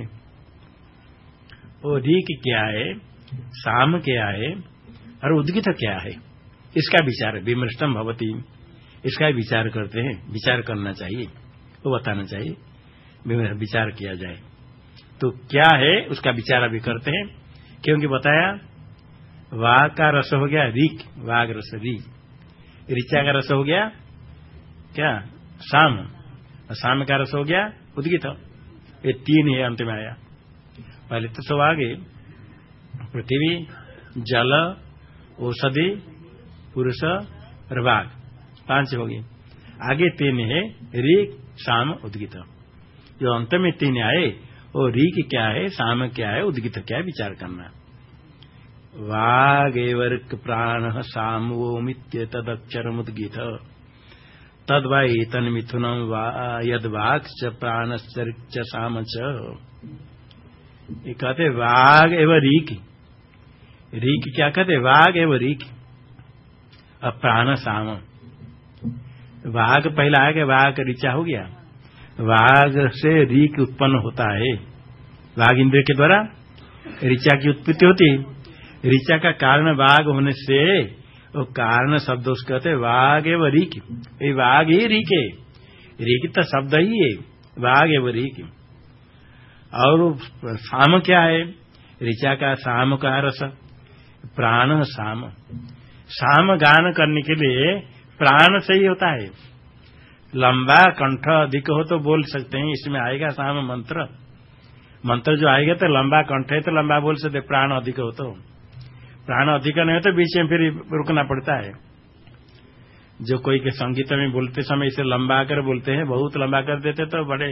वो रीक क्या है, साम क्या है और उद्गित क्या है, इसका विचार विमृष्टम भवति, इसका विचार करते हैं। विचार करना चाहिए, वो बताना चाहिए, विचार किया जाए। तो क्या है उसका विचार अभी करते हैं, क्योंकि बताया वाग का रस हो गया रीक, वाग रस री, ऋचा का रस हो गया क्या साम, साम का रस हो गया उद्गित। ये तीन है अंत में आया। पहले तो सब आगे पृथ्वी जल औषधि पुरुष और वाग, पांच हो गए। आगे तीन है ऋक साम उद्गित। जो अंत में तीन आए वो ऋक क्या है, साम क्या है, उद्गित क्या है, विचार करना। वाग एवर्क प्राण सामो मित्य तदक्षर मुद्गित तद वाई तन मिथुनम यद वाक च प्राण च साम च। ये कहते वाग एवं रीक, रीक क्या कहते, वाग एवं रीक। अब प्राण साम, वाग पहला आ गया, वाग ऋचा हो गया, वाग से रीक उत्पन्न होता है, वाग इंद्र के द्वारा ऋचा की उत्पत्ति होती। ऋचा का कारण वाग होने से वो कारण शब्द उसको कहते वाग एवं रीक। ये वाग ही रीक है, रीक तो शब्द ही है, वाग एवं रीक। और साम क्या है, ऋचा का साम का रस, प्राण साम। साम गान करने के लिए प्राण से ही होता है। लंबा कंठ अधिक हो तो बोल सकते हैं, इसमें आएगा साम मंत्र, मंत्र जो आएगा तो लंबा कंठ है तो लंबा बोल सकते, प्राण अधिक हो तो। प्राण अधिक नहीं हो तो बीच में फिर रुकना पड़ता है। जो कोई के संगीत में बोलते समय इसे लंबा कर बोलते हैं, बहुत लंबा कर देते तो बड़े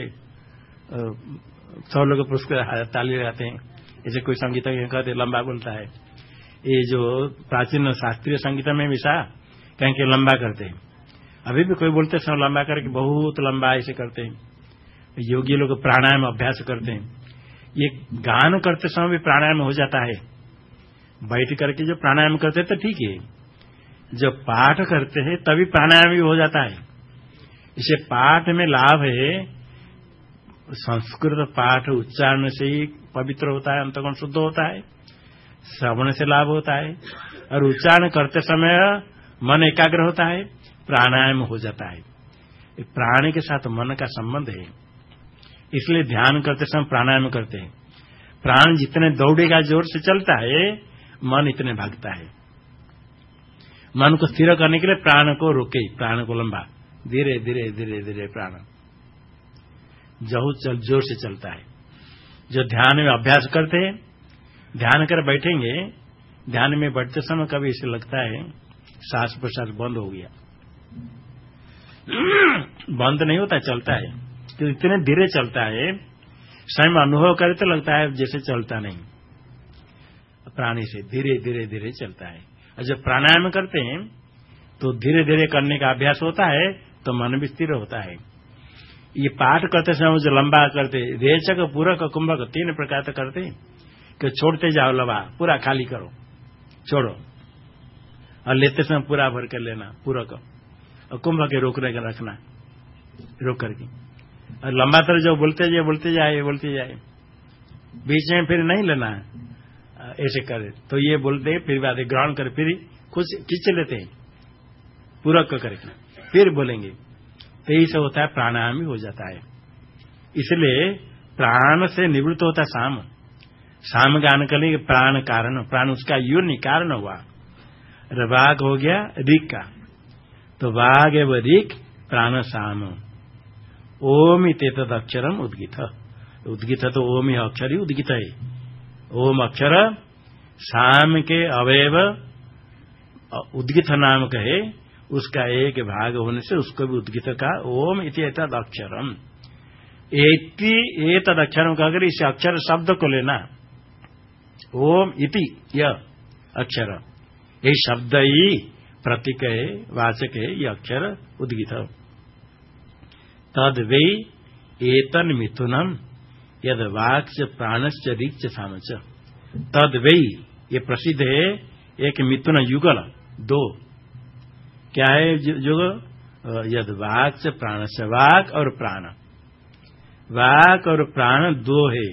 सब लोग पुरस्कार ताली लगाते हैं। ऐसे कोई संगीत कहते लंबा बोलता है। ये जो प्राचीन शास्त्रीय संगीत में विषा कहीं के लंबा करते हैं, अभी भी कोई बोलते समय लंबा करके बहुत लंबा ऐसे करते हैं। योगी लोग प्राणायाम अभ्यास करते हैं, ये गान करते समय भी प्राणायाम हो जाता है। बैठ करके जो प्राणायाम करते हैं तो ठीक है, जब पाठ करते हैं तभी प्राणायाम भी हो जाता है। इसे पाठ में लाभ है, संस्कृत पाठ उच्चारण से ही पवित्र होता है, अंतःकरण शुद्ध होता है, श्रवण से लाभ होता है, और उच्चारण करते समय मन एकाग्र होता है, प्राणायाम हो जाता है। प्राण के साथ मन का संबंध है, इसलिए ध्यान करते समय प्राणायाम करते हैं। प्राण जितने दौड़ेगा जोर से चलता है, मन इतने भागता है। मन को स्थिर करने के लिए प्राण को रोके, प्राण को लंबा, धीरे धीरे धीरे धीरे प्राण जो चल जोर से चलता है। जो ध्यान में अभ्यास करते हैं, ध्यान कर बैठेंगे, ध्यान में बैठते समय कभी इसे लगता है सांस प्रश्वास बंद हो गया, बंद नहीं होता, चलता है। तो इतने धीरे चलता है, स्वयं अनुभव करे तो लगता है जैसे चलता नहीं, प्राणी से धीरे धीरे धीरे चलता है। और जब प्राणायाम करते हैं तो धीरे धीरे करने का अभ्यास होता है तो मन भी स्थिर होता है। ये पाठ करते समय जो लंबा करते, रेचक पूरक कुंभक तीन प्रकार से करते कि छोड़ते जाओ लंबा, पूरा खाली करो, छोड़ो, और लेते समय पूरा भर कर लेना पूरक, और कुंभ के रोक रखना, रोक करके, और लंबा तरह जो बोलते जाए बोलते जाए बोलते जाए, बीच में फिर नहीं लेना, ऐसे करे तो ये बोलते फिर बाद ग्रहण कर फिर कुछ खींच लेते हैं पूरक करके, फिर बोलेंगे, तो यही सब होता है, प्राणायाम ही हो जाता है। इसलिए प्राण से निवृत्त होता साम, साम गान कर लेंगे, प्राण कारण, प्राण उसका योनि कारण हुआ, वाग हो गया ऋक का, तो वाग एवं ऋक प्राण साम, ओम इत्येतद् अक्षरम उद्गीत। उद्गीत तो ओम ही अक्षर ही उद्गीत है। ओम अक्षर साम के अवयव उद्गीत नाम कहे, उसका एक भाग होने से उसको भी उद्गीत का ओम इत्येतद् अक्षरम। एति एतद् अक्षरम कहकर इस अक्षर शब्द को लेना, ओम इति यह अक्षर, यही शब्द ही प्रतीक है, वाचक है, ये अक्षर उद्गीत। तद वै एतन मिथुनम यद वाक्च प्राणश्च रीक्च सामच। तद वै ये प्रसिद्ध है, एक मिथुन युगल दो, क्या है युगल? यद वाक्च प्राणश्च, वाक और प्राण, वाक और प्राण दो है।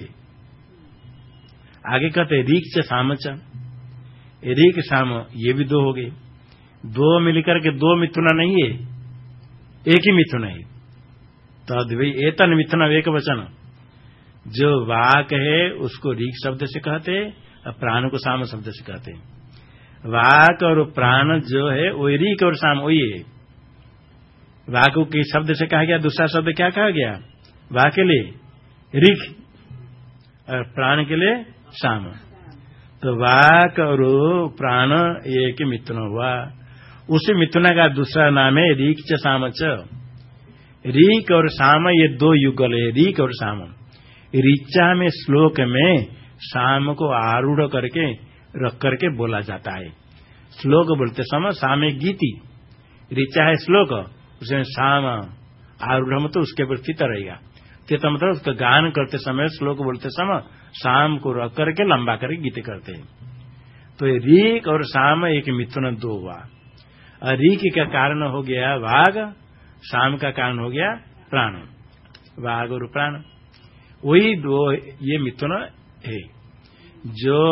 आगे कहते रीक्च सामच, रीक साम ये भी दो हो गए, दो मिलकर के दो मिथुना नहीं है, एक ही मिथुन है। तद वै एतन मिथुन एक वचन, जो वाक है उसको रीक शब्द से कहते हैं और प्राण को साम शब्द से कहते हैं। वाक और प्राण जो है वो रीक और साम वही है। वाक को किस शब्द से कहा गया? दूसरा शब्द क्या कहा गया? वाक के लिए रीक और प्राण के लिए साम। तो वाक और प्राण एक मिथुन हुआ। उसी मिथुन का दूसरा नाम है रीक च साम च। रीक और साम ये दो युगल है, रीक और साम। ऋचा में श्लोक में साम को आरूढ़ करके रख करके बोला जाता है। श्लोक बोलते समय साम गीति, ऋचा है श्लोक, उसमें साम आरूढ़ तो उसके ऊपर स्थित रहेगा। स्थित मतलब उसका गान करते समय, श्लोक बोलते समय साम को रख करके लंबा करके गीत करते हैं। तो रीक और साम एक मिथुन दो हुआ। और रीक का कारण हो गया वाग, साम का कारण हो गया प्राण, वाग और प्राण वही दो ये मिथुन है। जो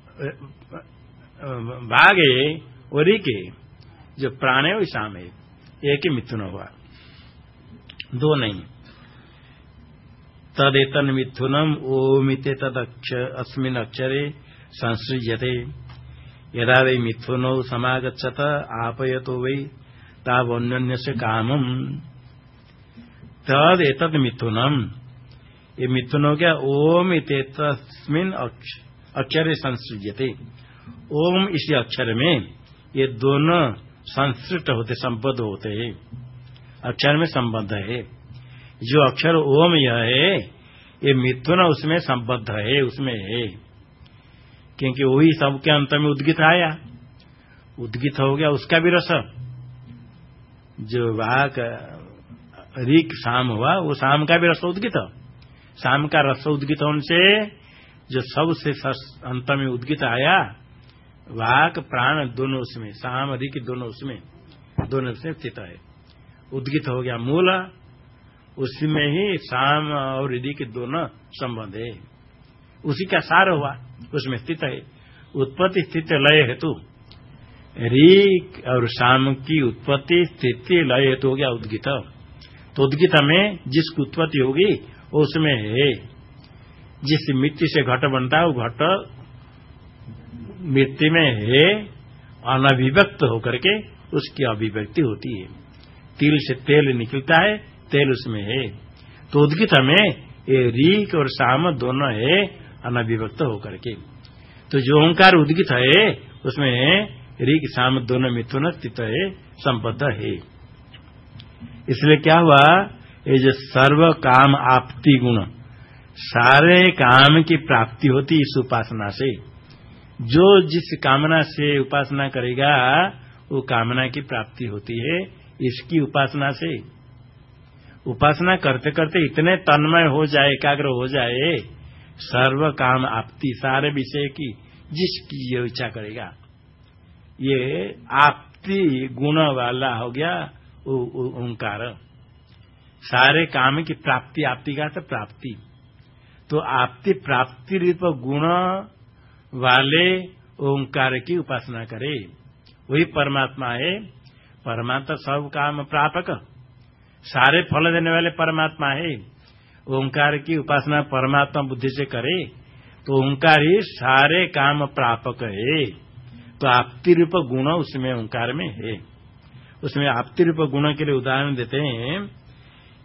वाग है वो रीक है, जो प्राण है वो साम है, एक ही मिथुन हुआ, दो नहीं। तदेतन मिथुनम ओमिते तद अस्मिन् अक्षरे संसृज्यते। यदा वै मिथुनो समागच्छत आपयतो वै तावन्योन्यस्य कामम। तद एतद मिथुनम, ये मिथुन हो गया ओम इत्येतस्मिन् अक्षरे संसृज्यते। ओम इसी अक्षर में ये दोनों संश्रिष्ट होते, संबद्ध होते हैं, अक्षर में संबद्ध है। जो अक्षर ओम यह है, ये मिथुन उसमें संबद्ध है, उसमें है, क्योंकि वही सबके अंत में उद्गीत आया, उद्गीत हो गया उसका भी रस। जो वाक रीक साम हुआ, वो साम का भी रस उद्गीत, साम का रस उद्गीत होने से जो सबसे अंत में उद्गीत आया, वाक प्राण दोनों उसमें, साम रीक दोनों उसमें, दोनों से स्थित है, उद्गीत हो गया मूल, उसी में ही साम और रीक दोनों संबंध है, उसी का सार हुआ, उसमें स्थित है। उत्पत्ति स्थिति लय हेतु, रीक और साम की उत्पत्ति स्थिति लय हेतु हो गया उद्गीत। तो उद्गीत में जिसकी उत्पत्ति होगी उसमें है। जिस मिट्टी से घट बनता है वो घट मिट्टी में है, अनभिव्यक्त होकर के उसकी अभिव्यक्ति होती है। तिल से तेल निकलता है, तेल उसमें है। तो उद्गीत में ये रीक और साम दोनों है, अनभिव्यक्त होकर के। तो जो ओंकार उद्गीत है उसमें रीक साम दोनों मिथुन स्थित है, संबद्ध है। इसलिए क्या हुआ, ये जो सर्व काम आपती गुण, सारे काम की प्राप्ति होती इस उपासना से। जो जिस कामना से उपासना करेगा वो कामना की प्राप्ति होती है इसकी उपासना से। उपासना करते करते इतने तन्मय हो जाए, एकाग्र हो जाए, सर्व काम आपती, सारे विषय की जिसकी ये इच्छा करेगा, ये आपती गुण वाला हो गया ओंकार। सारे काम की प्राप्ति, आपती का तो प्राप्ति, तो आपती प्राप्ति रूप गुण वाले ओंकार की उपासना करे, वही परमात्मा है। परमात्मा सब काम प्रापक, सारे फल देने वाले परमात्मा है। ओंकार की उपासना परमात्मा बुद्धि से करे तो ओंकार ही सारे काम प्रापक है। तो आपती रूप गुण उसमें ओंकार में है। उसमें आपती रूप गुण के लिए उदाहरण देते हैं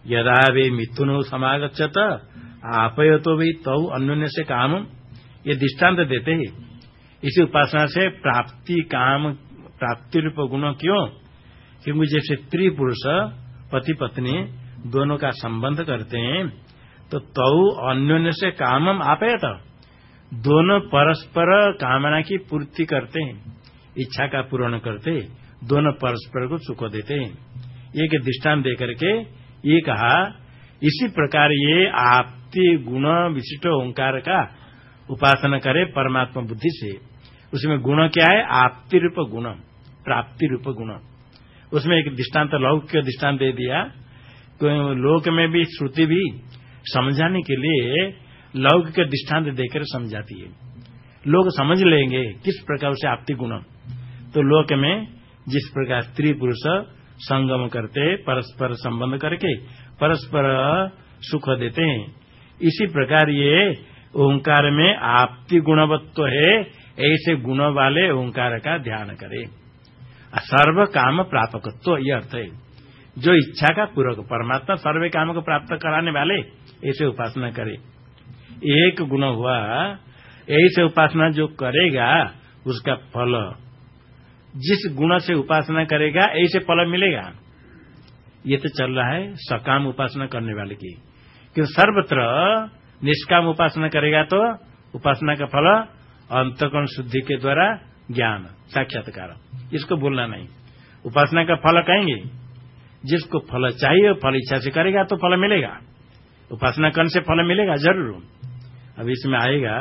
यदा वे मिथुनो समागच्छत आपय तो भी तौ अन्योन्य से काम, ये दृष्टांत देते हैं। इसी उपासना से प्राप्ति काम प्राप्ति रूप गुण क्यों? क्योंकि जैसे स्त्री पुरुष पति पत्नी दोनों का संबंध करते हैं तो तौ अन्योन्य से कामम आपयत, दोनों परस्पर कामना की पूर्ति करते हैं, इच्छा का पूर्ण करते, दोनों परस्पर को सुख देते हैं। एक दृष्टांत देकर के ये कहा, इसी प्रकार ये आपती गुण विशिष्ट ओंकार का उपासना करे परमात्मा बुद्धि से। उसमें गुण क्या है? आपती रूप गुण, प्राप्ति रूप गुण। उसमें एक दृष्टांत लौकिक दृष्टांत दे दिया। लोक में भी श्रुति भी समझाने के लिए लौकिक दृष्टांत देकर समझाती है। लोग समझ लेंगे किस प्रकार से आपती गुण। तो लोक में जिस प्रकार स्त्री पुरुष संगम करते, परस्पर संबंध करके परस्पर सुख देते हैं, इसी प्रकार ये ओंकार में आपती गुणवत्व है, ऐसे गुण वाले ओंकार का ध्यान करे। सर्व काम प्रापकत्व ये अर्थ है, जो इच्छा का पूरक परमात्मा सर्व काम को प्राप्त कराने वाले ऐसे उपासना करे। एक गुण हुआ, ऐसे उपासना जो करेगा उसका फल, जिस गुण से उपासना करेगा ऐसे फल मिलेगा। ये तो चल रहा है सकाम उपासना करने वाले की, क्योंकि सर्वत्र निष्काम उपासना करेगा तो उपासना का फल अंतःकरण शुद्धि के द्वारा ज्ञान साक्षात्कार, इसको बोलना नहीं। उपासना का फल कहेंगे, जिसको फल चाहिए फल इच्छा से करेगा तो फल मिलेगा। उपासना करने से फल मिलेगा जरूर। अब इसमें आएगा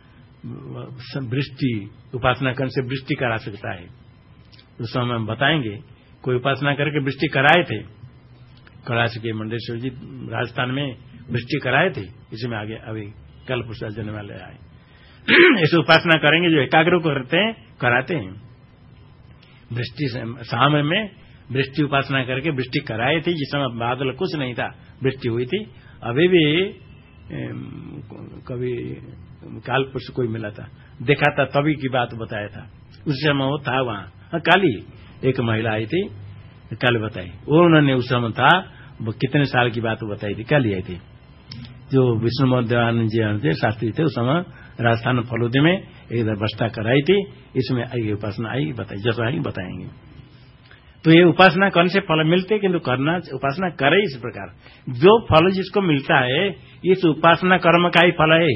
वृष्टि, उपासना करने से वृष्टि करा सकता है, उस समय हम बताएंगे। कोई उपासना करके वृष्टि कराए थे, कैलाश के मंडेश्वर जी राजस्थान में वृष्टि कराए थे। इसमें आगे अभी कल पुरुषा जन्म वाले आए ऐसे उपासना करेंगे जो एकाग्र को करते हैं, कराते हैं। वृष्टि शाम में वृष्टि उपासना करके वृष्टि कराए थी, जिस समय बादल कुछ नहीं था वृष्टि हुई थी। अभी भी कभी काल पुरुष कोई मिला था, देखा था, तभी की बात बताया था। उस समय वो था वहां, कल ही एक महिला आई थी, कल बताई वो, उन्होंने उस समय था, वो कितने साल की बात बताई थी, कल ही आई थी। जो विष्णु मोहन जी शास्त्री थे उस समय राजस्थान फलूदी में एक व्यवस्था कराई थी, इसमें आई उपासना आई बताई, जैसा आई बताएंगे। तो ये उपासना करने से फल मिलते, किंतु करना उपासना करे इस प्रकार। जो फल जिसको मिलता है इस उपासना कर्म का ही फल है।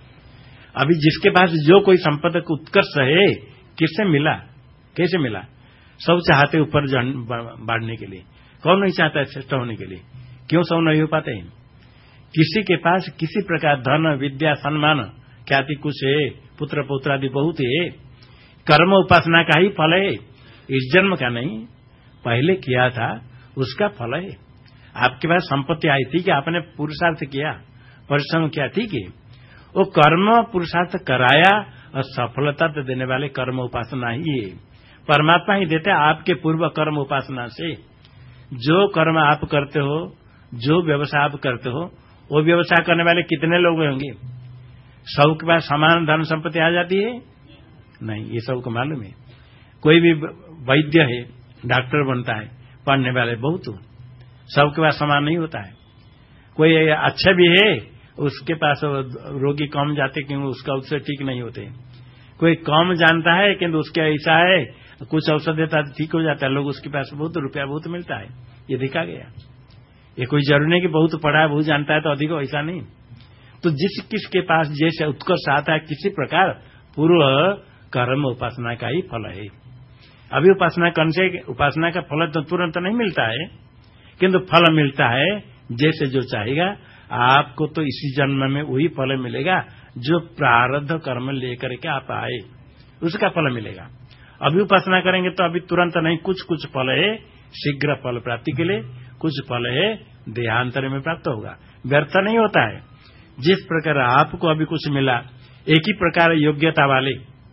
अभी जिसके पास जो कोई संपदा उत्कर्ष है, किससे मिला, कैसे मिला? सब चाहते ऊपर बढ़ने के लिए, कौन नहीं चाहता है श्रेष्ठ होने के लिए? क्यों सब नहीं हो पाते हैं? किसी के पास किसी प्रकार धन विद्या सम्मान ख्याति कुछ है, पुत्र पौत्र आदि बहुत है, कर्म उपासना का ही फल है, इस जन्म का नहीं, पहले किया था उसका फल है। आपके पास संपत्ति आई थी कि आपने पुरुषार्थ किया, परिश्रम किया, ठीक है, वो कर्म पुरुषार्थ कराया और सफलता तो देने वाले कर्म उपासना ही है। परमात्मा ही देते आपके पूर्व कर्म उपासना से। जो कर्म आप करते हो, जो व्यवसाय आप करते हो, वो व्यवसाय करने वाले कितने लोग होंगे? सबके पास समान धन संपत्ति आ जाती है? नहीं, ये सबको मालूम है। कोई भी वैद्य है, डॉक्टर बनता है, पढ़ने वाले बहुत, सबके पास समान नहीं होता है। कोई अच्छा भी है, उसके पास रोगी कम जाते क्योंकि उसका उससे ठीक नहीं होते। कोई कम जानता है किंतु उसके ऐसा है, कुछ औषध देता है ठीक हो जाता है, लोग उसके पास बहुत रुपया बहुत मिलता है, ये देखा गया। ये कोई जरूरी नहीं कि बहुत पढ़ा है बहुत जानता है तो अधिक, ऐसा नहीं। तो जिस किसके पास जैसे उत्कर्ष आता है, किसी प्रकार पूर्व कर्म उपासना का ही फल है। अभी उपासना करने से उपासना का फल तो तुरंत नहीं मिलता है, किंतु फल मिलता है जैसे जो चाहेगा। आपको तो इसी जन्म में वही फल मिलेगा जो प्रारब्ध कर्म लेकर के आप आए, उसका फल मिलेगा। अभी उपासना करेंगे तो अभी तुरंत नहीं, कुछ कुछ फल है शीघ्र फल प्राप्ति के लिए, कुछ फल है देहांतर में प्राप्त होगा, व्यर्थ नहीं होता है। जिस प्रकार आपको अभी कुछ मिला, एक ही प्रकार योग्यता वाले,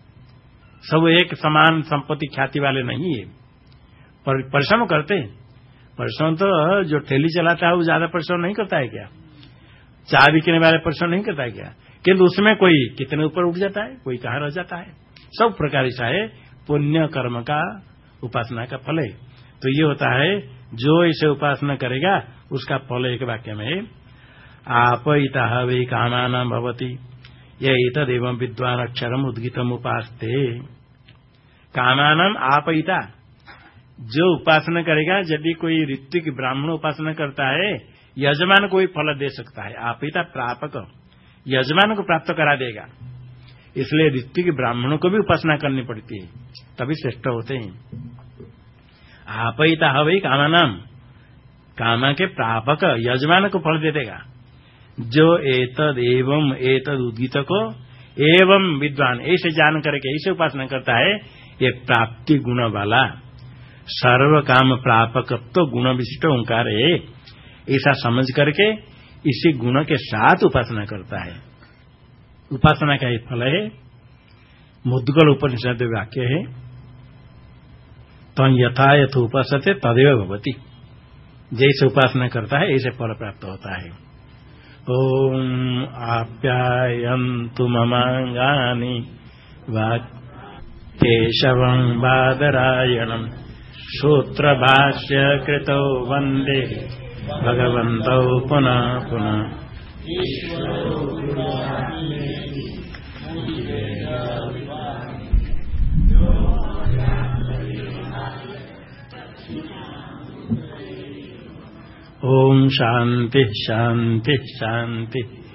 सब एक समान संपत्ति ख्याति वाले नहीं है, पर परिश्रम करते हैं। परिश्रम तो जो ठेली चलाता है वो ज्यादा परिश्रम नहीं करता है क्या? चाय बिकने वाले परिश्रम नहीं करता है क्या? किंतु उसमें कोई कितने ऊपर उठ जाता है, कोई कहाँ रह जाता है। सब प्रकार ऐसा है, पुण्य कर्म का उपासना का फल है। तो ये होता है जो इसे उपासना करेगा उसका फल एक वाक्य में है, आपयिता वै कामानां भवति य एतदेवं विद्वान अक्षरम उद्गीतम उपास्ते। कामानां आपयिता, जो उपासना करेगा, यदि कोई ऋत्विक ब्राह्मण उपासना करता है यजमान को भी फल दे सकता है। आपयिता प्रापक, यजमान को प्राप्त करा देगा। इसलिए ऋत्विक ब्राह्मणों को भी उपासना करनी पड़ती है, तभी श्रेष्ठ होते हैं। आपयिता वै कामानां, कामा के प्रापक यजमान को फल दे देगा। जो एतद एवं एतद उद्गीत को एवं विद्वान, ऐसे जान करके ऐसे उपासना करता है, ये प्राप्ति गुण वाला सर्व काम प्रापक तो गुण विशिष्ट ओंकार है, ऐसा समझ करके इसी गुण के साथ उपासना करता है। उपासना का ही फल है। मुद्गल उपनिषद वाक्य है, तं यथा यथ उपासते तदेव भवति। जैसे उपासना करता है ऐसे फल प्राप्त होता है। ओम आप्यायन्तु ममांगानि केशवं बादरायणं सूत्रभाष्य कृतौ वन्दे भगवन्तौ पुनः पुनः। ओम शांति शांति शांति।